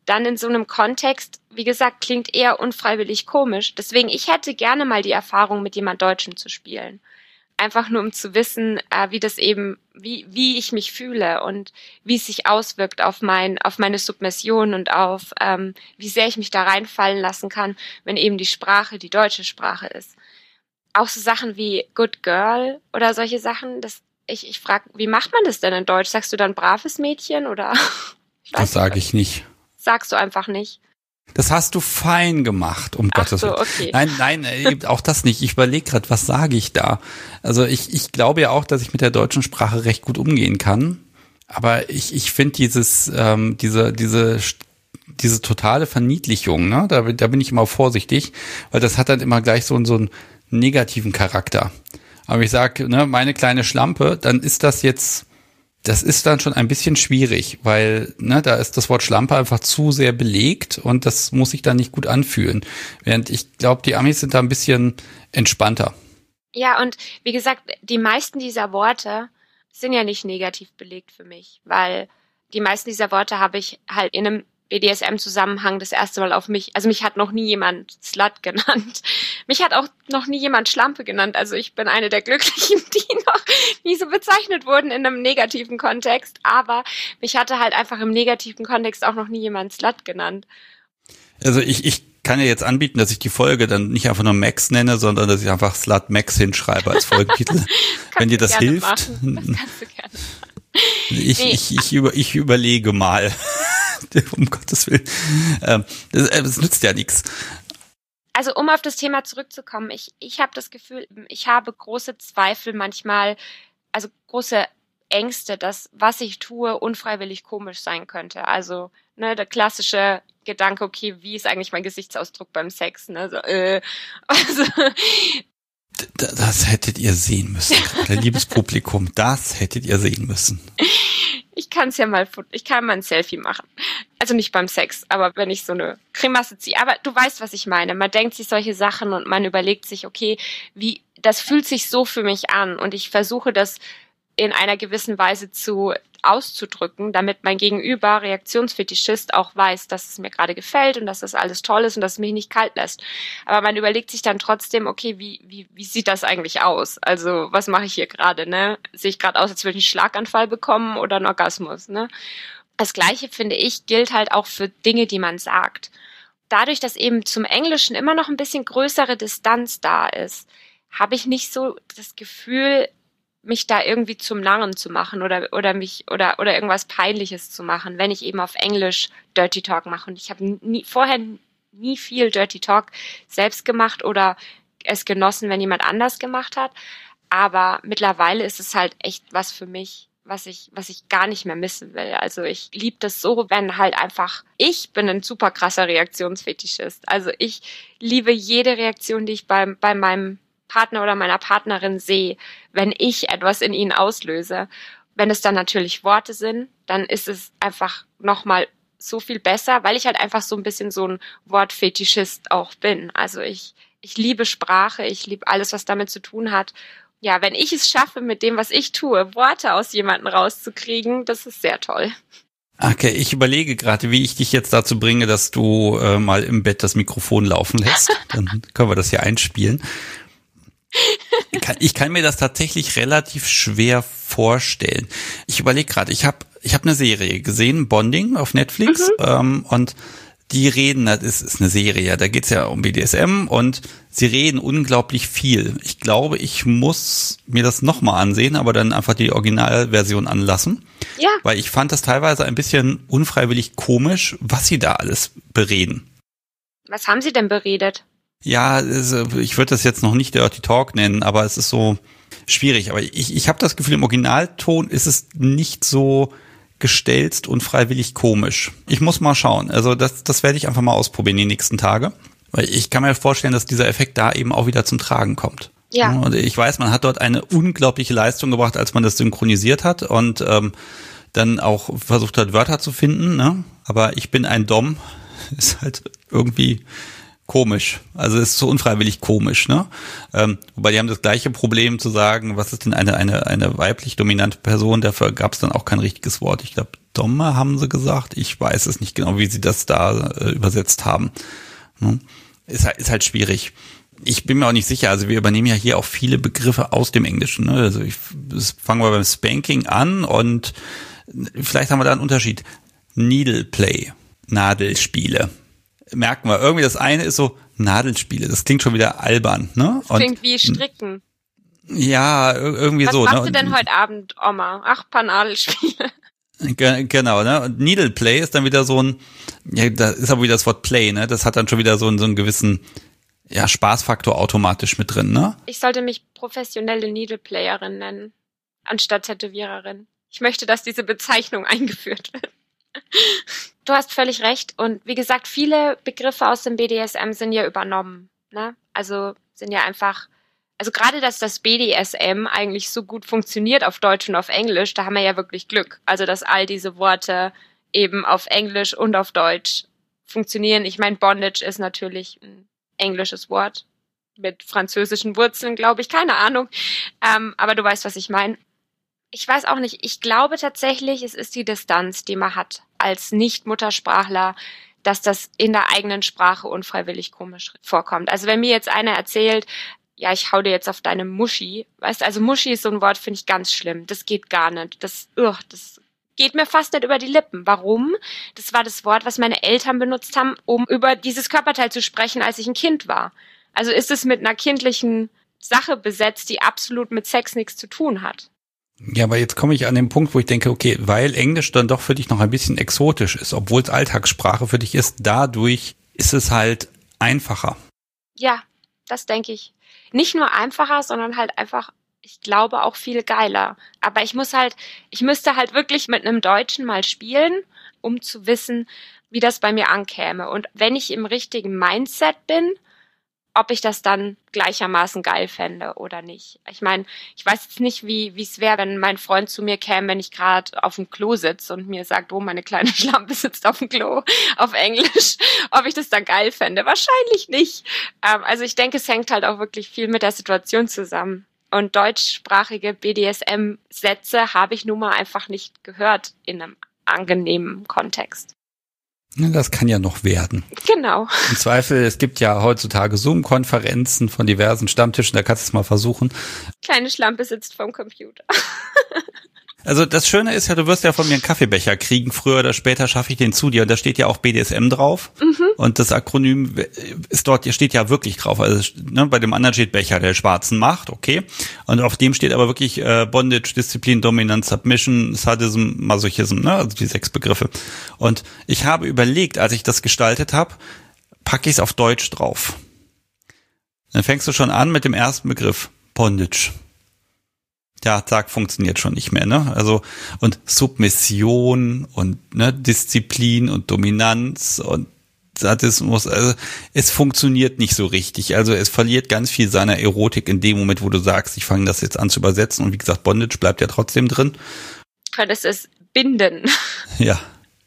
B: dann in so einem Kontext, wie gesagt, klingt eher unfreiwillig komisch. Deswegen, ich hätte gerne mal die Erfahrung, mit jemand Deutschen zu spielen. Einfach nur, um zu wissen, äh, wie das eben, wie wie ich mich fühle und wie es sich auswirkt auf mein auf meine Submission und auf ähm, wie sehr ich mich da reinfallen lassen kann, wenn eben die Sprache die deutsche Sprache ist. Auch so Sachen wie Good Girl oder solche Sachen, das ich ich frage, wie macht man das denn in Deutsch? Sagst du dann braves Mädchen oder? Ich weiß
A: Das sage ich nicht.
B: Sagst du einfach nicht.
A: Das hast du fein gemacht, um
B: Ach
A: Gottes
B: so,
A: Willen.
B: okay.
A: Nein, nein, äh, auch das nicht. Ich überlege gerade, was sage ich da? Also ich, ich glaube ja auch, dass ich mit der deutschen Sprache recht gut umgehen kann. Aber ich, ich finde dieses, ähm, diese, diese, diese totale Verniedlichung, ne, da, da bin ich immer vorsichtig, weil das hat dann immer gleich so, so einen negativen Charakter. Aber ich sage, ne, meine kleine Schlampe, dann ist das jetzt, das ist dann schon ein bisschen schwierig, weil ne, da ist das Wort Schlampe einfach zu sehr belegt und das muss sich dann nicht gut anfühlen. Während ich glaube, die Amis sind da ein bisschen entspannter.
B: Ja, und wie gesagt, die meisten dieser Worte sind ja nicht negativ belegt für mich, weil die meisten dieser Worte habe ich halt in einem B D S M-Zusammenhang das erste Mal auf mich, also mich hat noch nie jemand Slut genannt. Mich hat auch noch nie jemand Schlampe genannt. Also ich bin eine der Glücklichen, die noch nie so bezeichnet wurden in einem negativen Kontext. Aber mich hatte halt einfach im negativen Kontext auch noch nie jemand Slut genannt.
A: Also ich, ich kann ja jetzt anbieten, dass ich die Folge dann nicht einfach nur Max nenne, sondern dass ich einfach Slut Max hinschreibe als Folgentitel. Wenn dir das hilft.
B: Machen. Das kannst du gerne machen.
A: Ich, nee. ich, ich, über, ich überlege mal. Um Gottes Willen. Ähm, das, das nützt ja nichts.
B: Also um auf das Thema zurückzukommen, ich, ich habe das Gefühl, ich habe große Zweifel manchmal, also große Ängste, dass was ich tue unfreiwillig komisch sein könnte. Also ne, der klassische Gedanke, okay, wie ist eigentlich mein Gesichtsausdruck beim Sex? Ne? So, äh, also,
A: das hättet ihr sehen müssen, liebes Publikum, das hättet ihr sehen müssen.
B: Ich kann es ja mal, ich kann mal ein Selfie machen. Also nicht beim Sex, aber wenn ich so eine Grimasse ziehe. Aber du weißt, was ich meine. Man denkt sich solche Sachen und man überlegt sich, okay, wie, das fühlt sich so für mich an und ich versuche das in einer gewissen Weise zu auszudrücken, damit mein Gegenüber, Reaktionsfetischist, auch weiß, dass es mir gerade gefällt und dass das alles toll ist und dass es mich nicht kalt lässt. Aber man überlegt sich dann trotzdem, okay, wie wie wie sieht das eigentlich aus? Also was mache ich hier gerade? Ne, sehe ich gerade aus, als würde ich einen Schlaganfall bekommen oder einen Orgasmus? Ne? Das Gleiche, finde ich, gilt halt auch für Dinge, die man sagt. Dadurch, dass eben zum Englischen immer noch ein bisschen größere Distanz da ist, habe ich nicht so das Gefühl, mich da irgendwie zum Narren zu machen oder oder mich oder oder irgendwas Peinliches zu machen, wenn ich eben auf Englisch Dirty Talk mache. Und ich habe nie vorher nie viel Dirty Talk selbst gemacht oder es genossen, wenn jemand anders gemacht hat. Aber mittlerweile ist es halt echt was für mich, was ich was ich gar nicht mehr missen will. Also ich liebe das so, wenn halt einfach, ich bin ein super krasser Reaktionsfetischist. Also ich liebe jede Reaktion, die ich beim bei meinem Partner oder meiner Partnerin sehe, wenn ich etwas in ihnen auslöse. Wenn es dann natürlich Worte sind, dann ist es einfach nochmal so viel besser, weil ich halt einfach so ein bisschen so ein Wortfetischist auch bin. Also ich, ich liebe Sprache, ich liebe alles, was damit zu tun hat. Ja, wenn ich es schaffe, mit dem, was ich tue, Worte aus jemandem rauszukriegen, das ist sehr toll.
A: Okay, ich überlege gerade, wie ich dich jetzt dazu bringe, dass du äh, mal im Bett das Mikrofon laufen lässt. Dann können wir das hier einspielen. Ich kann, ich kann mir das tatsächlich relativ schwer vorstellen. Ich überlege gerade, ich habe ich hab eine Serie gesehen, Bonding auf Netflix, mhm. ähm, und die reden, das ist, ist eine Serie, da geht's ja um B D S M und sie reden unglaublich viel. Ich glaube, ich muss mir das nochmal ansehen, aber dann einfach die Originalversion anlassen. Ja. Weil ich fand das teilweise ein bisschen unfreiwillig komisch, was sie da alles bereden.
B: Was haben sie denn beredet?
A: Ja, ich würde das jetzt noch nicht Dirty Talk nennen, aber es ist so schwierig. Aber ich, ich habe das Gefühl, im Originalton ist es nicht so gestelzt und freiwillig komisch. Ich muss mal schauen. Also das, das werde ich einfach mal ausprobieren die nächsten Tage. Weil ich kann mir vorstellen, dass dieser Effekt da eben auch wieder zum Tragen kommt. Ja. Und ich weiß, man hat dort eine unglaubliche Leistung gebracht, als man das synchronisiert hat und ähm, dann auch versucht hat, Wörter zu finden. Ne? Aber ich bin ein Dom, ist halt irgendwie komisch. Also es ist so unfreiwillig komisch, ne? Ähm, wobei die haben das gleiche Problem zu sagen, was ist denn eine eine eine weiblich dominante Person? Dafür gab es dann auch kein richtiges Wort. Ich glaube Domme, haben sie gesagt. Ich weiß es nicht genau, wie sie das da äh, übersetzt haben. Hm. Ist, halt, ist halt schwierig. Ich bin mir auch nicht sicher, also wir übernehmen ja hier auch viele Begriffe aus dem Englischen. Ne? Also ich, das fangen wir beim Spanking an und vielleicht haben wir da einen Unterschied. Needle Play, Nadelspiele. Merken wir, irgendwie das eine ist so Nadelspiele, das klingt schon wieder albern. Ne?
B: Das klingt und, wie Stricken.
A: Ja, irgendwie
B: Was
A: so.
B: Was machst
A: ne?
B: du denn heute Abend, Oma? Ach, paar Nadelspiele.
A: Ge- Genau, ne? Und Needle Play ist dann wieder so ein, ja, da ist aber wieder das Wort Play, ne? Das hat dann schon wieder so einen, so einen gewissen, ja, Spaßfaktor automatisch mit drin, ne?
B: Ich sollte mich professionelle Needle Playerin nennen, anstatt Tätowiererin. Ich möchte, dass diese Bezeichnung eingeführt wird. Du hast völlig recht. Und wie gesagt, viele Begriffe aus dem B D S M sind ja übernommen, ne? Also sind ja einfach, also gerade, dass das B D S M eigentlich so gut funktioniert auf Deutsch und auf Englisch, da haben wir ja wirklich Glück. Also, dass all diese Worte eben auf Englisch und auf Deutsch funktionieren. Ich meine, Bondage ist natürlich ein englisches Wort mit französischen Wurzeln, glaube ich. Keine Ahnung. Ähm, aber du weißt, was ich meine. Ich weiß auch nicht. Ich glaube tatsächlich, es ist die Distanz, die man hat als Nicht-Muttersprachler, dass das in der eigenen Sprache unfreiwillig komisch vorkommt. Also wenn mir jetzt einer erzählt, ja, ich hau dir jetzt auf deine Muschi. Weißt, also Muschi ist so ein Wort, finde ich ganz schlimm. Das geht gar nicht. Das, ugh, das geht mir fast nicht über die Lippen. Warum? Das war das Wort, was meine Eltern benutzt haben, um über dieses Körperteil zu sprechen, als ich ein Kind war. Also ist es mit einer kindlichen Sache besetzt, die absolut mit Sex nichts zu tun hat.
A: Ja, aber jetzt komme ich an den Punkt, wo ich denke, okay, weil Englisch dann doch für dich noch ein bisschen exotisch ist, obwohl es Alltagssprache für dich ist, dadurch ist es halt einfacher.
B: Ja, das denke ich. Nicht nur einfacher, sondern halt einfach, ich glaube, auch viel geiler. Aber ich muss halt, ich müsste halt wirklich mit einem Deutschen mal spielen, um zu wissen, wie das bei mir ankäme. Und wenn ich im richtigen Mindset bin, ob ich das dann gleichermaßen geil fände oder nicht. Ich meine, ich weiß jetzt nicht, wie wie es wäre, wenn mein Freund zu mir käme, wenn ich gerade auf dem Klo sitze und mir sagt, oh, meine kleine Schlampe sitzt auf dem Klo, auf Englisch, ob ich das dann geil fände. Wahrscheinlich nicht. Ähm, also ich denke, es hängt halt auch wirklich viel mit der Situation zusammen. Und deutschsprachige B D S M-Sätze habe ich nun mal einfach nicht gehört in einem angenehmen Kontext.
A: Das kann ja noch werden.
B: Genau.
A: Im Zweifel, es gibt ja heutzutage Zoom-Konferenzen von diversen Stammtischen, da kannst du es mal versuchen.
B: Kleine Schlampe sitzt vorm Computer.
A: Also das Schöne ist ja, du wirst ja von mir einen Kaffeebecher kriegen, früher oder später schaffe ich den zu dir und da steht ja auch B D S M drauf mhm. und das Akronym ist dort, steht ja wirklich drauf, also ne, bei dem anderen steht Becher der schwarzen Macht, okay, und auf dem steht aber wirklich äh, Bondage, Disziplin, Dominance, Submission, Sadism, Masochism, ne, also die sechs Begriffe. Und ich habe überlegt, als ich das gestaltet habe, packe ich es auf Deutsch drauf. Dann fängst du schon an mit dem ersten Begriff, Bondage. Ja, zack, funktioniert schon nicht mehr, ne? Also, und Submission und ne, Disziplin und Dominanz und Sadismus, also es funktioniert nicht so richtig. Also es verliert ganz viel seiner Erotik in dem Moment, wo du sagst, ich fange das jetzt an zu übersetzen und wie gesagt, Bondage bleibt ja trotzdem drin.
B: Könntest es binden.
A: Ja.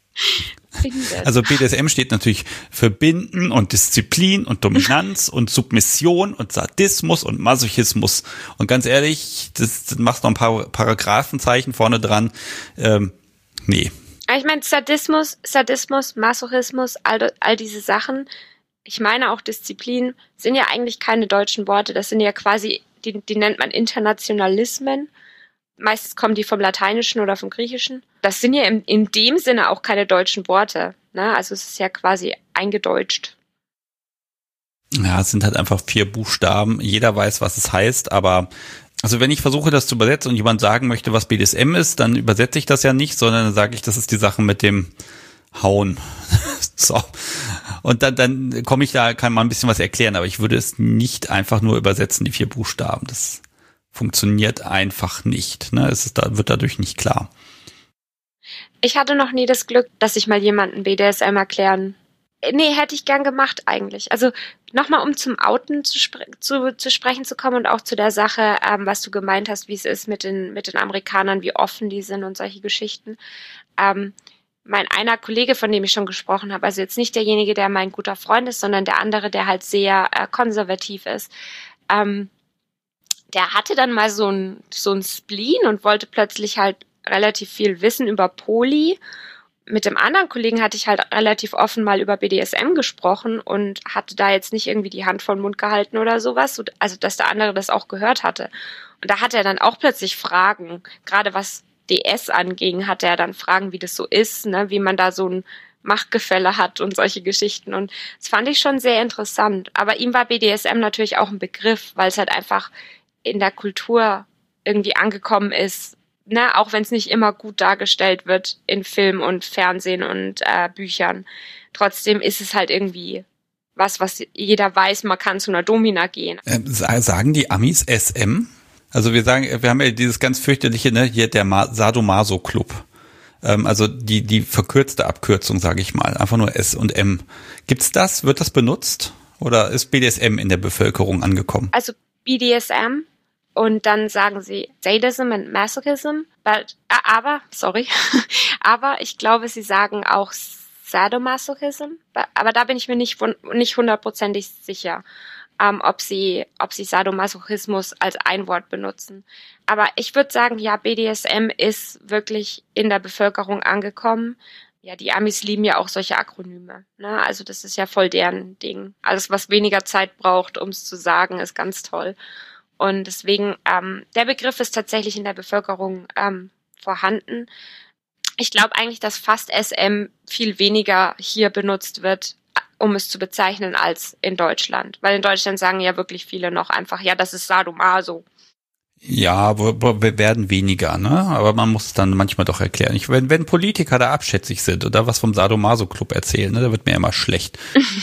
A: Also B D S M steht natürlich für Binden und Disziplin und Dominanz und Submission und Sadismus und Masochismus. Und ganz ehrlich, das, das machst noch ein paar Paragraphenzeichen vorne dran. Ähm, nee.
B: Ich meine, Sadismus, Sadismus, Masochismus, all, all diese Sachen, ich meine auch Disziplin, sind ja eigentlich keine deutschen Worte. Das sind ja quasi, die, die nennt man Internationalismen. Meistens kommen die vom Lateinischen oder vom Griechischen. Das sind ja in, in dem Sinne auch keine deutschen Worte, ne? Also es ist ja quasi eingedeutscht.
A: Ja, es sind halt einfach vier Buchstaben. Jeder weiß, was es heißt, aber also wenn ich versuche, das zu übersetzen und jemand sagen möchte, was B D S M ist, dann übersetze ich das ja nicht, sondern dann sage ich, das ist die Sache mit dem Hauen. So. Und dann, dann komme ich da, kann man ein bisschen was erklären, aber ich würde es nicht einfach nur übersetzen, die vier Buchstaben. Das funktioniert einfach nicht. Ne? Es ist, da wird dadurch nicht klar.
B: Ich hatte noch nie das Glück, dass ich mal jemanden B D S M erklären. Nee, hätte ich gern gemacht eigentlich. Also nochmal, um zum Outen zu, spre- zu, zu sprechen zu kommen und auch zu der Sache, ähm, was du gemeint hast, wie es ist mit den, mit den Amerikanern, wie offen die sind und solche Geschichten. Ähm, mein einer Kollege, von dem ich schon gesprochen habe, also jetzt nicht derjenige, der mein guter Freund ist, sondern der andere, der halt sehr äh, konservativ ist, ähm, der hatte dann mal so ein, so ein Spleen und wollte plötzlich halt relativ viel wissen über Poly. Mit dem anderen Kollegen hatte ich halt relativ offen mal über B D S M gesprochen und hatte da jetzt nicht irgendwie die Hand vor den Mund gehalten oder sowas, also dass der andere das auch gehört hatte. Und da hatte er dann auch plötzlich Fragen, gerade was D S anging, hatte er dann Fragen, wie das so ist, ne, wie man da so ein Machtgefälle hat und solche Geschichten. Und das fand ich schon sehr interessant. Aber ihm war B D S M natürlich auch ein Begriff, weil es halt einfach in der Kultur irgendwie angekommen ist, ne, auch wenn es nicht immer gut dargestellt wird in Film und Fernsehen und äh, Büchern. Trotzdem ist es halt irgendwie was, was jeder weiß, man kann zu einer Domina gehen.
A: Ähm, sagen die Amis S M? Also wir sagen, wir haben ja dieses ganz fürchterliche, ne, hier der Ma- Sadomaso-Club. Ähm, also die die verkürzte Abkürzung, sage ich mal, einfach nur S und M. Gibt's das? Wird das benutzt? Oder ist B D S M in der Bevölkerung angekommen?
B: Also B D S M und dann sagen sie Sadism and Masochism, but, aber, sorry, aber ich glaube, sie sagen auch Sadomasochism, aber da bin ich mir nicht nicht hundertprozentig sicher. Ähm, ob sie, ob sie Sadomasochismus als ein Wort benutzen. Aber ich würde sagen, ja, B D S M ist wirklich in der Bevölkerung angekommen. Ja, die Amis lieben ja auch solche Akronyme, ne? Also das ist ja voll deren Ding. Alles, was weniger Zeit braucht, um es zu sagen, ist ganz toll. Und deswegen, ähm, der Begriff ist tatsächlich in der Bevölkerung ähm, vorhanden. Ich glaube eigentlich, dass fast S M viel weniger hier benutzt wird, um es zu bezeichnen, als in Deutschland. Weil in Deutschland sagen ja wirklich viele noch einfach, ja, das ist Sadomaso.
A: Ja, wir werden weniger, ne? Aber man muss es dann manchmal doch erklären. Ich, wenn, wenn Politiker da abschätzig sind oder was vom Sadomaso-Club erzählen, ne, da wird mir immer schlecht.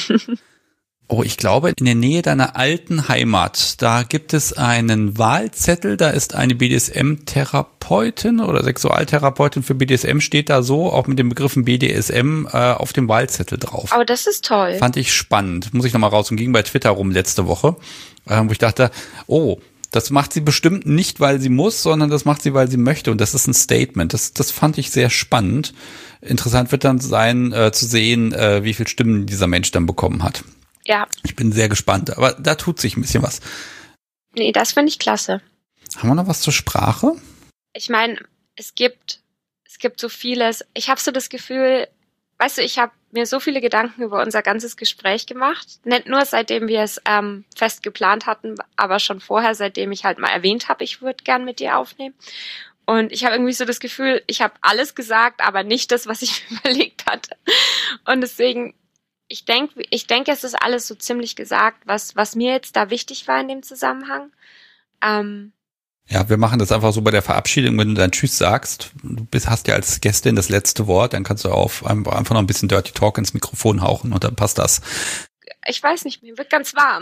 A: Oh, ich glaube, in der Nähe deiner alten Heimat, da gibt es einen Wahlzettel, da ist eine B D S M-Therapeutin oder Sexualtherapeutin für B D S M, steht da so, auch mit den Begriffen B D S M äh, auf dem Wahlzettel drauf.
B: Oh, das ist toll.
A: Fand ich spannend. Muss ich nochmal raus und ging bei Twitter rum letzte Woche, äh, wo ich dachte, oh, das macht sie bestimmt nicht, weil sie muss, sondern das macht sie, weil sie möchte. Und das ist ein Statement. Das, das fand ich sehr spannend. Interessant wird dann sein, äh, zu sehen, äh, wie viele Stimmen dieser Mensch dann bekommen hat.
B: Ja.
A: Ich bin sehr gespannt, aber da tut sich ein bisschen was.
B: Nee, das finde ich klasse.
A: Haben wir noch was zur Sprache?
B: Ich meine, es gibt, es gibt so vieles. Ich habe so das Gefühl, weißt du, ich habe mir so viele Gedanken über unser ganzes Gespräch gemacht. Nicht nur seitdem wir es ähm, fest geplant hatten, aber schon vorher, seitdem ich halt mal erwähnt habe, ich würde gern mit dir aufnehmen. Und ich habe irgendwie so das Gefühl, ich habe alles gesagt, aber nicht das, was ich mir überlegt hatte. Und deswegen, ich denke, ich denke, es ist alles so ziemlich gesagt, was was mir jetzt da wichtig war in dem Zusammenhang. Ähm,
A: Ja, wir machen das einfach so bei der Verabschiedung, wenn du dann Tschüss sagst. Du bist, hast ja als Gästin das letzte Wort, dann kannst du auf einfach noch ein bisschen Dirty Talk ins Mikrofon hauchen und dann passt das.
B: Ich weiß nicht, mir wird ganz warm.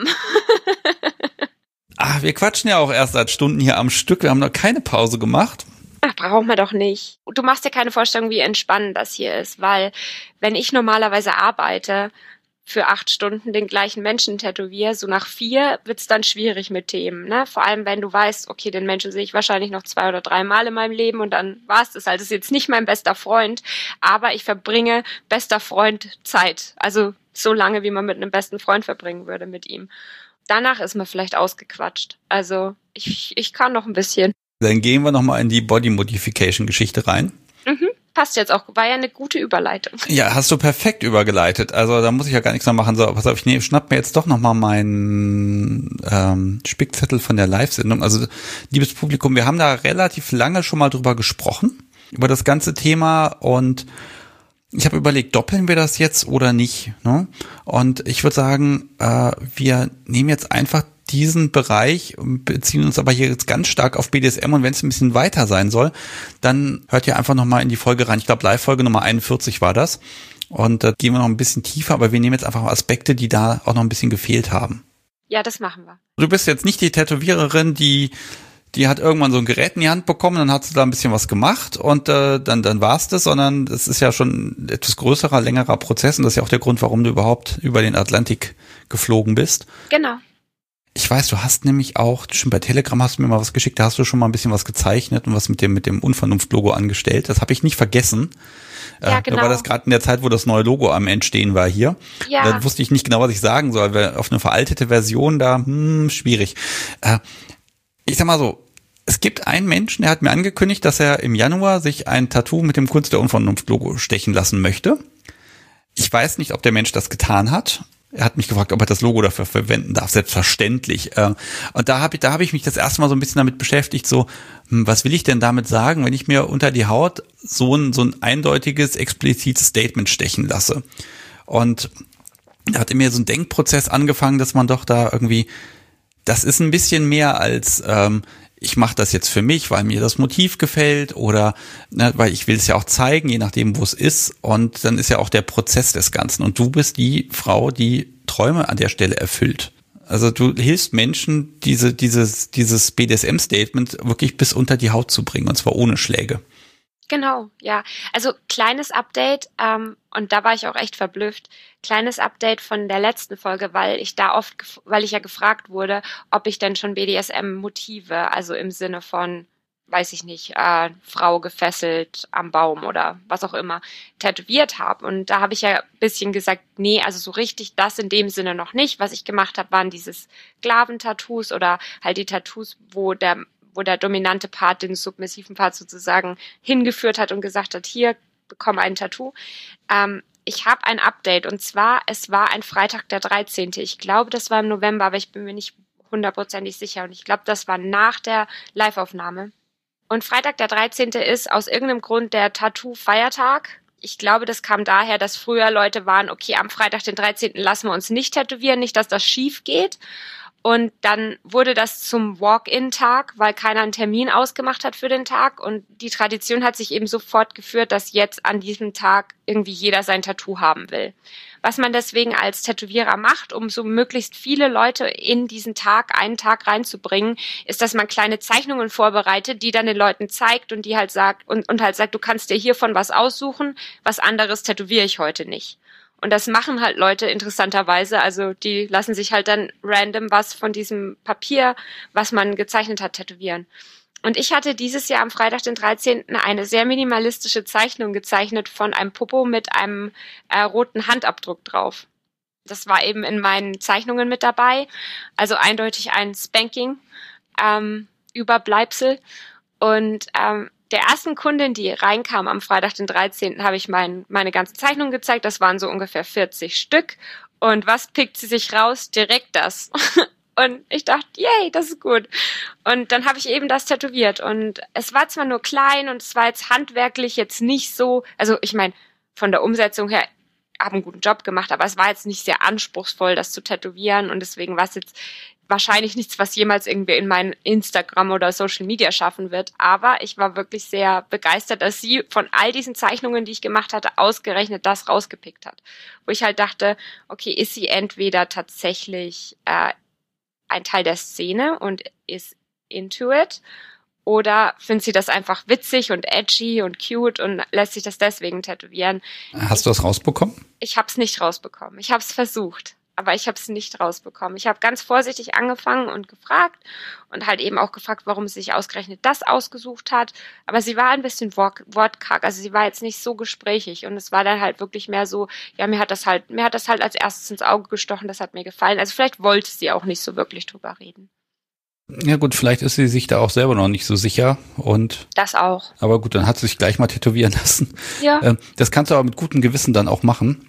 A: Ach, wir quatschen ja auch erst seit Stunden hier am Stück. Wir haben noch keine Pause gemacht.
B: Ach, brauchen wir doch nicht. Du machst dir keine Vorstellung, wie entspannend das hier ist, weil wenn ich normalerweise arbeite, für acht Stunden den gleichen Menschen tätowiere, so nach vier wird's dann schwierig mit Themen, ne? Vor allem, wenn du weißt, okay, den Menschen sehe ich wahrscheinlich noch zwei oder drei Mal in meinem Leben und dann war's das halt. Das ist jetzt nicht mein bester Freund, aber ich verbringe bester Freund Zeit. Also so lange, wie man mit einem besten Freund verbringen würde mit ihm. Danach ist man vielleicht ausgequatscht. Also ich, ich kann noch ein bisschen.
A: Dann gehen wir nochmal in die Body-Modification-Geschichte rein.
B: Mhm. Passt jetzt auch, war ja eine gute Überleitung.
A: Ja, hast du perfekt übergeleitet. Also da muss ich ja gar nichts mehr machen. So, pass auf, ich nehm, schnapp mir jetzt doch nochmal meinen ähm, Spickzettel von der Live-Sendung. Also, liebes Publikum, wir haben da relativ lange schon mal drüber gesprochen, über das ganze Thema, und ich habe überlegt, doppeln wir das jetzt oder nicht, ne? Und ich würde sagen, äh, wir nehmen jetzt einfach diesen Bereich, beziehen uns aber hier jetzt ganz stark auf B D S M, und wenn es ein bisschen weiter sein soll, dann hört ihr einfach nochmal in die Folge rein. Ich glaube, Live-Folge Nummer einundvierzig war das. Und da gehen wir noch ein bisschen tiefer, aber wir nehmen jetzt einfach Aspekte, die da auch noch ein bisschen gefehlt haben.
B: Ja, das machen wir.
A: Du bist jetzt nicht die Tätowiererin, die die hat irgendwann so ein Gerät in die Hand bekommen, dann hat sie da ein bisschen was gemacht und äh, dann dann war's das, sondern das ist ja schon ein etwas größerer, längerer Prozess, und das ist ja auch der Grund, warum du überhaupt über den Atlantik geflogen bist.
B: Genau.
A: Ich weiß, du hast nämlich auch, schon bei Telegram hast du mir mal was geschickt, da hast du schon mal ein bisschen was gezeichnet und was mit dem mit dem Unvernunft-Logo angestellt. Das habe ich nicht vergessen.
B: Ja,
A: äh,
B: genau.
A: Da war das gerade in der Zeit, wo das neue Logo am Entstehen war hier.
B: Ja.
A: Da wusste ich nicht genau, was ich sagen soll, weil auf eine veraltete Version da, hm, schwierig. Äh, ich sag mal so, Es gibt einen Menschen, der hat mir angekündigt, dass er im Januar sich ein Tattoo mit dem Kunst der Unvernunft-Logo stechen lassen möchte. Ich weiß nicht, ob der Mensch das getan hat. Er hat mich gefragt, ob er das Logo dafür verwenden darf. Selbstverständlich. Und da habe ich, da habe ich mich das erste Mal so ein bisschen damit beschäftigt, so, was will ich denn damit sagen, wenn ich mir unter die Haut so ein, so ein eindeutiges, explizites Statement stechen lasse? Und da hat in mir so ein Denkprozess angefangen, dass man doch da irgendwie, das ist ein bisschen mehr als, ähm, ich mache das jetzt für mich, weil mir das Motiv gefällt oder ne, weil ich will es ja auch zeigen, je nachdem, wo es ist. Und dann ist ja auch der Prozess des Ganzen. Und du bist die Frau, die Träume an der Stelle erfüllt. Also du hilfst Menschen, diese dieses dieses B D S M-Statement wirklich bis unter die Haut zu bringen, und zwar ohne Schläge.
B: Genau, ja. Also kleines Update, ähm, und da war ich auch echt verblüfft. Kleines Update von der letzten Folge, weil ich da oft, gef- weil ich ja gefragt wurde, ob ich denn schon B D S M-Motive, also im Sinne von, weiß ich nicht, äh, Frau gefesselt am Baum oder was auch immer, tätowiert habe. Und da habe ich ja ein bisschen gesagt, nee, also so richtig das in dem Sinne noch nicht. Was ich gemacht habe, waren dieses Sklaventattoos oder halt die Tattoos, wo der wo der dominante Part den submissiven Part sozusagen hingeführt hat und gesagt hat, hier, bekomme ein Tattoo. Ähm, ich habe ein Update und zwar, es war ein Freitag der dreizehnte Ich glaube, das war im November, aber ich bin mir nicht hundertprozentig sicher und ich glaube, das war nach der Live-Aufnahme. Und Freitag der dreizehnte ist aus irgendeinem Grund der Tattoo-Feiertag. Ich glaube, das kam daher, dass früher Leute waren, okay, am Freitag den dreizehnten lassen wir uns nicht tätowieren, nicht, dass das schief geht. Und dann wurde das zum Walk-in-Tag, weil keiner einen Termin ausgemacht hat für den Tag. Und die Tradition hat sich eben so fortgeführt, dass jetzt an diesem Tag irgendwie jeder sein Tattoo haben will. Was man deswegen als Tätowierer macht, um so möglichst viele Leute in diesen Tag, einen Tag reinzubringen, ist, dass man kleine Zeichnungen vorbereitet, die dann den Leuten zeigt und die halt sagt, und, und halt sagt, du kannst dir hiervon was aussuchen, was anderes tätowiere ich heute nicht. Und das machen halt Leute interessanterweise, also die lassen sich halt dann random was von diesem Papier, was man gezeichnet hat, tätowieren. Und ich hatte dieses Jahr am Freitag, den dreizehnten eine sehr minimalistische Zeichnung gezeichnet von einem Popo mit einem äh, roten Handabdruck drauf. Das war eben in meinen Zeichnungen mit dabei, also eindeutig ein Spanking, ähm, Überbleibsel. Und ähm, der ersten Kundin, die reinkam am Freitag, den dreizehnten habe ich mein, meine ganzen Zeichnungen gezeigt. Das waren so ungefähr vierzig Stück. Und was pickt sie sich raus? Direkt das. Und ich dachte, yay, das ist gut. Und dann habe ich eben das tätowiert. Und es war zwar nur klein und es war jetzt handwerklich jetzt nicht so, also ich meine, von der Umsetzung her, habe einen guten Job gemacht, aber es war jetzt nicht sehr anspruchsvoll, das zu tätowieren. Und deswegen war es jetzt wahrscheinlich nichts, was jemals irgendwie in mein Instagram oder Social Media schaffen wird. Aber ich war wirklich sehr begeistert, dass sie von all diesen Zeichnungen, die ich gemacht hatte, ausgerechnet das rausgepickt hat. Wo ich halt dachte, okay, ist sie entweder tatsächlich äh, ein Teil der Szene und ist into it, oder findet sie das einfach witzig und edgy und cute und lässt sich das deswegen tätowieren.
A: Hast du das rausbekommen?
B: Ich habe es nicht rausbekommen. Ich habe es versucht. Aber ich habe es nicht rausbekommen. Ich habe ganz vorsichtig angefangen und gefragt und halt eben auch gefragt, warum sie sich ausgerechnet das ausgesucht hat. Aber sie war ein bisschen wort- wortkarg, also sie war jetzt nicht so gesprächig und es war dann halt wirklich mehr so, ja, mir hat das halt, mir hat das halt als erstes ins Auge gestochen, das hat mir gefallen. Also vielleicht wollte sie auch nicht so wirklich drüber reden.
A: Ja gut, vielleicht ist sie sich da auch selber noch nicht so sicher und
B: das auch.
A: Aber gut, dann hat sie sich gleich mal tätowieren lassen.
B: Ja.
A: Das kannst du aber mit gutem Gewissen dann auch machen.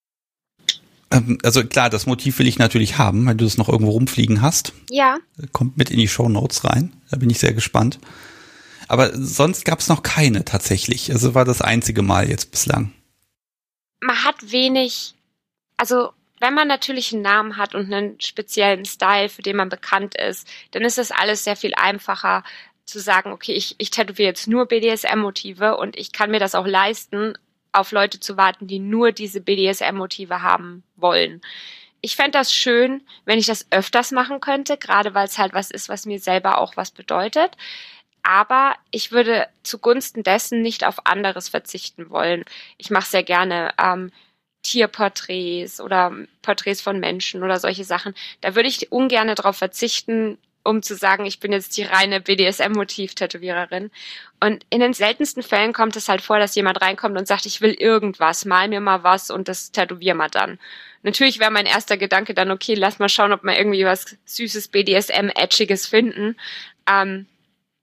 A: Also klar, das Motiv will ich natürlich haben, wenn du es noch irgendwo rumfliegen hast.
B: Ja.
A: Kommt mit in die Shownotes rein. Da bin ich sehr gespannt. Aber sonst gab es noch keine tatsächlich. Also war das einzige Mal jetzt bislang.
B: Man hat wenig, also wenn man natürlich einen Namen hat und einen speziellen Style, für den man bekannt ist, dann ist das alles sehr viel einfacher zu sagen, okay, ich, ich tätowiere jetzt nur B D S M-Motive und ich kann mir das auch leisten, auf Leute zu warten, die nur diese B D S M-Motive haben wollen. Ich fände das schön, wenn ich das öfters machen könnte, gerade weil es halt was ist, was mir selber auch was bedeutet. Aber ich würde zugunsten dessen nicht auf anderes verzichten wollen. Ich mache sehr gerne ähm, Tierporträts oder Porträts von Menschen oder solche Sachen. Da würde ich ungern darauf verzichten, um zu sagen, ich bin jetzt die reine B D S M-Motiv-Tätowiererin. Und in den seltensten Fällen kommt es halt vor, dass jemand reinkommt und sagt, ich will irgendwas, mal mir mal was und das tätowier mal dann. Natürlich wäre mein erster Gedanke dann, okay, lass mal schauen, ob wir irgendwie was süßes B D S M-Edgiges finden. Ähm,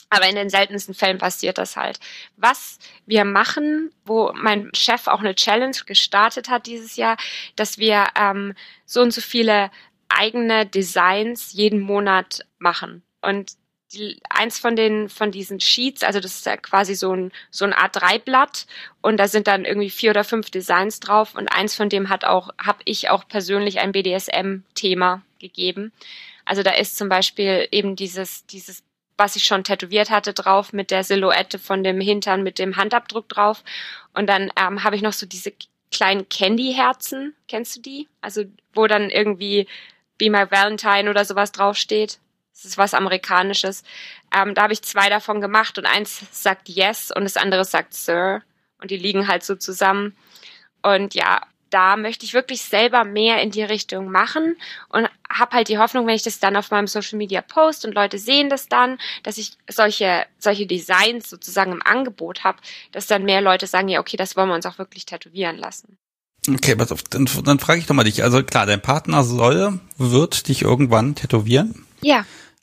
B: Aber in den seltensten Fällen passiert das halt. Was wir machen, wo mein Chef auch eine Challenge gestartet hat dieses Jahr, dass wir ähm, so und so viele eigene Designs jeden Monat machen. Und die, eins von den von diesen Sheets, also das ist ja quasi so ein so ein A drei Blatt und da sind dann irgendwie vier oder fünf Designs drauf und eins von dem hat auch habe ich auch persönlich ein B D S M-Thema gegeben. Also da ist zum Beispiel eben dieses dieses was ich schon tätowiert hatte, drauf mit der Silhouette von dem Hintern mit dem Handabdruck drauf. Und dann ähm, habe ich noch so diese kleinen Candy-Herzen, kennst du die? Also wo dann irgendwie Be My Valentine oder sowas draufsteht. Das ist was Amerikanisches. Ähm, da habe ich zwei davon gemacht und eins sagt Yes und das andere sagt Sir. Und die liegen halt so zusammen. Und ja, da möchte ich wirklich selber mehr in die Richtung machen und habe halt die Hoffnung, wenn ich das dann auf meinem Social Media post und Leute sehen das dann, dass ich solche solche Designs sozusagen im Angebot habe, dass dann mehr Leute sagen, ja okay, das wollen wir uns auch wirklich tätowieren lassen.
A: Okay, pass auf, dann, dann frage ich doch mal dich. Also klar, dein Partner soll, wird dich irgendwann tätowieren?
B: Ja.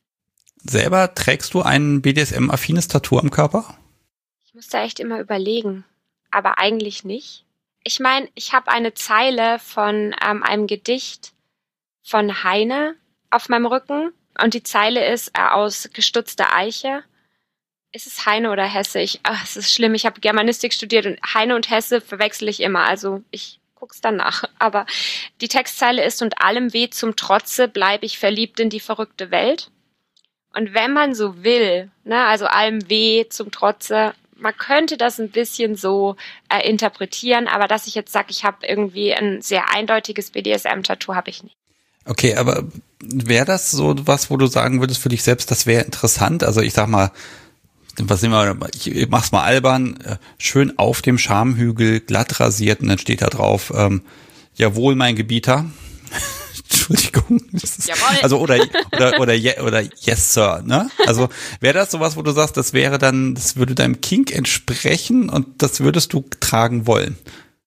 A: Selber trägst du ein B D S M-affines Tattoo am Körper?
B: Ich muss da echt immer überlegen, aber eigentlich nicht. Ich meine, ich habe eine Zeile von ähm, einem Gedicht von Heine auf meinem Rücken und die Zeile ist äh, aus Gestutzte Eiche. Ist es Heine oder Hesse? Ich, ach, es ist schlimm, ich habe Germanistik studiert und Heine und Hesse verwechsel ich immer, also ich guck's dann nach. Aber die Textzeile ist: Und allem weh zum Trotze bleib ich verliebt in die verrückte Welt. Und wenn man so will, ne, also allem weh zum Trotze, man könnte das ein bisschen so äh, interpretieren, aber dass ich jetzt sage, ich habe irgendwie ein sehr eindeutiges B D S M-Tattoo, habe ich nicht.
A: Okay, aber wäre das so was, wo du sagen würdest für dich selbst, das wäre interessant? Also ich sag mal, was immer, ich mach's mal albern, äh, schön auf dem Schamhügel glatt rasiert und dann steht da drauf, ähm, jawohl, mein Gebieter. Entschuldigung. Ist, also oder oder oder oder yes sir, ne? Also wäre das sowas, wo du sagst, das wäre dann, das würde deinem Kink entsprechen und das würdest du tragen wollen?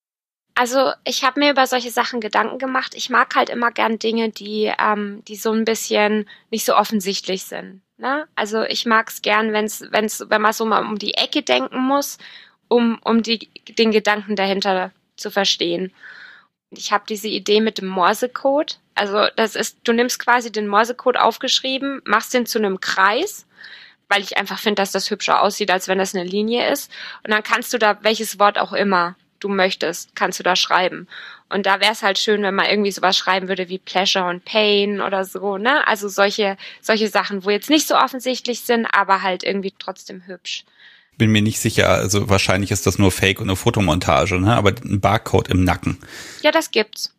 B: Also ich habe mir über solche Sachen Gedanken gemacht. Ich mag halt immer gern Dinge, die ähm, die so ein bisschen nicht so offensichtlich sind. Ne? Also ich mag es gern, wenn's wenn's wenn man so mal um die Ecke denken muss, um um die den Gedanken dahinter zu verstehen. Ich habe diese Idee mit dem Morsecode. Also das ist, du nimmst quasi den Morsecode aufgeschrieben, machst den zu einem Kreis, weil ich einfach finde, dass das hübscher aussieht, als wenn das eine Linie ist. Und dann kannst du da, welches Wort auch immer du möchtest, kannst du da schreiben. Und da wäre es halt schön, wenn man irgendwie sowas schreiben würde wie Pleasure und Pain oder so, ne? Also solche solche Sachen, wo jetzt nicht so offensichtlich sind, aber halt irgendwie trotzdem hübsch.
A: Bin mir nicht sicher, also wahrscheinlich ist das nur Fake und eine Fotomontage, ne? Aber ein Barcode im Nacken.
B: Ja, das gibt's.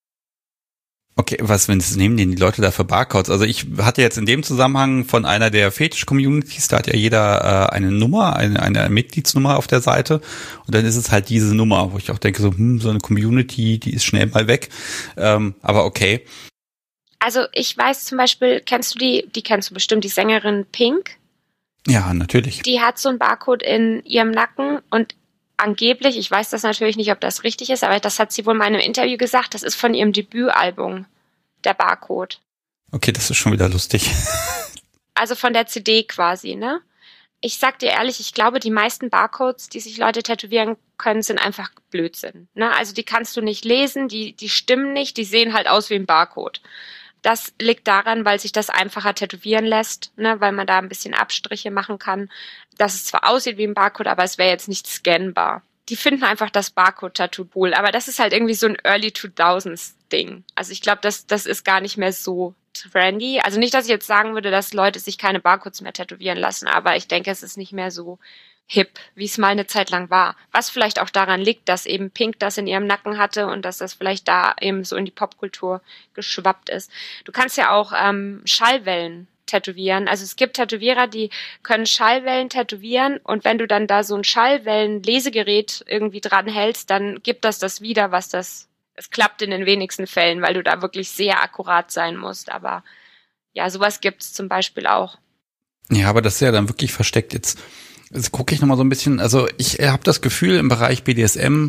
A: Okay, was wenn es nehmen denn die Leute da für Barcodes? Also ich hatte jetzt in dem Zusammenhang von einer der Fetisch-Communities, da hat ja jeder äh, eine Nummer, eine, eine Mitgliedsnummer auf der Seite und dann ist es halt diese Nummer, wo ich auch denke, so hm, so eine Community, die ist schnell mal weg, ähm, aber okay.
B: Also ich weiß zum Beispiel, kennst du die, die kennst du bestimmt, die Sängerin Pink?
A: Ja, natürlich.
B: Die hat so einen Barcode in ihrem Nacken und angeblich, ich weiß das natürlich nicht, ob das richtig ist, aber das hat sie wohl in einem Interview gesagt, das ist von ihrem Debütalbum, der Barcode.
A: Okay, das ist schon wieder lustig.
B: Also von der C D quasi, ne? Ich sag dir ehrlich, ich glaube, die meisten Barcodes, die sich Leute tätowieren können, sind einfach Blödsinn, ne? Also die kannst du nicht lesen, die, die stimmen nicht, die sehen halt aus wie ein Barcode. Das liegt daran, weil sich das einfacher tätowieren lässt, ne, weil man da ein bisschen Abstriche machen kann, dass es zwar aussieht wie ein Barcode, aber es wäre jetzt nicht scannbar. Die finden einfach das Barcode-Tattoo cool, aber das ist halt irgendwie so ein Early zweitausends-Ding. Also ich glaube, das, das ist gar nicht mehr so trendy. Also nicht, dass ich jetzt sagen würde, dass Leute sich keine Barcodes mehr tätowieren lassen, aber ich denke, es ist nicht mehr so hip, wie es mal eine Zeit lang war. Was vielleicht auch daran liegt, dass eben Pink das in ihrem Nacken hatte und dass das vielleicht da eben so in die Popkultur geschwappt ist. Du kannst ja auch ähm, Schallwellen tätowieren. Also es gibt Tätowierer, die können Schallwellen tätowieren und wenn du dann da so ein Schallwellen-Lesegerät irgendwie dran hältst, dann gibt das das wieder, was das, es klappt in den wenigsten Fällen, weil du da wirklich sehr akkurat sein musst. Aber ja, sowas gibt's zum Beispiel auch.
A: Ja, aber das ist ja dann wirklich versteckt jetzt. Jetzt gucke ich nochmal so ein bisschen, also ich habe das Gefühl, im Bereich B D S M,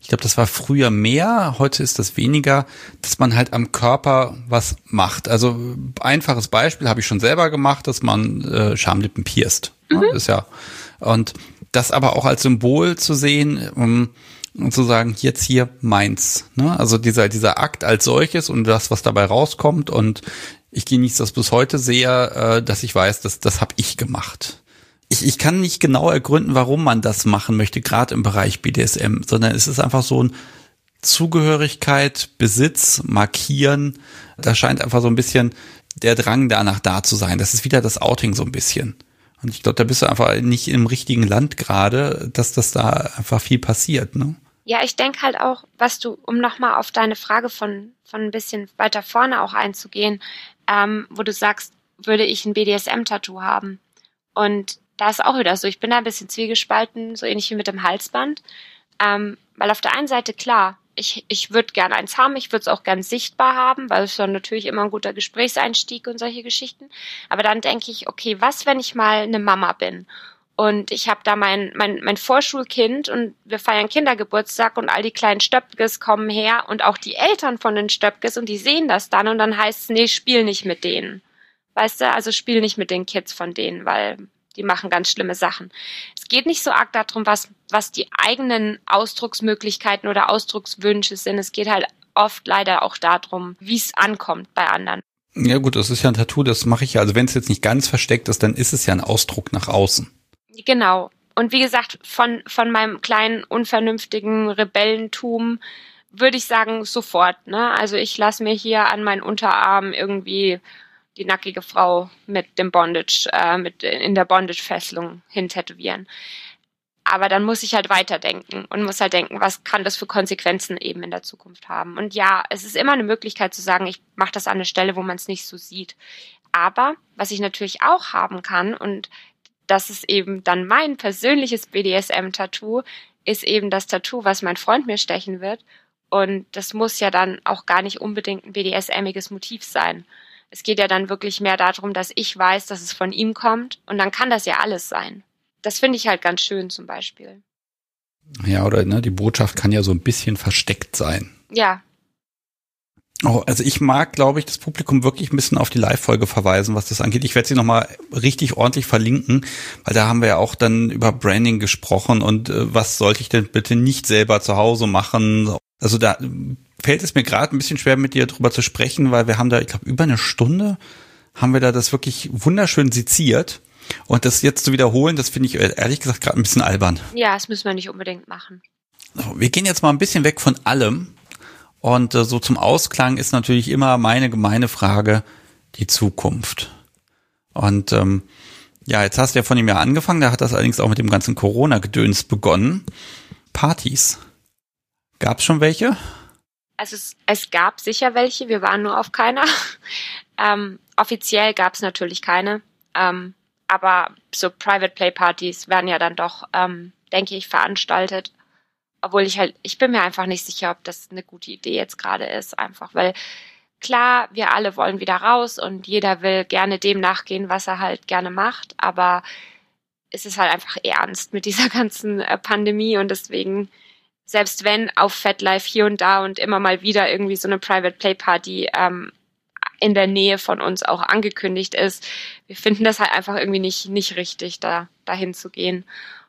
A: ich glaube, das war früher mehr, heute ist das weniger, dass man halt am Körper was macht. Also einfaches Beispiel habe ich schon selber gemacht, dass man äh, Schamlippen pierst. Mhm. Ja, ist ja, und das aber auch als Symbol zu sehen, um, und zu sagen, jetzt hier meins. Ne? Also dieser dieser Akt als solches und das, was dabei rauskommt. Und ich genieße das bis heute sehr, äh, dass ich weiß, dass das habe ich gemacht. Ich, ich kann nicht genau ergründen, warum man das machen möchte, gerade im Bereich B D S M, sondern es ist einfach so ein Zugehörigkeit, Besitz, Markieren. Da scheint einfach so ein bisschen der Drang danach da zu sein. Das ist wieder das Outing so ein bisschen. Und ich glaube, da bist du einfach nicht im richtigen Land gerade, dass das da einfach viel passiert, ne?
B: Ja, ich denke halt auch, was du, um nochmal auf deine Frage von von ein bisschen weiter vorne auch einzugehen, ähm, wo du sagst, würde ich ein B D S M-Tattoo haben? Und da ist auch wieder so, ich bin da ein bisschen zwiegespalten, so ähnlich wie mit dem Halsband, ähm, weil auf der einen Seite, klar, ich ich würde gerne eins haben, ich würde es auch gern sichtbar haben, weil es dann natürlich immer ein guter Gesprächseinstieg und solche Geschichten, aber dann denke ich, okay, was, wenn ich mal eine Mama bin und ich habe da mein mein mein Vorschulkind und wir feiern Kindergeburtstag und all die kleinen Stöpkes kommen her und auch die Eltern von den Stöpkes und die sehen das dann und dann heißt es, nee, spiel nicht mit denen, weißt du, also spiel nicht mit den Kids von denen, weil die machen ganz schlimme Sachen. Es geht nicht so arg darum, was, was die eigenen Ausdrucksmöglichkeiten oder Ausdruckswünsche sind. Es geht halt oft leider auch darum, wie es ankommt bei anderen.
A: Ja gut, das ist ja ein Tattoo, das mache ich ja. Also wenn es jetzt nicht ganz versteckt ist, dann ist es ja ein Ausdruck nach außen.
B: Genau. Und wie gesagt, von, von meinem kleinen, unvernünftigen Rebellentum würde ich sagen, sofort. Ne? Also ich lasse mir hier an meinen Unterarm irgendwie die nackige Frau mit dem Bondage, äh, mit in der Bondage-Fesselung hintätowieren. Aber dann muss ich halt weiterdenken und muss halt denken, was kann das für Konsequenzen eben in der Zukunft haben. Und ja, es ist immer eine Möglichkeit zu sagen, ich mache das an einer Stelle, wo man es nicht so sieht. Aber was ich natürlich auch haben kann, und das ist eben dann mein persönliches B D S M-Tattoo, ist eben das Tattoo, was mein Freund mir stechen wird. Und das muss ja dann auch gar nicht unbedingt ein B D S M-iges Motiv sein. Es geht ja dann wirklich mehr darum, dass ich weiß, dass es von ihm kommt. Und dann kann das ja alles sein. Das finde ich halt ganz schön zum Beispiel.
A: Ja, oder ne, die Botschaft kann ja so ein bisschen versteckt sein.
B: Ja.
A: Oh, also ich mag, glaube ich, das Publikum wirklich ein bisschen auf die Live-Folge verweisen, was das angeht. Ich werde sie nochmal richtig ordentlich verlinken, weil da haben wir ja auch dann über Branding gesprochen und äh, was sollte ich denn bitte nicht selber zu Hause machen. Also da fällt es mir gerade ein bisschen schwer, mit dir drüber zu sprechen, weil wir haben da, ich glaube, über eine Stunde haben wir da das wirklich wunderschön seziert. Und das jetzt zu wiederholen, das finde ich ehrlich gesagt gerade ein bisschen albern.
B: Ja, das müssen wir nicht unbedingt machen.
A: So, wir gehen jetzt mal ein bisschen weg von allem. Und äh, so zum Ausklang ist natürlich immer meine gemeine Frage, die Zukunft. Und ähm, ja, jetzt hast du ja von ihm ja angefangen, da hat das allerdings auch mit dem ganzen Corona-Gedöns begonnen. Partys. Gab es schon welche?
B: Also es, es gab sicher welche, wir waren nur auf keiner. ähm, offiziell gab es natürlich keine. Ähm, aber so Private Play Partys werden ja dann doch, ähm, denke ich, veranstaltet. Obwohl ich halt, ich bin mir einfach nicht sicher, ob das eine gute Idee jetzt gerade ist, einfach, weil klar, wir alle wollen wieder raus und jeder will gerne dem nachgehen, was er halt gerne macht, aber es ist halt einfach ernst mit dieser ganzen äh, Pandemie und deswegen, selbst wenn auf FetLife hier und da und immer mal wieder irgendwie so eine Private Play Party ähm, in der Nähe von uns auch angekündigt ist, wir finden das halt einfach irgendwie nicht, nicht richtig, da dahin zu gehen.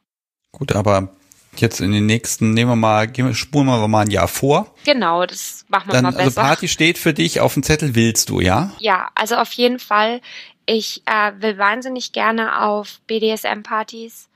A: Gut, aber jetzt in den nächsten, nehmen wir mal, gehen wir, spulen wir mal ein Jahr vor.
B: Genau, das machen wir
A: Dann,
B: mal besser.
A: Also Party steht für dich auf dem Zettel, willst du, ja?
B: Ja, also auf jeden Fall. Ich äh, will wahnsinnig gerne auf B D S M-Partys.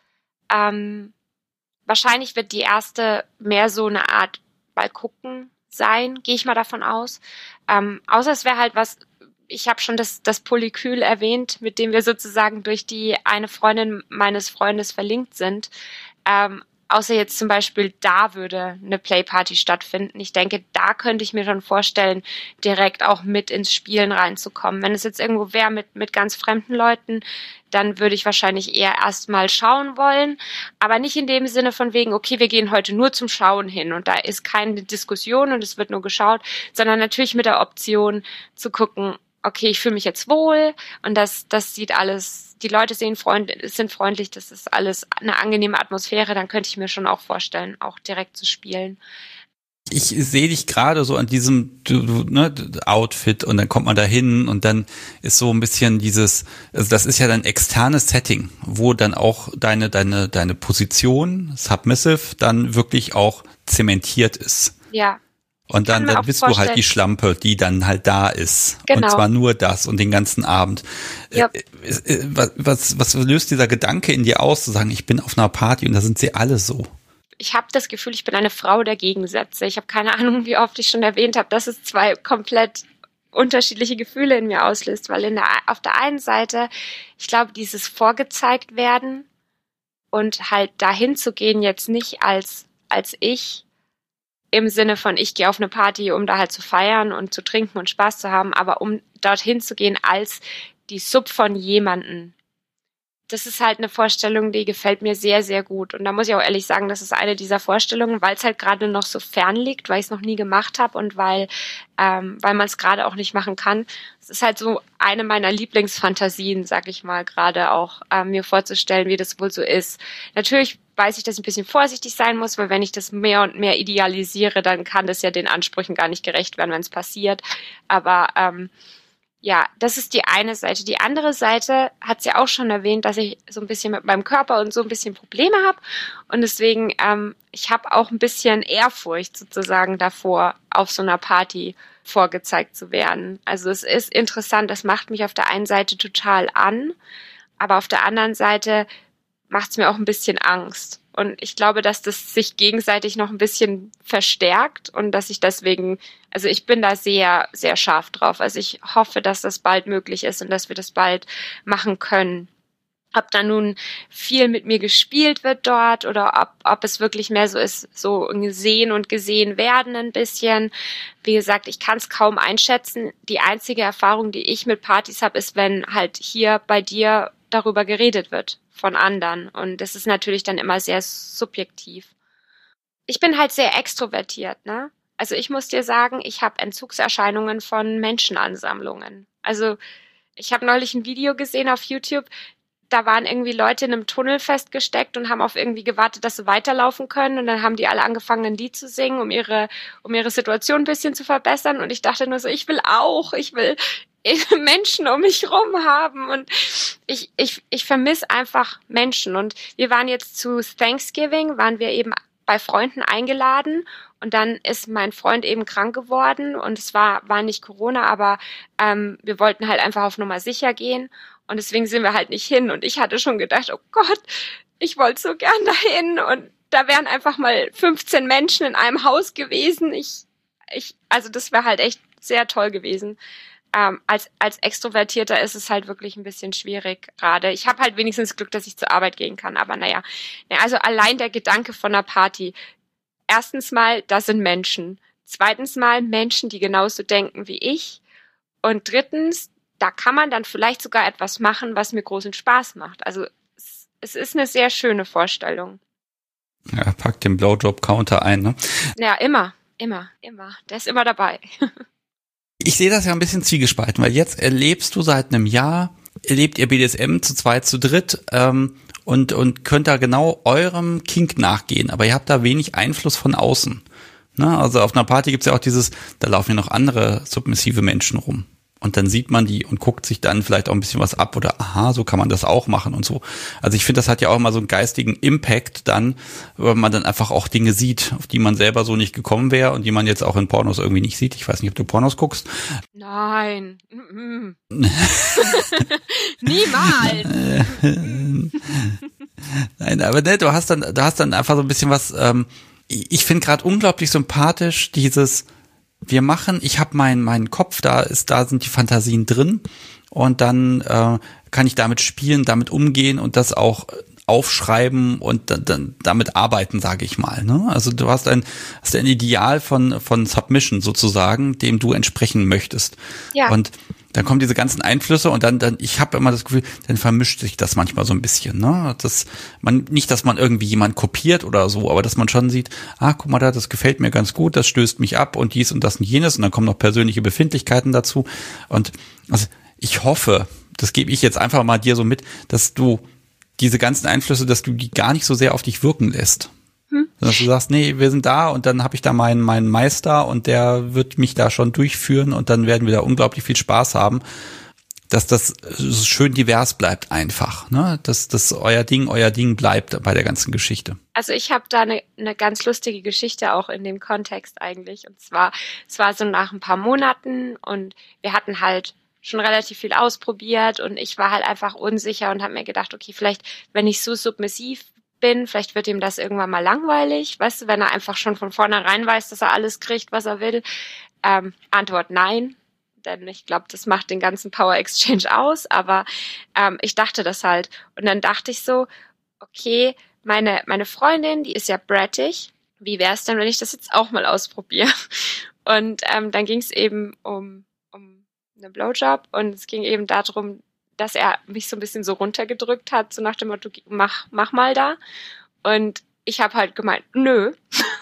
B: Ähm, wahrscheinlich wird die erste mehr so eine Art mal gucken sein, gehe ich mal davon aus. Ähm, außer es wäre halt was, ich habe schon das, das Polykül erwähnt, mit dem wir sozusagen durch die eine Freundin meines Freundes verlinkt sind. Ähm, Außer jetzt zum Beispiel, da würde eine Playparty stattfinden. Ich denke, da könnte ich mir schon vorstellen, direkt auch mit ins Spielen reinzukommen. Wenn es jetzt irgendwo wäre mit, mit ganz fremden Leuten, dann würde ich wahrscheinlich eher erstmal schauen wollen. Aber nicht in dem Sinne von wegen, okay, wir gehen heute nur zum Schauen hin und da ist keine Diskussion und es wird nur geschaut, sondern natürlich mit der Option zu gucken, okay, ich fühle mich jetzt wohl und das, das sieht alles, die Leute sehen freund, sind freundlich, das ist alles eine angenehme Atmosphäre, dann könnte ich mir schon auch vorstellen, auch direkt zu spielen.
A: Ich sehe dich gerade so an diesem du, du, ne, Outfit und dann kommt man da hin und dann ist so ein bisschen dieses, also das ist ja dein externes Setting, wo dann auch deine deine deine Position, Submissive, dann wirklich auch zementiert ist.
B: Ja.
A: Und dann, dann bist du halt die Schlampe, die dann halt da ist. Genau. Und zwar nur das und den ganzen Abend. Yep. Was, was, was löst dieser Gedanke in dir aus, zu sagen, ich bin auf einer Party und da sind sie alle so?
B: Ich habe das Gefühl, ich bin eine Frau der Gegensätze. Ich habe keine Ahnung, wie oft ich schon erwähnt habe, dass es zwei komplett unterschiedliche Gefühle in mir auslöst. Weil in der, auf der einen Seite, ich glaube, dieses vorgezeigt werden und halt dahin zu gehen jetzt nicht als, als ich, im Sinne von, ich gehe auf eine Party, um da halt zu feiern und zu trinken und Spaß zu haben, aber um dorthin zu gehen als die Sub von jemanden. Das ist halt eine Vorstellung, die gefällt mir sehr, sehr gut. Und da muss ich auch ehrlich sagen, das ist eine dieser Vorstellungen, weil es halt gerade noch so fern liegt, weil ich es noch nie gemacht habe und weil ähm, weil man es gerade auch nicht machen kann. Es ist halt so eine meiner Lieblingsfantasien, sag ich mal, gerade auch ähm, mir vorzustellen, wie das wohl so ist. Natürlich weiß ich, dass ich ein bisschen vorsichtig sein muss, weil wenn ich das mehr und mehr idealisiere, dann kann das ja den Ansprüchen gar nicht gerecht werden, wenn es passiert. Aber ähm, ja, das ist die eine Seite. Die andere Seite hat sie auch schon erwähnt, dass ich so ein bisschen mit meinem Körper und so ein bisschen Probleme habe. Und deswegen, ähm, ich habe auch ein bisschen Ehrfurcht sozusagen davor, auf so einer Party vorgezeigt zu werden. Also es ist interessant, das macht mich auf der einen Seite total an, aber auf der anderen Seite macht es mir auch ein bisschen Angst. Und ich glaube, dass das sich gegenseitig noch ein bisschen verstärkt und dass ich deswegen, also ich bin da sehr, sehr scharf drauf. Also ich hoffe, dass das bald möglich ist und dass wir das bald machen können. Ob da nun viel mit mir gespielt wird dort oder ob, ob es wirklich mehr so ist, so gesehen und gesehen werden ein bisschen. Wie gesagt, ich kann es kaum einschätzen. Die einzige Erfahrung, die ich mit Partys habe, ist, wenn halt hier bei dir darüber geredet wird von anderen. Und das ist natürlich dann immer sehr subjektiv. Ich bin halt sehr extrovertiert, ne? Also ich muss dir sagen, ich habe Entzugserscheinungen von Menschenansammlungen. Also ich habe neulich ein Video gesehen auf YouTube, da waren irgendwie Leute in einem Tunnel festgesteckt und haben auf irgendwie gewartet, dass sie weiterlaufen können. Und dann haben die alle angefangen, ein Lied zu singen, um ihre, um ihre Situation ein bisschen zu verbessern. Und ich dachte nur so, ich will auch, ich will Menschen um mich rum haben. Und ich, ich, ich vermisse einfach Menschen. Und wir waren jetzt zu Thanksgiving, waren wir eben bei Freunden eingeladen. Und dann ist mein Freund eben krank geworden. Und es war, war nicht Corona, aber ähm, wir wollten halt einfach auf Nummer sicher gehen. Und deswegen sind wir halt nicht hin. Und ich hatte schon gedacht, oh Gott, ich wollte so gern dahin. Und da wären einfach mal fünfzehn Menschen in einem Haus gewesen. Ich, ich, also das wäre halt echt sehr toll gewesen. Ähm, als, als Extrovertierter ist es halt wirklich ein bisschen schwierig gerade. Ich habe halt wenigstens Glück, dass ich zur Arbeit gehen kann. Aber naja, also allein der Gedanke von einer Party. Erstens mal, das sind Menschen. Zweitens mal Menschen, die genauso denken wie ich. Und drittens, da kann man dann vielleicht sogar etwas machen, was mir großen Spaß macht. Also es, es ist eine sehr schöne Vorstellung.
A: Ja, pack den Blowjob-Counter ein, ne?
B: Ja, immer, immer, immer. Der ist immer dabei.
A: Ich sehe das ja ein bisschen zwiegespalten, weil jetzt erlebst du seit einem Jahr, erlebt ihr B D S M zu zweit, zu dritt ähm, und, und könnt da genau eurem Kink nachgehen. Aber ihr habt da wenig Einfluss von außen. Ne? Also auf einer Party gibt's ja auch dieses, da laufen ja noch andere submissive Menschen rum. Und dann sieht man die und guckt sich dann vielleicht auch ein bisschen was ab oder aha, so kann man das auch machen und so. Also ich finde, das hat ja auch immer so einen geistigen Impact dann, weil man dann einfach auch Dinge sieht, auf die man selber so nicht gekommen wäre und die man jetzt auch in Pornos irgendwie nicht sieht. Ich weiß nicht, ob du Pornos guckst.
B: Nein. Niemals.
A: Nein, aber ne, du hast dann, du hast dann einfach so ein bisschen was, ähm, ich finde gerade unglaublich sympathisch dieses, wir machen, ich habe meinen meinen Kopf, da ist, da sind die Fantasien drin und dann äh, kann ich damit spielen, damit umgehen und das auch aufschreiben und dann, dann damit arbeiten, sage ich mal. Ne? Also du hast ein hast ein Ideal von von Submission sozusagen, dem du entsprechen möchtest.
B: Ja.
A: Und dann kommen diese ganzen Einflüsse und dann, dann, ich habe immer das Gefühl, dann vermischt sich das manchmal so ein bisschen, ne? Das, man, nicht, dass man irgendwie jemand kopiert oder so, aber dass man schon sieht, ah, guck mal da, das gefällt mir ganz gut, das stößt mich ab und dies und das und jenes und dann kommen noch persönliche Befindlichkeiten dazu und also ich hoffe, das gebe ich jetzt einfach mal dir so mit, dass du diese ganzen Einflüsse, dass du die gar nicht so sehr auf dich wirken lässt. Hm. Dass du sagst, nee, wir sind da und dann habe ich da meinen meinen Meister und der wird mich da schon durchführen und dann werden wir da unglaublich viel Spaß haben, dass das schön divers bleibt einfach, ne? Dass das euer Ding, euer Ding bleibt bei der ganzen Geschichte.
B: Also ich habe da eine eine ganz lustige Geschichte auch in dem Kontext eigentlich und zwar, es war so nach ein paar Monaten und wir hatten halt schon relativ viel ausprobiert und ich war halt einfach unsicher und habe mir gedacht, okay, vielleicht, wenn ich so submissiv bin, vielleicht wird ihm das irgendwann mal langweilig, weißt du, wenn er einfach schon von vornherein weiß, dass er alles kriegt, was er will. Ähm, Antwort nein, denn ich glaube, das macht den ganzen Power Exchange aus, aber ähm, ich dachte das halt. Und dann dachte ich so, okay, meine meine Freundin, die ist ja brattig, wie wäre es denn, wenn ich das jetzt auch mal ausprobiere? Und ähm, dann ging es eben um, um einen Blowjob und es ging eben darum, dass er mich so ein bisschen so runtergedrückt hat, so nach dem Motto, mach, mach mal da. Und ich habe halt gemeint, nö.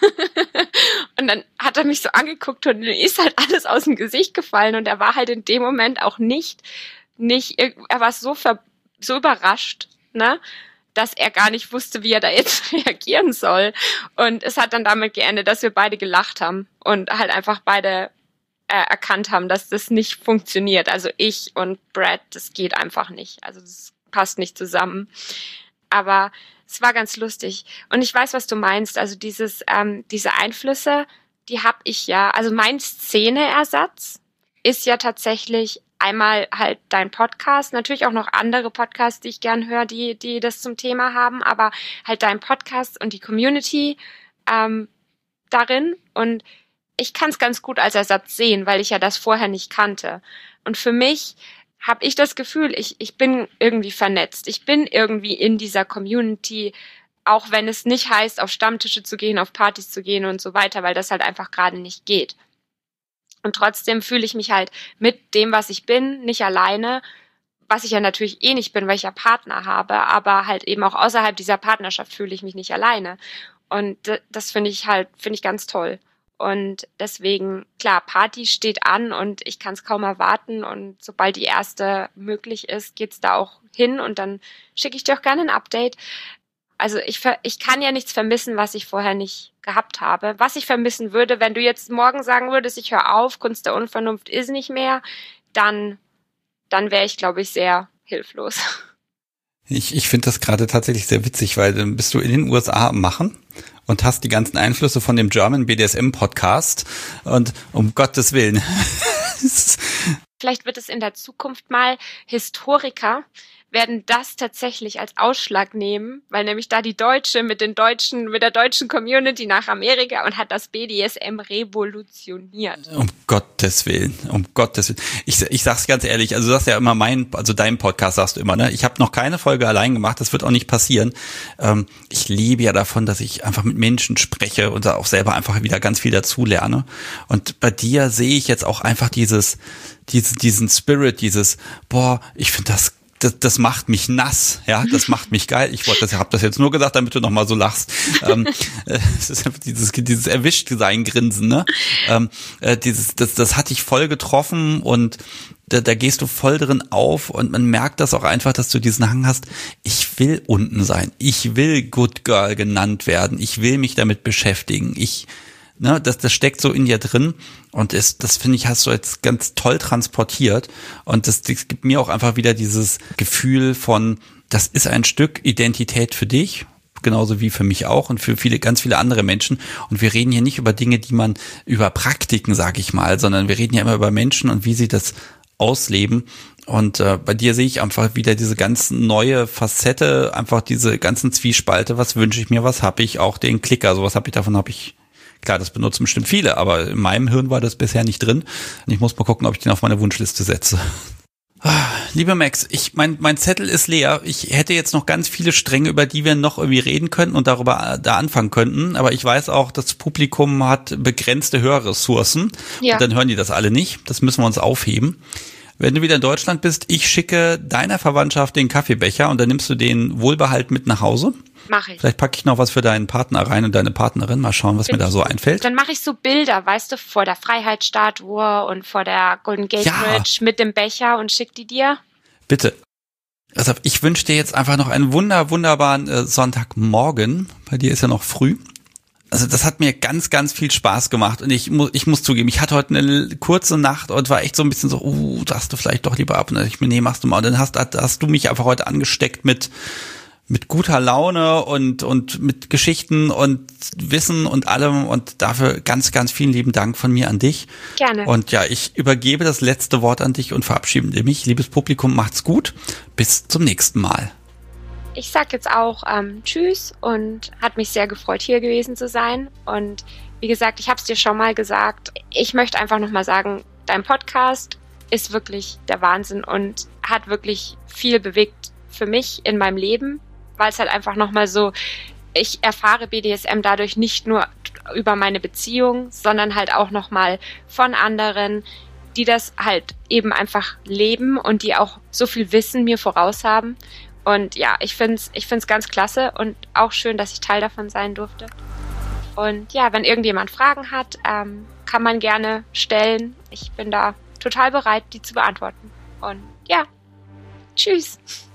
B: Und dann hat er mich so angeguckt und mir ist halt alles aus dem Gesicht gefallen und er war halt in dem Moment auch nicht, nicht, er war so ver, so überrascht, ne, dass er gar nicht wusste, wie er da jetzt reagieren soll. Und es hat dann damit geendet, dass wir beide gelacht haben und halt einfach beide erkannt haben, dass das nicht funktioniert. Also ich und Brad, das geht einfach nicht. Also das passt nicht zusammen. Aber es war ganz lustig. Und ich weiß, was du meinst. Also dieses, ähm, diese Einflüsse, die habe ich ja. Also mein Szeneersatz ist ja tatsächlich einmal halt dein Podcast, natürlich auch noch andere Podcasts, die ich gern höre, die die das zum Thema haben, aber halt dein Podcast und die Community ähm, darin und ich kann es ganz gut als Ersatz sehen, weil ich ja das vorher nicht kannte. Und für mich habe ich das Gefühl, ich ich bin irgendwie vernetzt. Ich bin irgendwie in dieser Community, auch wenn es nicht heißt, auf Stammtische zu gehen, auf Partys zu gehen und so weiter, weil das halt einfach gerade nicht geht. Und trotzdem fühle ich mich halt mit dem, was ich bin, nicht alleine, was ich ja natürlich eh nicht bin, weil ich ja Partner habe, aber halt eben auch außerhalb dieser Partnerschaft fühle ich mich nicht alleine. Und das finde ich halt, finde ich ganz toll. Und deswegen, klar, Party steht an und ich kann es kaum erwarten. Und sobald die erste möglich ist, geht's da auch hin und dann schicke ich dir auch gerne ein Update. Also ich, ich kann ja nichts vermissen, was ich vorher nicht gehabt habe. Was ich vermissen würde, wenn du jetzt morgen sagen würdest, ich höre auf, Kunst der Unvernunft ist nicht mehr, dann, dann wäre ich, glaube ich, sehr hilflos.
A: Ich, ich finde das gerade tatsächlich sehr witzig, weil dann bist du in den U S A am Machen und hast die ganzen Einflüsse von dem German B D S M Podcast und um Gottes Willen.
B: Vielleicht wird es in der Zukunft mal Historiker werden das tatsächlich als Ausschlag nehmen, weil nämlich da die Deutsche mit den deutschen, mit der deutschen Community nach Amerika und hat das B D S M revolutioniert.
A: Um Gottes Willen, um Gottes Willen. Ich, ich sag's ganz ehrlich, also du sagst ja immer mein, also dein Podcast sagst du immer, ne? Ich habe noch keine Folge allein gemacht, das wird auch nicht passieren. Ähm, ich lebe ja davon, dass ich einfach mit Menschen spreche und da auch selber einfach wieder ganz viel dazulerne. Und bei dir sehe ich jetzt auch einfach dieses, dieses, diesen Spirit, dieses, boah, ich finde das Das, das macht mich nass, ja, das macht mich geil. Ich wollte das, ich habe das jetzt nur gesagt, damit du noch mal so lachst. ähm, es ist einfach dieses, dieses Erwischt-Sein-Grinsen, ne? Ähm, äh, dieses, das, das hat dich voll getroffen und da, da gehst du voll drin auf und man merkt das auch einfach, dass du diesen Hang hast. Ich will unten sein, ich will Good Girl genannt werden, ich will mich damit beschäftigen, ich Ne, das, das steckt so in dir drin und ist, das finde ich, hast du jetzt ganz toll transportiert und das, das gibt mir auch einfach wieder dieses Gefühl von, das ist ein Stück Identität für dich, genauso wie für mich auch und für viele, ganz viele andere Menschen und wir reden hier nicht über Dinge, die man, über Praktiken, sag ich mal, sondern wir reden ja immer über Menschen und wie sie das ausleben und äh, bei dir sehe ich einfach wieder diese ganz neue Facette, einfach diese ganzen Zwiespalte, was wünsche ich mir, was habe ich, auch den Klicker, sowas habe ich, davon habe ich. Klar, das benutzen bestimmt viele, aber in meinem Hirn war das bisher nicht drin. Und ich muss mal gucken, ob ich den auf meine Wunschliste setze. Lieber Max, ich mein mein Zettel ist leer. Ich hätte jetzt noch ganz viele Stränge, über die wir noch irgendwie reden könnten und darüber da anfangen könnten. Aber ich weiß auch, das Publikum hat begrenzte Hörressourcen. Ja. Und dann hören die das alle nicht. Das müssen wir uns aufheben. Wenn du wieder in Deutschland bist, ich schicke deiner Verwandtschaft den Kaffeebecher und dann nimmst du den wohlbehalten mit nach Hause.
B: Mach ich.
A: Vielleicht packe ich noch was für deinen Partner rein und deine Partnerin. Mal schauen, was Bin mir da so einfällt.
B: Dann mache ich so Bilder, weißt du, vor der Freiheitsstatue und vor der Golden Gate
A: Ja.
B: Bridge mit dem Becher und schick die dir.
A: Bitte. Also ich wünsche dir jetzt einfach noch einen wunder, wunderbaren äh, Sonntagmorgen. Bei dir ist ja noch früh. Also das hat mir ganz, ganz viel Spaß gemacht und ich muss, ich muss zugeben, ich hatte heute eine kurze Nacht und war echt so ein bisschen so, uh, darfst du vielleicht doch lieber ab. Und dann dachte ich mir, nee, machst du mal. Und dann hast, hast du mich einfach heute angesteckt mit mit guter Laune und und mit Geschichten und Wissen und allem und dafür ganz, ganz vielen lieben Dank von mir an dich.
B: Gerne.
A: Und ja, ich übergebe das letzte Wort an dich und verabschiede mich. Liebes Publikum, macht's gut. Bis zum nächsten Mal.
B: Ich sag jetzt auch ähm, Tschüss und hat mich sehr gefreut, hier gewesen zu sein. Und wie gesagt, ich habe es dir schon mal gesagt, ich möchte einfach nochmal sagen, dein Podcast ist wirklich der Wahnsinn und hat wirklich viel bewegt für mich in meinem Leben, weil es halt einfach nochmal so, ich erfahre B D S M dadurch nicht nur über meine Beziehung, sondern halt auch nochmal von anderen, die das halt eben einfach leben und die auch so viel Wissen mir voraus haben. Und ja, ich find's, ich find's ganz klasse und auch schön, dass ich Teil davon sein durfte. Und ja, wenn irgendjemand Fragen hat, ähm, kann man gerne stellen. Ich bin da total bereit, die zu beantworten. Und ja, tschüss.